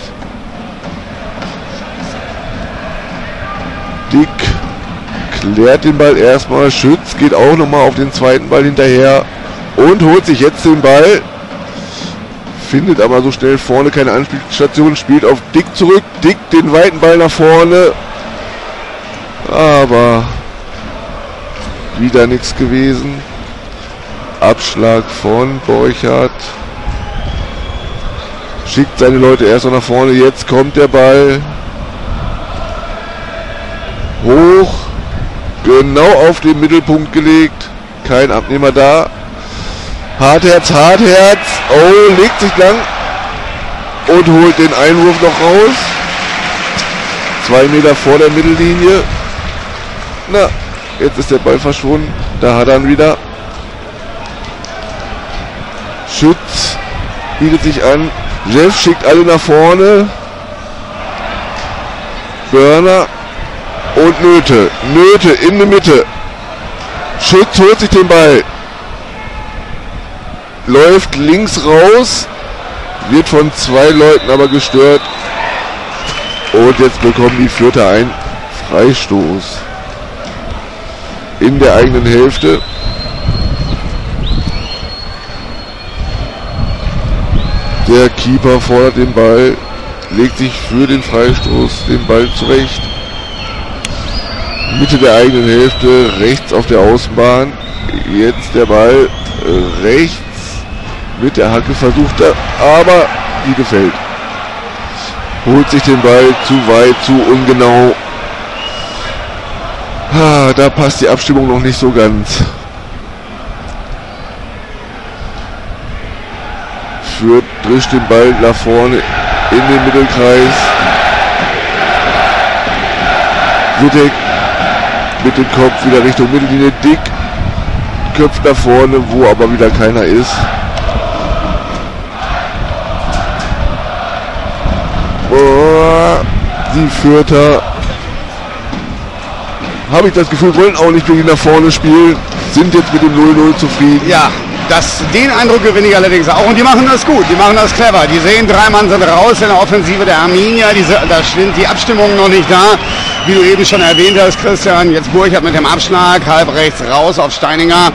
Dick klärt den Ball erstmal. Schütz geht auch nochmal auf den zweiten Ball hinterher. Und holt sich jetzt den Ball. Findet aber so schnell vorne keine Anspielstation, spielt auf Dick zurück. Dick den weiten Ball nach vorne. Aber wieder nichts gewesen. Abschlag von Borchert. Schickt seine Leute erst noch nach vorne. Jetzt kommt der Ball. Hoch. Genau auf den Mittelpunkt gelegt. Kein Abnehmer da. Hartherz. Oh, legt sich lang und holt den Einwurf noch raus. 2 Meter vor der Mittellinie. Na, jetzt ist der Ball verschwunden. Da hat er ihn wieder. Schütz bietet sich an. Jeff schickt alle nach vorne. Börner und Nöte. Nöte in der Mitte. Schütz holt sich den Ball. Läuft links raus. Wird von 2 Leuten aber gestört. Und jetzt bekommen die Fürther einen Freistoß. In der eigenen Hälfte. Der Keeper fordert den Ball. Legt sich für den Freistoß den Ball zurecht. Mitte der eigenen Hälfte, rechts auf der Außenbahn. Jetzt der Ball rechts. Mit der Hacke versucht er, aber die gefällt. Holt sich den Ball zu weit, zu ungenau. Da passt die Abstimmung noch nicht so ganz. Fürth drischt den Ball nach vorne in den Mittelkreis. Wittek mit dem Kopf wieder Richtung Mittellinie. Dick köpft nach vorne, wo aber wieder keiner ist. Die Fürther, habe ich das Gefühl, wollen auch nicht wirklich nach vorne spielen, sind jetzt mit dem 0-0 zufrieden. Ja, den Eindruck gewinne ich allerdings auch. Und die machen das gut, die machen das clever. Die sehen, 3 Mann sind raus in der Offensive der Arminia. Da sind die Abstimmungen noch nicht da. Wie du eben schon erwähnt hast, Christian, jetzt Burchard mit dem Abschlag, halb rechts raus auf Steininger.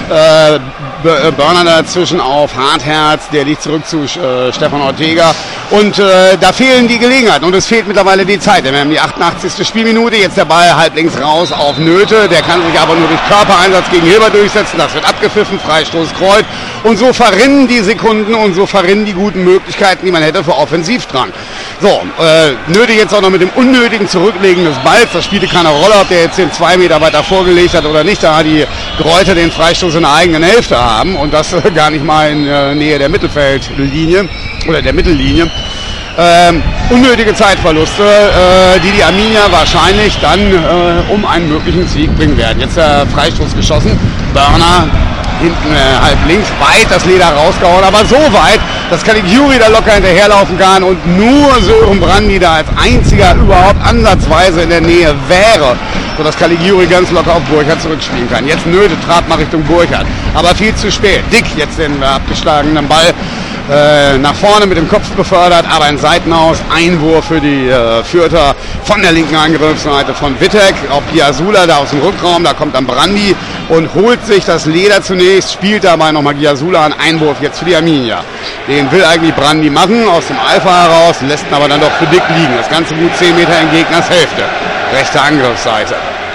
Börner dazwischen auf Hartherz, der liegt zurück zu Stefan Ortega. Und da fehlen die Gelegenheiten und es fehlt mittlerweile die Zeit. Wir haben die 88. Spielminute, jetzt der Ball halb links raus auf Nöte. Der kann sich aber nur durch Körpereinsatz gegen Hilbert durchsetzen. Das wird abgepfiffen, Freistoß Kreuz. Und so verrinnen die Sekunden und so verrinnen die guten Möglichkeiten, die man hätte für Offensivdrang. So, Nöte jetzt auch noch mit dem unnötigen Zurücklegen des Balls. Das spielte keine Rolle, ob der jetzt den 2 Meter weiter vorgelegt hat oder nicht. Da hat die Gräuter den Freistoß in der eigenen Hälfte haben und das gar nicht mal in Nähe der Mittelfeldlinie oder der Mittellinie. Unnötige Zeitverluste, die Arminia wahrscheinlich dann um einen möglichen Sieg bringen werden. Jetzt der Freistoß geschossen. Börner hinten halb links, weit das Leder rausgehauen, aber so weit, dass Caligiuri da locker hinterherlaufen kann und nur Sören Brandy da als einziger überhaupt ansatzweise in der Nähe wäre, sodass Caligiuri ganz locker auf Burchard zurückspielen kann. Jetzt Nöte, Trab mal Richtung Burchard, aber viel zu spät. Dick jetzt den abgeschlagenen Ball nach vorne mit dem Kopf befördert, aber ein Seitenaus, Einwurf für die Fürther von der linken Angriffsseite von Wittek auf Giasula, da aus dem Rückraum, da kommt dann Brandy und holt sich das Leder zunächst, spielt dabei nochmal Giasula, einen Einwurf jetzt für die Arminia. Den will eigentlich Brandy machen, aus dem Alpha heraus, lässt ihn aber dann doch für Dick liegen. Das Ganze gut 10 Meter in Gegners Hälfte, rechte Angriffsseite.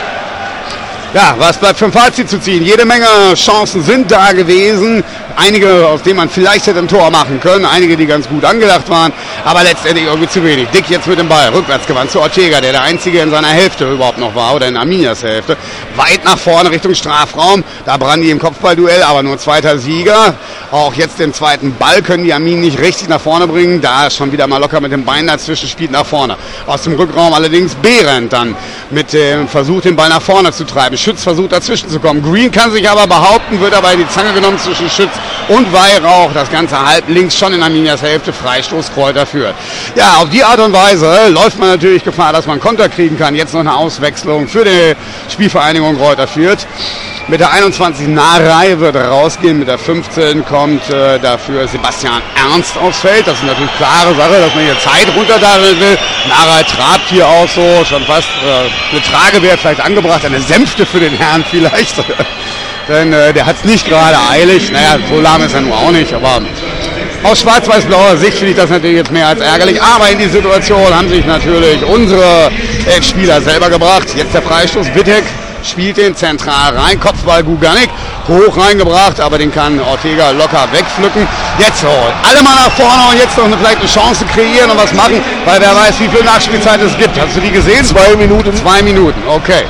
Ja, was bleibt für ein Fazit zu ziehen? Jede Menge Chancen sind da gewesen. Einige, aus denen man vielleicht hätte ein Tor machen können. Einige, die ganz gut angedacht waren. Aber letztendlich irgendwie zu wenig. Dick jetzt mit dem Ball. Rückwärtsgewandt zu Ortega, der Einzige in seiner Hälfte überhaupt noch war. Oder in Arminias Hälfte. Weit nach vorne Richtung Strafraum. Da Brandy im Kopfballduell, aber nur zweiter Sieger. Auch jetzt den zweiten Ball können die Arminen nicht richtig nach vorne bringen. Da ist schon wieder mal locker mit dem Bein dazwischen, spielt nach vorne. Aus dem Rückraum allerdings Behrendt dann mit dem Versuch, den Ball nach vorne zu treiben. Schütz versucht dazwischen zu kommen. Green kann sich aber behaupten, wird aber in die Zange genommen zwischen Schütz und Weihrauch. Das Ganze halb links schon in Arminias Hälfte. Freistoß Kräuter führt. Ja, auf die Art und Weise läuft man natürlich Gefahr, dass man Konter kriegen kann. Jetzt noch eine Auswechslung für die Spielvereinigung Kräuter führt. Mit der 21 Narei wird rausgehen, mit der 15 kommt dafür Sebastian Ernst aufs Feld. Das ist natürlich klare Sache, dass man hier Zeit runterdadeln will. Narei trabt hier auch so, schon fast eine Trage wäre vielleicht angebracht, eine Sänfte für den Herrn vielleicht. Denn der hat es nicht gerade eilig. Naja, so lahm ist er nun auch nicht, aber aus schwarz-weiß-blauer Sicht finde ich das natürlich jetzt mehr als ärgerlich. Aber in die Situation haben sich natürlich unsere Spieler selber gebracht. Jetzt der Freistoß, Wittek spielt den zentral rein, Kopfball Guganik, hoch reingebracht, aber den kann Ortega locker wegpflücken. Jetzt so, alle mal nach vorne und jetzt noch vielleicht eine Chance kreieren und was machen, weil wer weiß, wie viel Nachspielzeit es gibt. Hast du die gesehen? 2 Minuten. 2 Minuten, okay.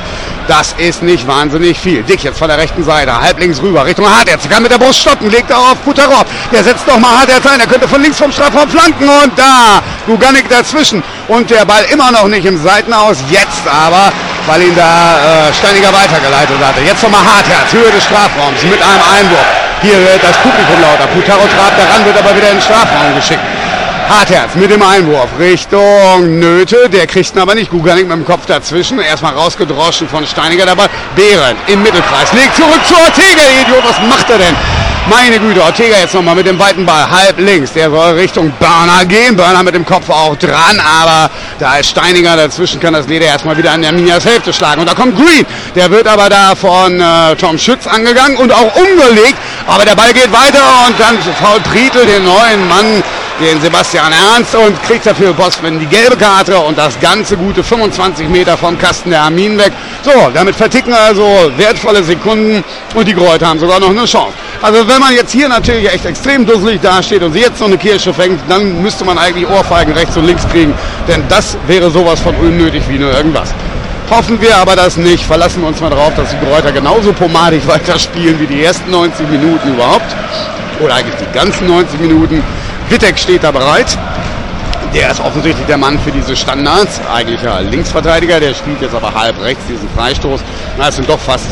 Das ist nicht wahnsinnig viel. Dick jetzt von der rechten Seite, halb links rüber, Richtung Hartherz. Kann mit der Brust stoppen, legt er auf Putarov. Der setzt doch mal Hartherz ein, er könnte von links vom Strafraum flanken und da Guganik dazwischen. Und der Ball immer noch nicht im Seitenaus, jetzt aber, weil ihn da Steiniger weitergeleitet hatte. Jetzt nochmal Hartherz, Höhe des Strafraums mit einem Einwurf. Hier wird das Publikum lauter. Putarov trabt daran, wird aber wieder in den Strafraum geschickt. Hartherz mit dem Einwurf Richtung Nöte, der kriegt ihn aber nicht. Guganik mit dem Kopf dazwischen, erstmal rausgedroschen von Steiniger dabei. Behrendt im Mittelkreis, legt zurück zu Ortega, Idiot, was macht er denn? Meine Güte, Ortega jetzt nochmal mit dem weiten Ball, halb links, der soll Richtung Börner gehen, Börner mit dem Kopf auch dran, aber da ist Steiniger dazwischen, kann das Leder erstmal wieder an der Arminias Hälfte schlagen. Und da kommt Green, der wird aber da von Tom Schütz angegangen und auch umgelegt, aber der Ball geht weiter und dann fault Prietl den neuen Mann, den Sebastian Ernst, und kriegt dafür Bosman die gelbe Karte und das ganze gute 25 Meter vom Kasten der Armin weg. So, damit verticken also wertvolle Sekunden und die Kräuter haben sogar noch eine Chance. Also wenn man jetzt hier natürlich echt extrem dusselig dasteht und sie jetzt noch eine Kirsche fängt, dann müsste man eigentlich Ohrfeigen rechts und links kriegen, denn das wäre sowas von unnötig wie nur irgendwas. Hoffen wir aber das nicht, verlassen wir uns mal drauf, dass die Kräuter genauso pomadig weiterspielen wie die ersten 90 Minuten überhaupt. Oder eigentlich die ganzen 90 Minuten. Wittek steht da bereit. Der ist offensichtlich der Mann für diese Standards. Eigentlich ja Linksverteidiger, der spielt jetzt aber halb rechts diesen Freistoß. Na, es sind doch fast,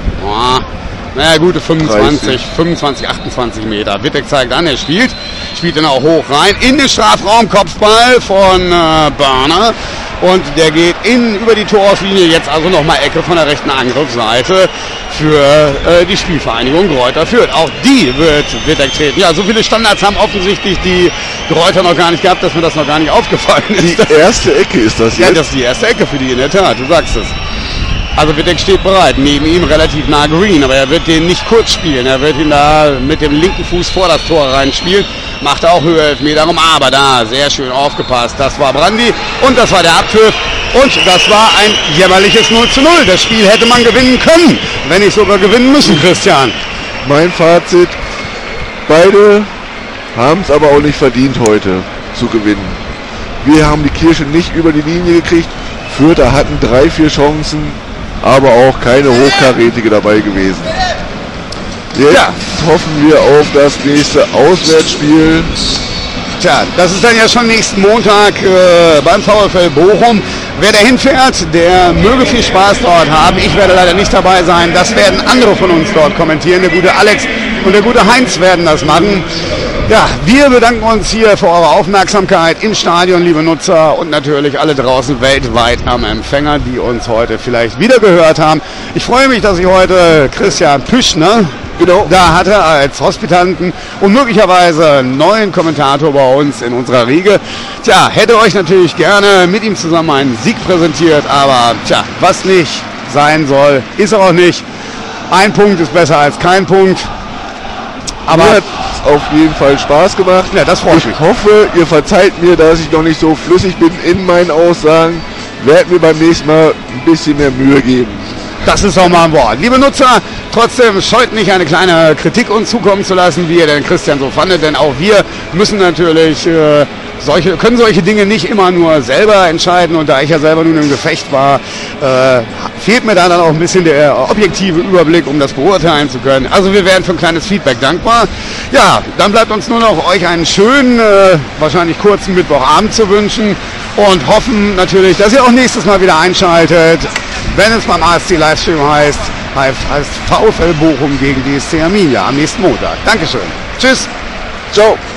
naja, gute 25, 28 Meter. Wittek zeigt an, er spielt dann auch hoch rein in den Strafraum, Kopfball von Börner. Und der geht über die Torauslinie, jetzt also nochmal Ecke von der rechten Angriffsseite für die Spielvereinigung Greuther Fürth. Auch die wird Wittek treten. Ja, so viele Standards haben offensichtlich die Greuther noch gar nicht gehabt, dass mir das noch gar nicht aufgefallen ist. Die erste Ecke ist das jetzt? Ja, das ist die erste Ecke für die, in der Tat, du sagst es. Also Wittek steht bereit, neben ihm relativ nah Green, aber er wird den nicht kurz spielen. Er wird ihn da mit dem linken Fuß vor das Tor reinspielen. Macht auch Höhe Elfmeter rum, aber da sehr schön aufgepasst. Das war Brandi und das war der Abpfiff und das war ein jämmerliches 0:0. Das Spiel hätte man gewinnen können, wenn nicht sogar gewinnen müssen, Christian. Mein Fazit, beide haben es aber auch nicht verdient heute zu gewinnen. Wir haben die Kirsche nicht über die Linie gekriegt. Fürther hatten 3-4 Chancen, aber auch keine hochkarätige dabei gewesen. Jetzt hoffen wir auf das nächste Auswärtsspiel. Tja, das ist dann ja schon nächsten Montag beim VfL Bochum. Wer da hinfährt, der möge viel Spaß dort haben. Ich werde leider nicht dabei sein. Das werden andere von uns dort kommentieren. Der gute Alex und der gute Heinz werden das machen. Ja, wir bedanken uns hier für eure Aufmerksamkeit im Stadion, liebe Nutzer, und natürlich alle draußen weltweit am Empfänger, die uns heute vielleicht wieder gehört haben. Ich freue mich, dass ich heute Christian Püschner da hatte als Hospitanten und möglicherweise einen neuen Kommentator bei uns in unserer Riege. Tja, hätte euch natürlich gerne mit ihm zusammen einen Sieg präsentiert, aber tja, was nicht sein soll, ist auch nicht. Ein Punkt ist besser als kein Punkt. Aber mir hat es auf jeden Fall Spaß gemacht. Ja, das freut mich. Ich hoffe, ihr verzeiht mir, dass ich noch nicht so flüssig bin in meinen Aussagen. Werd mir beim nächsten Mal ein bisschen mehr Mühe geben. Das ist auch mal ein Wort. Liebe Nutzer, trotzdem scheut nicht, eine kleine Kritik uns zukommen zu lassen, wie ihr den Christian so fandet, denn auch wir müssen natürlich können solche Dinge nicht immer nur selber entscheiden, und da ich ja selber nun im Gefecht war, fehlt mir da dann auch ein bisschen der objektive Überblick, um das beurteilen zu können. Also wir wären für ein kleines Feedback dankbar. Ja, dann bleibt uns nur noch euch einen schönen, wahrscheinlich kurzen Mittwochabend zu wünschen und hoffen natürlich, dass ihr auch nächstes Mal wieder einschaltet, wenn es beim ASC Livestream heißt VfL Bochum gegen DSC Arminia am nächsten Montag. Dankeschön. Tschüss. Ciao.